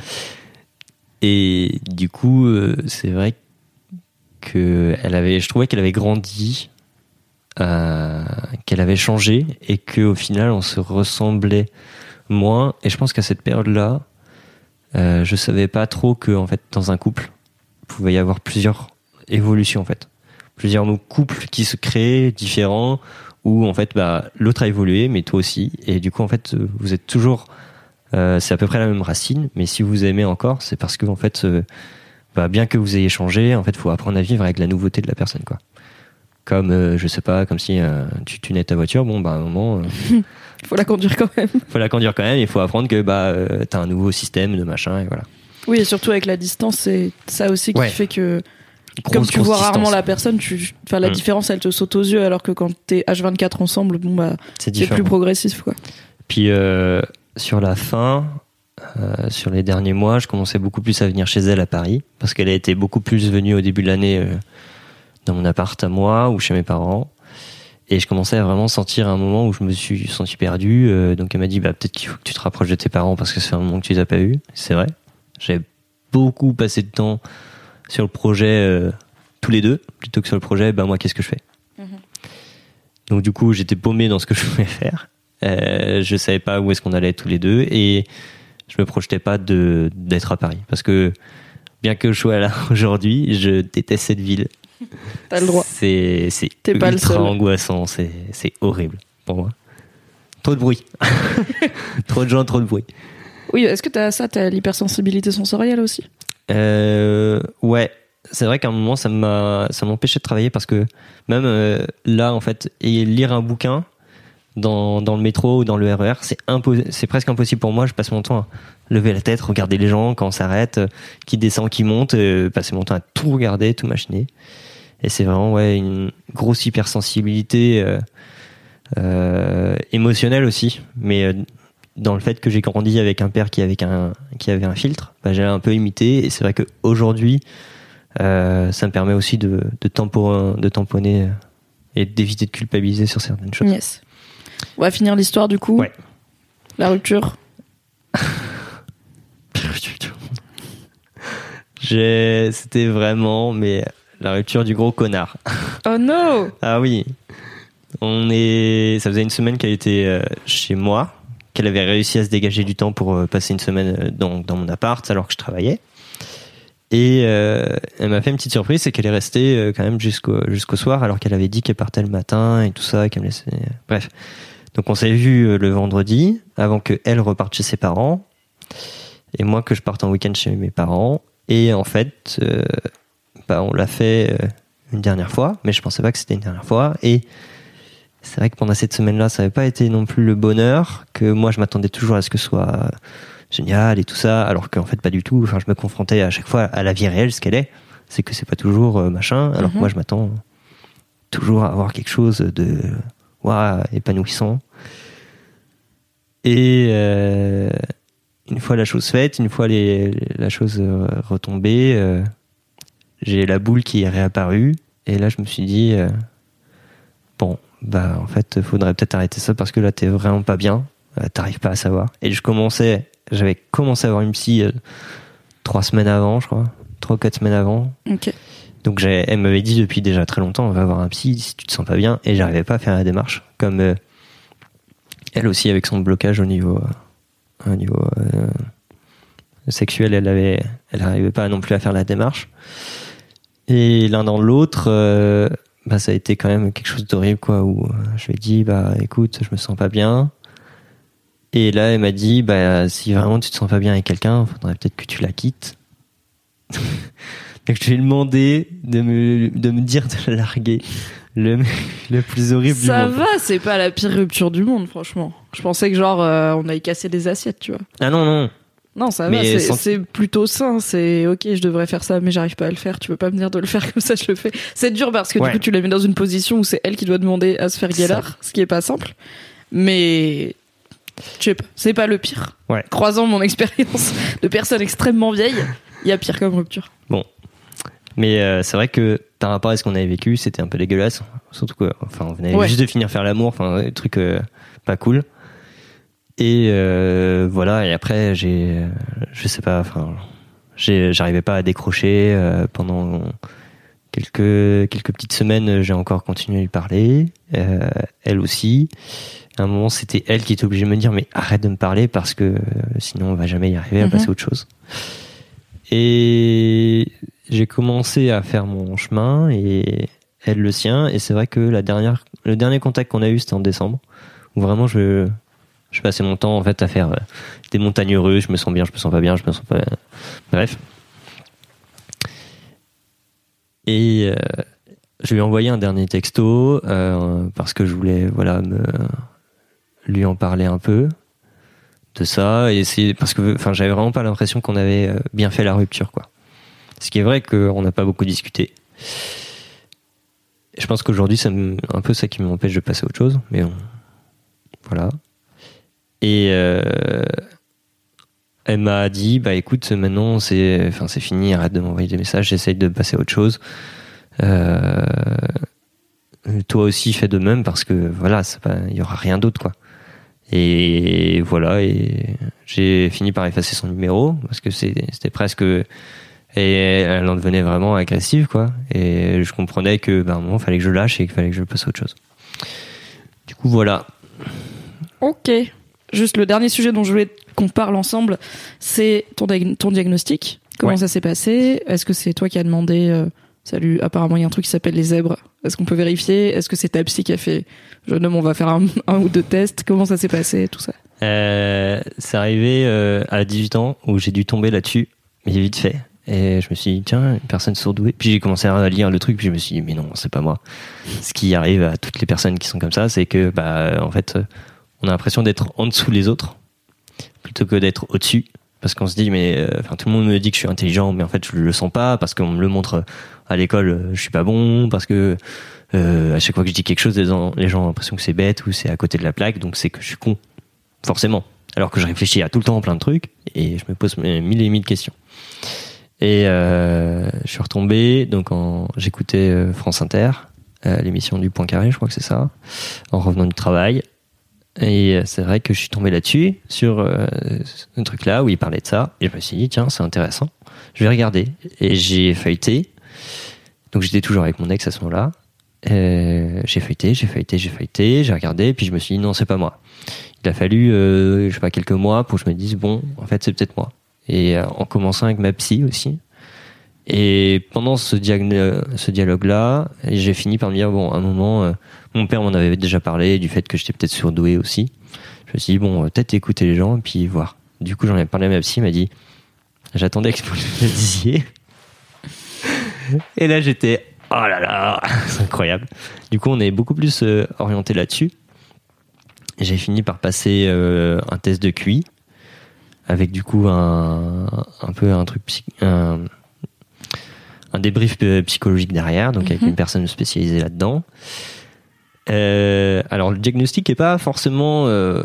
Speaker 4: Et du coup euh, c'est vrai que elle avait, je trouvais qu'elle avait grandi, euh, qu'elle avait changé, et qu'au final on se ressemblait moins. Et je pense qu'à cette période là euh, je savais pas trop que en fait dans un couple il pouvait y avoir plusieurs évolutions en fait. Plusieurs couples qui se créent différents, où en fait bah l'autre a évolué mais toi aussi, et du coup en fait vous êtes toujours euh, c'est à peu près la même racine, mais si vous aimez encore, c'est parce que en fait euh, bah, bien que vous ayez changé, en fait faut apprendre à vivre avec la nouveauté de la personne, quoi. Comme euh, je sais pas, comme si euh, tu tunais ta voiture, bon bah à un moment euh,
Speaker 3: faut la conduire quand même
Speaker 4: faut la conduire quand même, il faut apprendre que bah euh, t'as un nouveau système de machin, et voilà.
Speaker 3: Oui, et surtout avec la distance, c'est ça aussi qui ouais. fait que Grosse, comme tu vois
Speaker 4: distance.
Speaker 3: Rarement la personne, tu, enfin la mmh. différence elle te saute aux yeux, alors que quand t'es H vingt-quatre ensemble, bon bah c'est, c'est plus progressif, quoi.
Speaker 4: Puis euh, sur la fin, euh, sur les derniers mois, je commençais beaucoup plus à venir chez elle à Paris, parce qu'elle a été beaucoup plus venue au début de l'année euh, dans mon appart à moi ou chez mes parents, et je commençais à vraiment sentir un moment où je me suis senti perdu. Euh, donc elle m'a dit bah peut-être qu'il faut que tu te rapproches de tes parents parce que c'est un moment que tu les as pas eu. C'est vrai. J'avais beaucoup passé de temps sur le projet euh, tous les deux, plutôt que sur le projet bah moi qu'est-ce que je fais. Mmh. Donc du coup j'étais paumé dans ce que je voulais faire, euh, je savais pas où est-ce qu'on allait tous les deux, et je me projetais pas de, d'être à Paris, parce que bien que je sois là aujourd'hui, je déteste cette ville.
Speaker 3: T'as le droit.
Speaker 4: C'est, c'est
Speaker 3: T'es pas
Speaker 4: ultra
Speaker 3: le seul.
Speaker 4: angoissant, c'est, c'est horrible pour moi. Trop de bruit. Trop de gens, trop de bruit.
Speaker 3: Oui, est-ce que t'as ça, t'as l'hypersensibilité sensorielle aussi ?
Speaker 4: Euh, ouais, c'est vrai qu'à un moment, ça m'a, ça m'empêchait de travailler parce que même euh, là, en fait, et lire un bouquin dans, dans le métro ou dans le R E R, c'est, impo- c'est presque impossible pour moi. Je passe mon temps à lever la tête, regarder les gens quand on s'arrête, euh, qui descend, qui monte, euh, passer mon temps à tout regarder, tout machiner. Et c'est vraiment ouais, une grosse hypersensibilité euh, euh, émotionnelle aussi. Mais euh, dans le fait que j'ai grandi avec un père qui avait un, qui avait un filtre, bah, j'ai un peu imité. Et c'est vrai qu'aujourd'hui, euh, ça me permet aussi de, de, tempo, de tamponner et d'éviter de culpabiliser sur certaines choses.
Speaker 3: Yes. On va finir l'histoire du coup.
Speaker 4: Ouais.
Speaker 3: La rupture.
Speaker 4: j'ai, c'était vraiment mais la rupture du gros connard.
Speaker 3: Oh non.
Speaker 4: Ah oui. On est, ça faisait une semaine qu'elle était euh, chez moi, qu'elle avait réussi à se dégager du temps pour euh, passer une semaine dans, dans mon appart alors que je travaillais. Et euh, elle m'a fait une petite surprise, c'est qu'elle est restée euh, quand même jusqu'au, jusqu'au soir alors qu'elle avait dit qu'elle partait le matin et tout ça, qu'elle me laissait... Bref. Donc on s'est vu euh, le vendredi avant qu'elle reparte chez ses parents et moi que je parte en week-end chez mes parents. Et en fait, euh, bah, on l'a fait euh, une dernière fois, mais je pensais pas que c'était une dernière fois. Et c'est vrai que pendant cette semaine-là, ça n'avait pas été non plus le bonheur, que moi je m'attendais toujours à ce que ce soit génial et tout ça, alors qu'en fait pas du tout. Enfin, je me confrontais à chaque fois à la vie réelle, ce qu'elle est. C'est que c'est pas toujours euh, machin, alors mm-hmm. que moi je m'attends toujours à avoir quelque chose de waouh, épanouissant. Et euh, une fois la chose faite, une fois les, les, la chose euh, retombée, euh, j'ai la boule qui est réapparue. Et là, je me suis dit, euh, bon, bah en fait, faudrait peut-être arrêter ça parce que là, t'es vraiment pas bien. Euh, t'arrives pas à savoir. Et je commençais, j'avais commencé à avoir une psy euh, trois semaines avant, je crois, trois ou quatre semaines avant.
Speaker 3: Ok. Donc
Speaker 4: j'ai, elle m'avait dit depuis déjà très longtemps, on va avoir un psy si tu te sens pas bien. Et j'arrivais pas à faire la démarche, comme euh, elle aussi avec son blocage au niveau, euh, au niveau euh, sexuel, elle avait, elle arrivait pas non plus à faire la démarche. Et l'un dans l'autre, euh, bah ça a été quand même quelque chose d'horrible, quoi. Où euh, je lui ai dit, bah écoute, je me sens pas bien. Et là, elle m'a dit, bah si vraiment tu te sens pas bien avec quelqu'un, faudrait peut-être que tu la quittes. Donc je lui ai demandé de me de me dire de la larguer. Le le plus horrible du monde.
Speaker 3: Ça va, c'est pas la pire rupture du monde, franchement. Je pensais que genre euh, on allait casser des assiettes, tu vois.
Speaker 4: Ah non non.
Speaker 3: Non, ça va, c'est, sans... c'est plutôt sain. C'est ok, je devrais faire ça, mais j'arrive pas à le faire. Tu peux pas me dire de le faire comme ça, je le fais. C'est dur parce que ouais. Du coup, tu la mets dans une position où c'est elle qui doit demander à se faire guélar, ce qui est pas simple. Mais je sais pas, c'est pas le pire.
Speaker 4: Ouais.
Speaker 3: Croisant mon expérience de personne extrêmement vieille, il y a pire comme rupture.
Speaker 4: Bon, mais euh, c'est vrai que par rapport à ce qu'on avait vécu, c'était un peu dégueulasse. Surtout que, enfin, on venait ouais. juste de finir faire l'amour, enfin, des trucs euh, pas cool. Et euh, voilà, et après j'ai je sais pas, enfin j'ai j'arrivais pas à décrocher euh, pendant quelques quelques petites semaines, j'ai encore continué à lui parler, euh, elle aussi. À un moment, c'était elle qui était obligée de me dire mais arrête de me parler parce que sinon on va jamais y arriver à mm-hmm. passer à autre chose. Et j'ai commencé à faire mon chemin et elle le sien, et c'est vrai que la dernière le dernier contact qu'on a eu, c'était en décembre, où vraiment je Je passais mon temps en fait à faire euh, des montagnes russes, je me sens bien, je me sens pas bien, je me sens pas. Bref. Et euh, je lui ai envoyé un dernier texto euh, parce que je voulais voilà me lui en parler un peu de ça, et c'est parce que enfin j'avais vraiment pas l'impression qu'on avait bien fait la rupture, quoi. Ce qui est vrai qu'on n'a pas beaucoup discuté. Et je pense qu'aujourd'hui c'est un peu ça qui m'empêche de passer à autre chose, mais on... voilà. Et euh, elle m'a dit, bah écoute, maintenant c'est, enfin c'est fini, arrête de m'envoyer des messages, j'essaye de passer à autre chose. Euh, toi aussi fais de même parce que voilà, il y aura rien d'autre, quoi. Et voilà, et j'ai fini par effacer son numéro parce que c'était, c'était presque, et elle en devenait vraiment agressive, quoi. Et je comprenais que, bah, à un moment, fallait que je lâche et qu'il fallait que je passe à autre chose. Du coup, voilà.
Speaker 3: Ok. Juste le dernier sujet dont je voulais qu'on parle ensemble, c'est ton, dia- ton diagnostic. Comment ouais. ça s'est passé ? Est-ce que c'est toi qui as demandé euh, salut, apparemment il y a un truc qui s'appelle les zèbres. Est-ce qu'on peut vérifier ? Est-ce que c'est ta psy qui a fait jeune homme, on va faire un, un ou deux tests ? Comment ça s'est passé, tout ça ?
Speaker 4: euh, C'est arrivé euh, à dix-huit ans où j'ai dû tomber là-dessus, mais vite fait. Et je me suis dit, tiens, une personne surdouée. Puis j'ai commencé à lire le truc, puis je me suis dit, mais non, c'est pas moi. Ce qui arrive à toutes les personnes qui sont comme ça, c'est que, bah, en fait, on a l'impression d'être en dessous des autres, plutôt que d'être au-dessus. Parce qu'on se dit, mais, enfin, euh, tout le monde me dit que je suis intelligent, mais en fait, je le sens pas, parce qu'on me le montre à l'école, je suis pas bon, parce que, euh, à chaque fois que je dis quelque chose, les gens, les gens ont l'impression que c'est bête ou c'est à côté de la plaque, donc c'est que je suis con. Forcément. Alors que je réfléchis à tout le temps plein de trucs, et je me pose mille et mille questions. Et euh, je suis retombé, donc en, j'écoutais euh, France Inter, euh, l'émission du Point Carré, je crois que c'est ça, en revenant du travail. Et euh, c'est vrai que je suis tombé là-dessus, sur euh, un truc là où il parlait de ça. Et je me suis dit, tiens, c'est intéressant, je vais regarder. Et j'ai feuilleté, donc j'étais toujours avec mon ex à ce moment-là. Euh, j'ai feuilleté, j'ai feuilleté, j'ai feuilleté, j'ai regardé, puis je me suis dit, non, c'est pas moi. Il a fallu, euh, je sais pas, quelques mois pour que je me dise, bon, en fait, c'est peut-être moi. Et en commençant avec ma psy aussi. Et pendant ce, diag- ce dialogue-là, j'ai fini par me dire, bon, à un moment, euh, mon père m'en avait déjà parlé du fait que j'étais peut-être surdoué aussi. Je me suis dit, bon, peut-être écouter les gens et puis voir. Du coup, j'en ai parlé à ma psy, elle m'a dit, j'attendais que vous le disiez. Et là, j'étais, oh là là, c'est incroyable. Du coup, on est beaucoup plus euh, orienté là-dessus. Et j'ai fini par passer euh, un test de Q I. Avec du coup un, un peu un truc, un, un débrief psychologique derrière, donc mm-hmm. avec une personne spécialisée là-dedans. Euh, alors le diagnostic est pas forcément euh,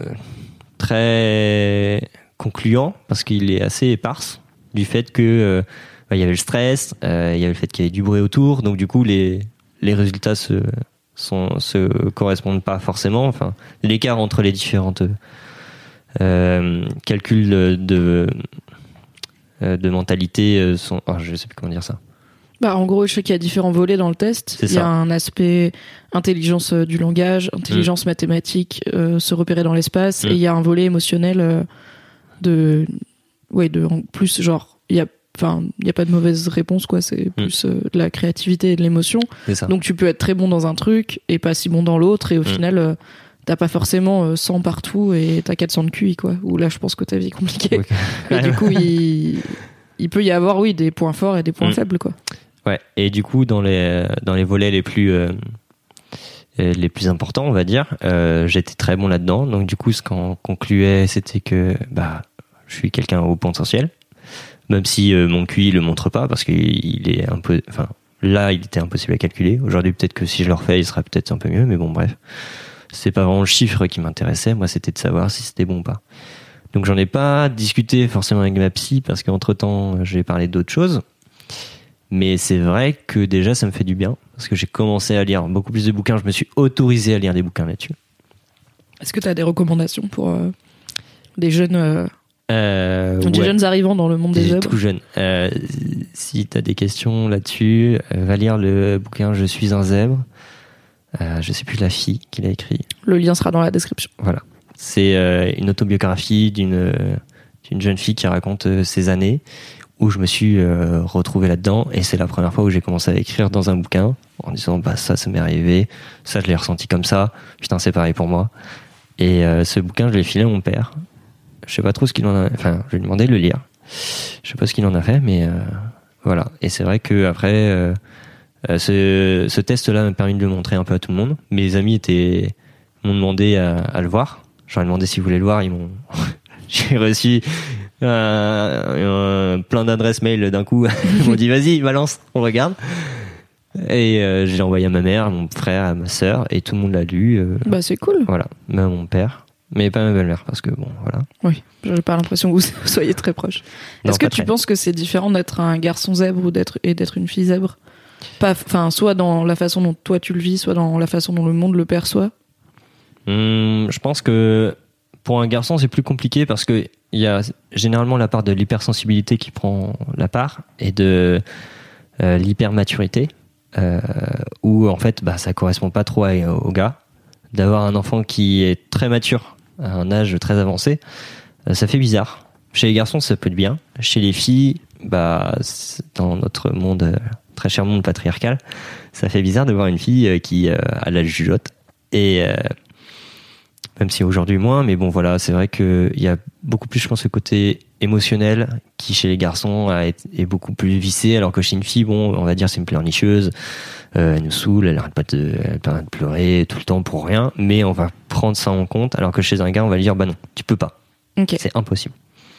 Speaker 4: très concluant parce qu'il est assez éparse du fait que euh, bah, il y avait le stress, euh, il y avait le fait qu'il y avait du bruit autour, donc du coup les les résultats se sont, se correspondent pas forcément. Enfin, l'écart entre les différentes Euh, calculs de, de, de mentalité sont... Oh, je sais plus comment dire ça.
Speaker 3: Bah, en gros, je sais qu'il y a différents volets dans le test.
Speaker 4: C'est
Speaker 3: il y a
Speaker 4: ça.
Speaker 3: un aspect intelligence du langage, intelligence mmh. mathématique, euh, se repérer dans l'espace, mmh. et il y a un volet émotionnel euh, de... Ouais, de... En plus, genre, il y a... Enfin, il n'y a pas de mauvaise réponse, quoi. C'est plus mmh. euh, de la créativité et de l'émotion.
Speaker 4: C'est ça.
Speaker 3: Donc, tu peux être très bon dans un truc et pas si bon dans l'autre, et au mmh. final... Euh, t'as pas forcément cent partout et t'as quatre cents de Q I, quoi. Ou là, je pense que ta vie est compliquée. Okay. Et du coup, il, il peut y avoir, oui, des points forts et des points mmh. faibles, quoi.
Speaker 4: Ouais. Et du coup, dans les, dans les volets les plus, euh, les plus importants, on va dire, euh, j'étais très bon là-dedans. Donc, du coup, ce qu'on concluait, c'était que, bah, je suis quelqu'un au potentiel. Même si euh, mon Q I le montre pas, parce qu'il est un peu, enfin, là, il était impossible à calculer. Aujourd'hui, peut-être que si je le refais, il sera peut-être un peu mieux, mais bon, bref. C'est pas vraiment le chiffre qui m'intéressait, moi c'était de savoir si c'était bon ou pas. Donc j'en ai pas discuté forcément avec ma psy parce qu'entre temps j'ai parlé d'autres choses. Mais c'est vrai que déjà ça me fait du bien parce que j'ai commencé à lire beaucoup plus de bouquins, je me suis autorisé à lire des bouquins là-dessus.
Speaker 3: Est-ce que tu as des recommandations pour euh, des jeunes euh,
Speaker 4: euh,
Speaker 3: des
Speaker 4: ouais.
Speaker 3: jeunes arrivants dans le monde des, des zèbres?
Speaker 4: Tout jeunes. Euh, si tu as des questions là-dessus, euh, va lire le bouquin Je suis un zèbre. Euh, je sais plus la fille qui l'a écrit.
Speaker 3: Le lien sera dans la description.
Speaker 4: Voilà. C'est euh, une autobiographie d'une, euh, d'une jeune fille qui raconte euh, ses années où je me suis euh, retrouvé là-dedans et c'est la première fois où j'ai commencé à écrire dans un bouquin en disant bah ça ça m'est arrivé, ça je l'ai ressenti comme ça, putain c'est pareil pour moi. Et euh, ce bouquin je l'ai filé à mon père. Je sais pas trop ce qu'il en a, enfin je lui ai demandé de le lire. Je sais pas ce qu'il en a fait mais euh, voilà. Et c'est vrai que après euh, Euh, ce, ce test-là m'a permis de le montrer un peu à tout le monde. Mes amis étaient, m'ont demandé à, à le voir. J'aurais demandé s'ils voulaient le voir. Ils m'ont, j'ai reçu euh, euh, plein d'adresses mail d'un coup. Ils m'ont dit vas-y, balance, on regarde. Et euh, j'ai envoyé à ma mère, à mon frère, à ma sœur, et tout le monde l'a lu. Euh,
Speaker 3: bah c'est cool.
Speaker 4: Voilà, même mon père, mais pas ma belle-mère parce que bon, voilà.
Speaker 3: Oui, j'ai pas l'impression que vous soyez très proches. Non, est-ce que tu très. penses que c'est différent d'être un garçon zèbre ou d'être et d'être une fille zèbre? Pas, enfin, soit dans la façon dont toi tu le vis, soit dans la façon dont le monde le perçoit.
Speaker 4: Hum, je pense que pour un garçon c'est plus compliqué parce que il y a généralement la part de l'hypersensibilité qui prend la part et de euh, l'hypermaturité euh, où en fait bah ça correspond pas trop à, au gars. D'avoir un enfant qui est très mature à un âge très avancé, euh, ça fait bizarre. Chez les garçons ça peut être bien, chez les filles bah dans notre monde euh, très cher monde patriarcal, ça fait bizarre de voir une fille qui euh, a la jugeote. Et euh, même si aujourd'hui moins, mais bon voilà, c'est vrai qu'il y a beaucoup plus, je pense, le côté émotionnelle qui chez les garçons a, est, est beaucoup plus vissée, alors que chez une fille, bon, on va dire c'est une pleurnicheuse, euh, elle nous saoule, elle arrête pas de, elle arrête de pleurer tout le temps pour rien, mais on va prendre ça en compte, alors que chez un gars on va lui dire bah non, tu peux pas,
Speaker 3: okay.
Speaker 4: C'est impossible.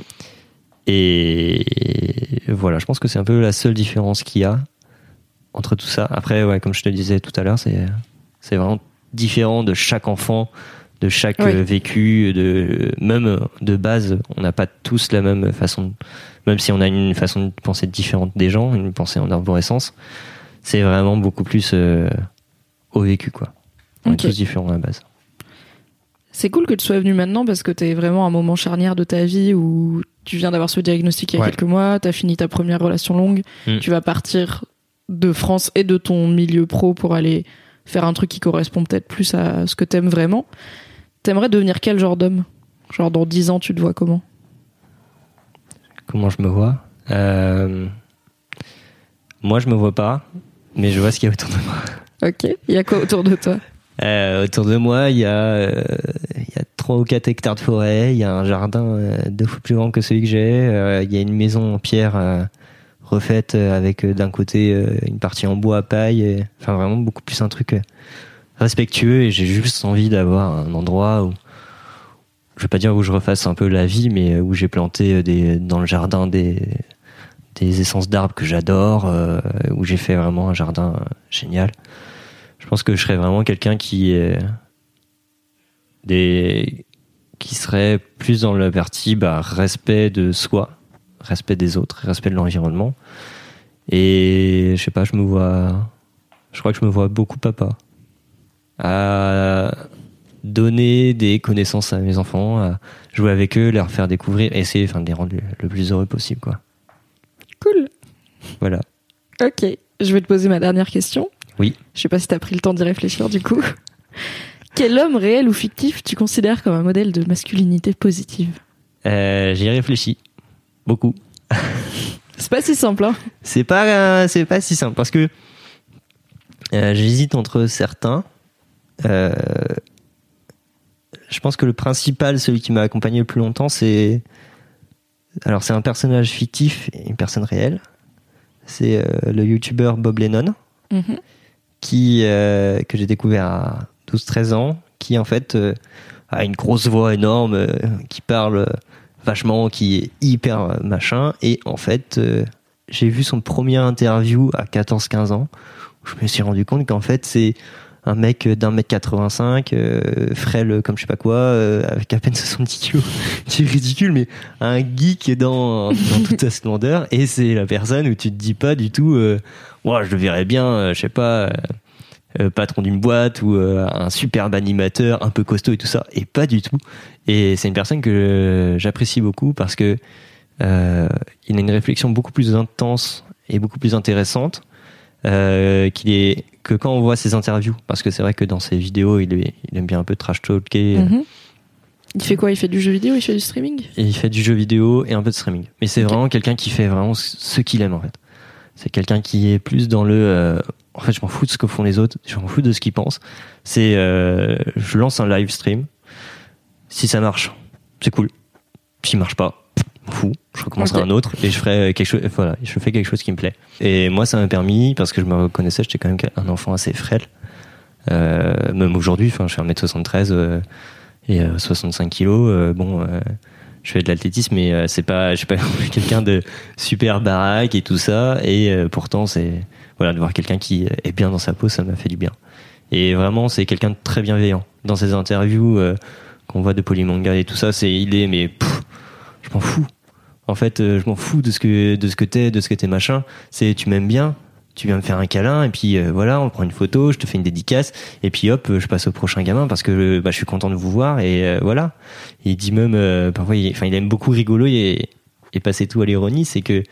Speaker 4: Et voilà, je pense que c'est un peu la seule différence qu'il y a entre tout ça. Après, ouais, comme je te disais tout à l'heure, c'est c'est vraiment différent de chaque enfant, de chaque oui. vécu, de même de base, on n'a pas tous la même façon, de, même si on a une façon de penser différente des gens, une pensée en arborescence, c'est vraiment beaucoup plus euh, au vécu, quoi. On okay. est tous différents à la base.
Speaker 3: C'est cool que tu sois venu maintenant parce que t'es vraiment à un moment charnière de ta vie où tu viens d'avoir ce diagnostic il y a ouais. quelques mois, t'as fini ta première relation longue, mmh. tu vas partir de France et de ton milieu pro pour aller faire un truc qui correspond peut-être plus à ce que t'aimes vraiment. T'aimerais devenir quel genre d'homme ? Genre dans dix ans, tu te vois comment ?
Speaker 4: Comment je me vois ? euh... Moi, je me vois pas, mais je vois ce qu'il y a autour de moi.
Speaker 3: Ok. Il y a quoi autour de toi ?
Speaker 4: euh, Autour de moi, il y a euh, il y a trois ou quatre hectares de forêt. Il y a un jardin euh, deux fois plus grand que celui que j'ai. Euh, il y a une maison en pierre euh, refaite euh, avec euh, d'un côté euh, une partie en bois à paille. Et, enfin, vraiment beaucoup plus un truc euh, respectueux. Et j'ai juste envie d'avoir un endroit où, je vais pas dire où je refasse un peu la vie, mais où j'ai planté des, dans le jardin des des essences d'arbres que j'adore, euh, où j'ai fait vraiment un jardin euh, génial. Je pense que je serais vraiment quelqu'un qui est des qui serait plus dans la partie bah, respect de soi, respect des autres, respect de l'environnement. Et je sais pas, je me vois, je crois que je me vois beaucoup papa, à donner des connaissances à mes enfants, à jouer avec eux, leur faire découvrir, essayer, enfin, de les rendre le, le plus heureux possible, quoi.
Speaker 3: Cool.
Speaker 4: Voilà.
Speaker 3: Ok, je vais te poser ma dernière question.
Speaker 4: Oui.
Speaker 3: Je sais pas si t'as pris le temps d'y réfléchir du coup. Quel homme réel ou fictif tu considères comme un modèle de masculinité positive ?
Speaker 4: euh, J'y ai réfléchi beaucoup.
Speaker 3: C'est pas si simple, hein ?
Speaker 4: C'est pas, euh, c'est pas si simple parce que euh, j'hésite entre certains. Euh, je pense que le principal, celui qui m'a accompagné le plus longtemps, c'est alors c'est un personnage fictif et une personne réelle. C'est euh, le youtubeur Bob Lennon, mm-hmm. qui euh, que j'ai découvert à douze treize ans, qui en fait euh, a une grosse voix énorme, euh, qui parle vachement, qui est hyper machin, et en fait euh, j'ai vu son premier interview à quatorze quinze ans, où je me suis rendu compte qu'en fait c'est un mec d'un mètre quatre-vingt-cinq, euh, frêle comme je sais pas quoi, euh, avec à peine soixante-dix kilos, qui est ridicule, mais un geek dans, dans toute sa splendeur, et c'est la personne où tu te dis pas du tout, euh, ouais, je le verrais bien, euh, je sais pas, euh, euh, patron d'une boîte, ou euh, un superbe animateur, un peu costaud et tout ça, et pas du tout. Et c'est une personne que j'apprécie beaucoup, parce que euh, il a une réflexion beaucoup plus intense et beaucoup plus intéressante, euh, qu'il est que quand on voit ses interviews, parce que c'est vrai que dans ses vidéos, il, est, il aime bien un peu trash talker. Mm-hmm.
Speaker 3: Il fait quoi ? Il fait du jeu vidéo ? Il fait du streaming ?
Speaker 4: Et il fait du jeu vidéo et un peu de streaming. Mais c'est okay. Vraiment quelqu'un qui fait vraiment ce qu'il aime, en fait. C'est quelqu'un qui est plus dans le... Euh, en fait, je m'en fous de ce que font les autres, je m'en fous de ce qu'ils pensent. C'est... Euh, je lance un live stream. Si ça marche, c'est cool. S'il marche pas, je m'en fous. Je recommencerai okay. un autre et je ferai quelque chose, voilà, je fais quelque chose qui me plaît. Et moi, ça m'a permis, parce que je me reconnaissais, j'étais quand même un enfant assez frêle. Euh, même aujourd'hui, enfin, je fais un mètre soixante-treize euh, et euh, soixante-cinq kilos. Euh, bon, euh, je fais de l'athlétisme, mais euh, c'est pas, je suis pas quelqu'un de super baraque et tout ça. Et euh, pourtant, c'est, voilà, de voir quelqu'un qui est bien dans sa peau, ça m'a fait du bien. Et vraiment, c'est quelqu'un de très bienveillant. Dans ses interviews, euh, qu'on voit de Polymanga et tout ça, c'est, il est, mais pff, je m'en fous. En fait, euh, je m'en fous de ce que de ce que t'es, de ce que t'es machin. C'est tu m'aimes bien, tu viens me faire un câlin et puis euh, voilà, on prend une photo, je te fais une dédicace et puis hop, je passe au prochain gamin parce que bah je suis content de vous voir et euh, voilà. Et il dit même euh, parfois, il, enfin il aime beaucoup rigoler et, et passer tout à l'ironie, c'est que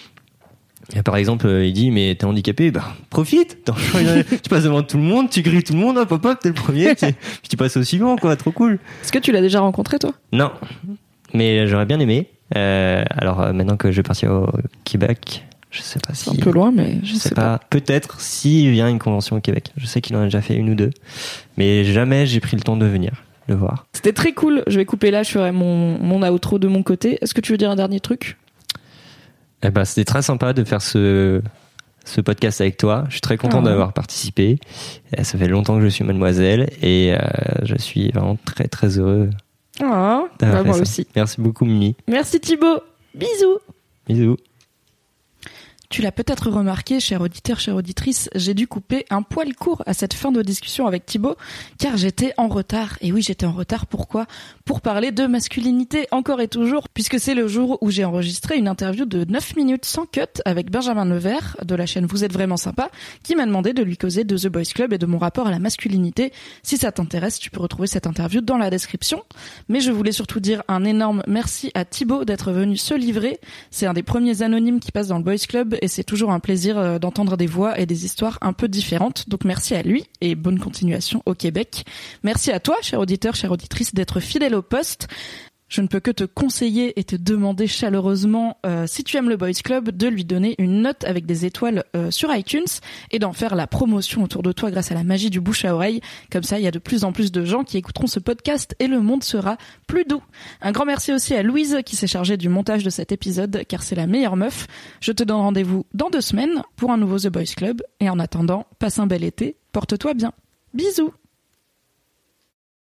Speaker 4: par exemple, euh, il dit mais t'es handicapé, bah profite, tu passes devant tout le monde, tu grilles tout le monde, hop hop hop, t'es le premier, puis tu passes au suivant quoi, trop cool.
Speaker 3: Est-ce que tu l'as déjà rencontré toi ?
Speaker 4: Non, mais j'aurais bien aimé. Euh, alors euh, maintenant que je vais partir au Québec, je sais pas si
Speaker 3: c'est un peu loin, mais je,
Speaker 4: je sais,
Speaker 3: sais
Speaker 4: pas. pas. Peut-être s'il vient une convention au Québec. Je sais qu'il en a déjà fait une ou deux, mais jamais j'ai pris le temps de venir. le voir.
Speaker 3: C'était très cool. Je vais couper là, je ferai mon, mon outro de mon côté. Est-ce que tu veux dire un dernier truc ?
Speaker 4: Eh ben, c'était très sympa de faire ce, ce podcast avec toi. Je suis très content
Speaker 3: Ah.
Speaker 4: d'avoir participé. Ça fait longtemps que je suis mademoiselle et euh, je suis vraiment très très heureux
Speaker 3: Ah,
Speaker 4: d'avoir
Speaker 3: bah,
Speaker 4: fait
Speaker 3: moi
Speaker 4: ça.
Speaker 3: aussi.
Speaker 4: Merci beaucoup, Mimi.
Speaker 3: Merci Thibaut. Bisous.
Speaker 4: Bisous.
Speaker 3: Tu l'as peut-être remarqué, cher auditeur, chère auditrice, j'ai dû couper un poil court à cette fin de discussion avec Thibaut, car j'étais en retard. Et oui, j'étais en retard, pourquoi ? Pour parler de masculinité, encore et toujours, puisque c'est le jour où j'ai enregistré une interview de neuf minutes sans cut avec Benjamin Nevers, de la chaîne Vous êtes vraiment sympa, qui m'a demandé de lui causer de The Boys Club et de mon rapport à la masculinité. Si ça t'intéresse, tu peux retrouver cette interview dans la description. Mais je voulais surtout dire un énorme merci à Thibaut d'être venu se livrer. C'est un des premiers anonymes qui passe dans le Boys Club et c'est toujours un plaisir d'entendre des voix et des histoires un peu différentes. Donc merci à lui et bonne continuation au Québec. Merci à toi, cher auditeur, chère auditrice, d'être fidèle au poste. Je ne peux que te conseiller et te demander chaleureusement, euh, si tu aimes le Boys Club, de lui donner une note avec des étoiles euh, sur iTunes et d'en faire la promotion autour de toi grâce à la magie du bouche à oreille. Comme ça, il y a de plus en plus de gens qui écouteront ce podcast et le monde sera plus doux. Un grand merci aussi à Louise qui s'est chargée du montage de cet épisode car c'est la meilleure meuf. Je te donne rendez-vous dans deux semaines pour un nouveau The Boys Club et en attendant, passe un bel été, porte-toi bien. Bisous.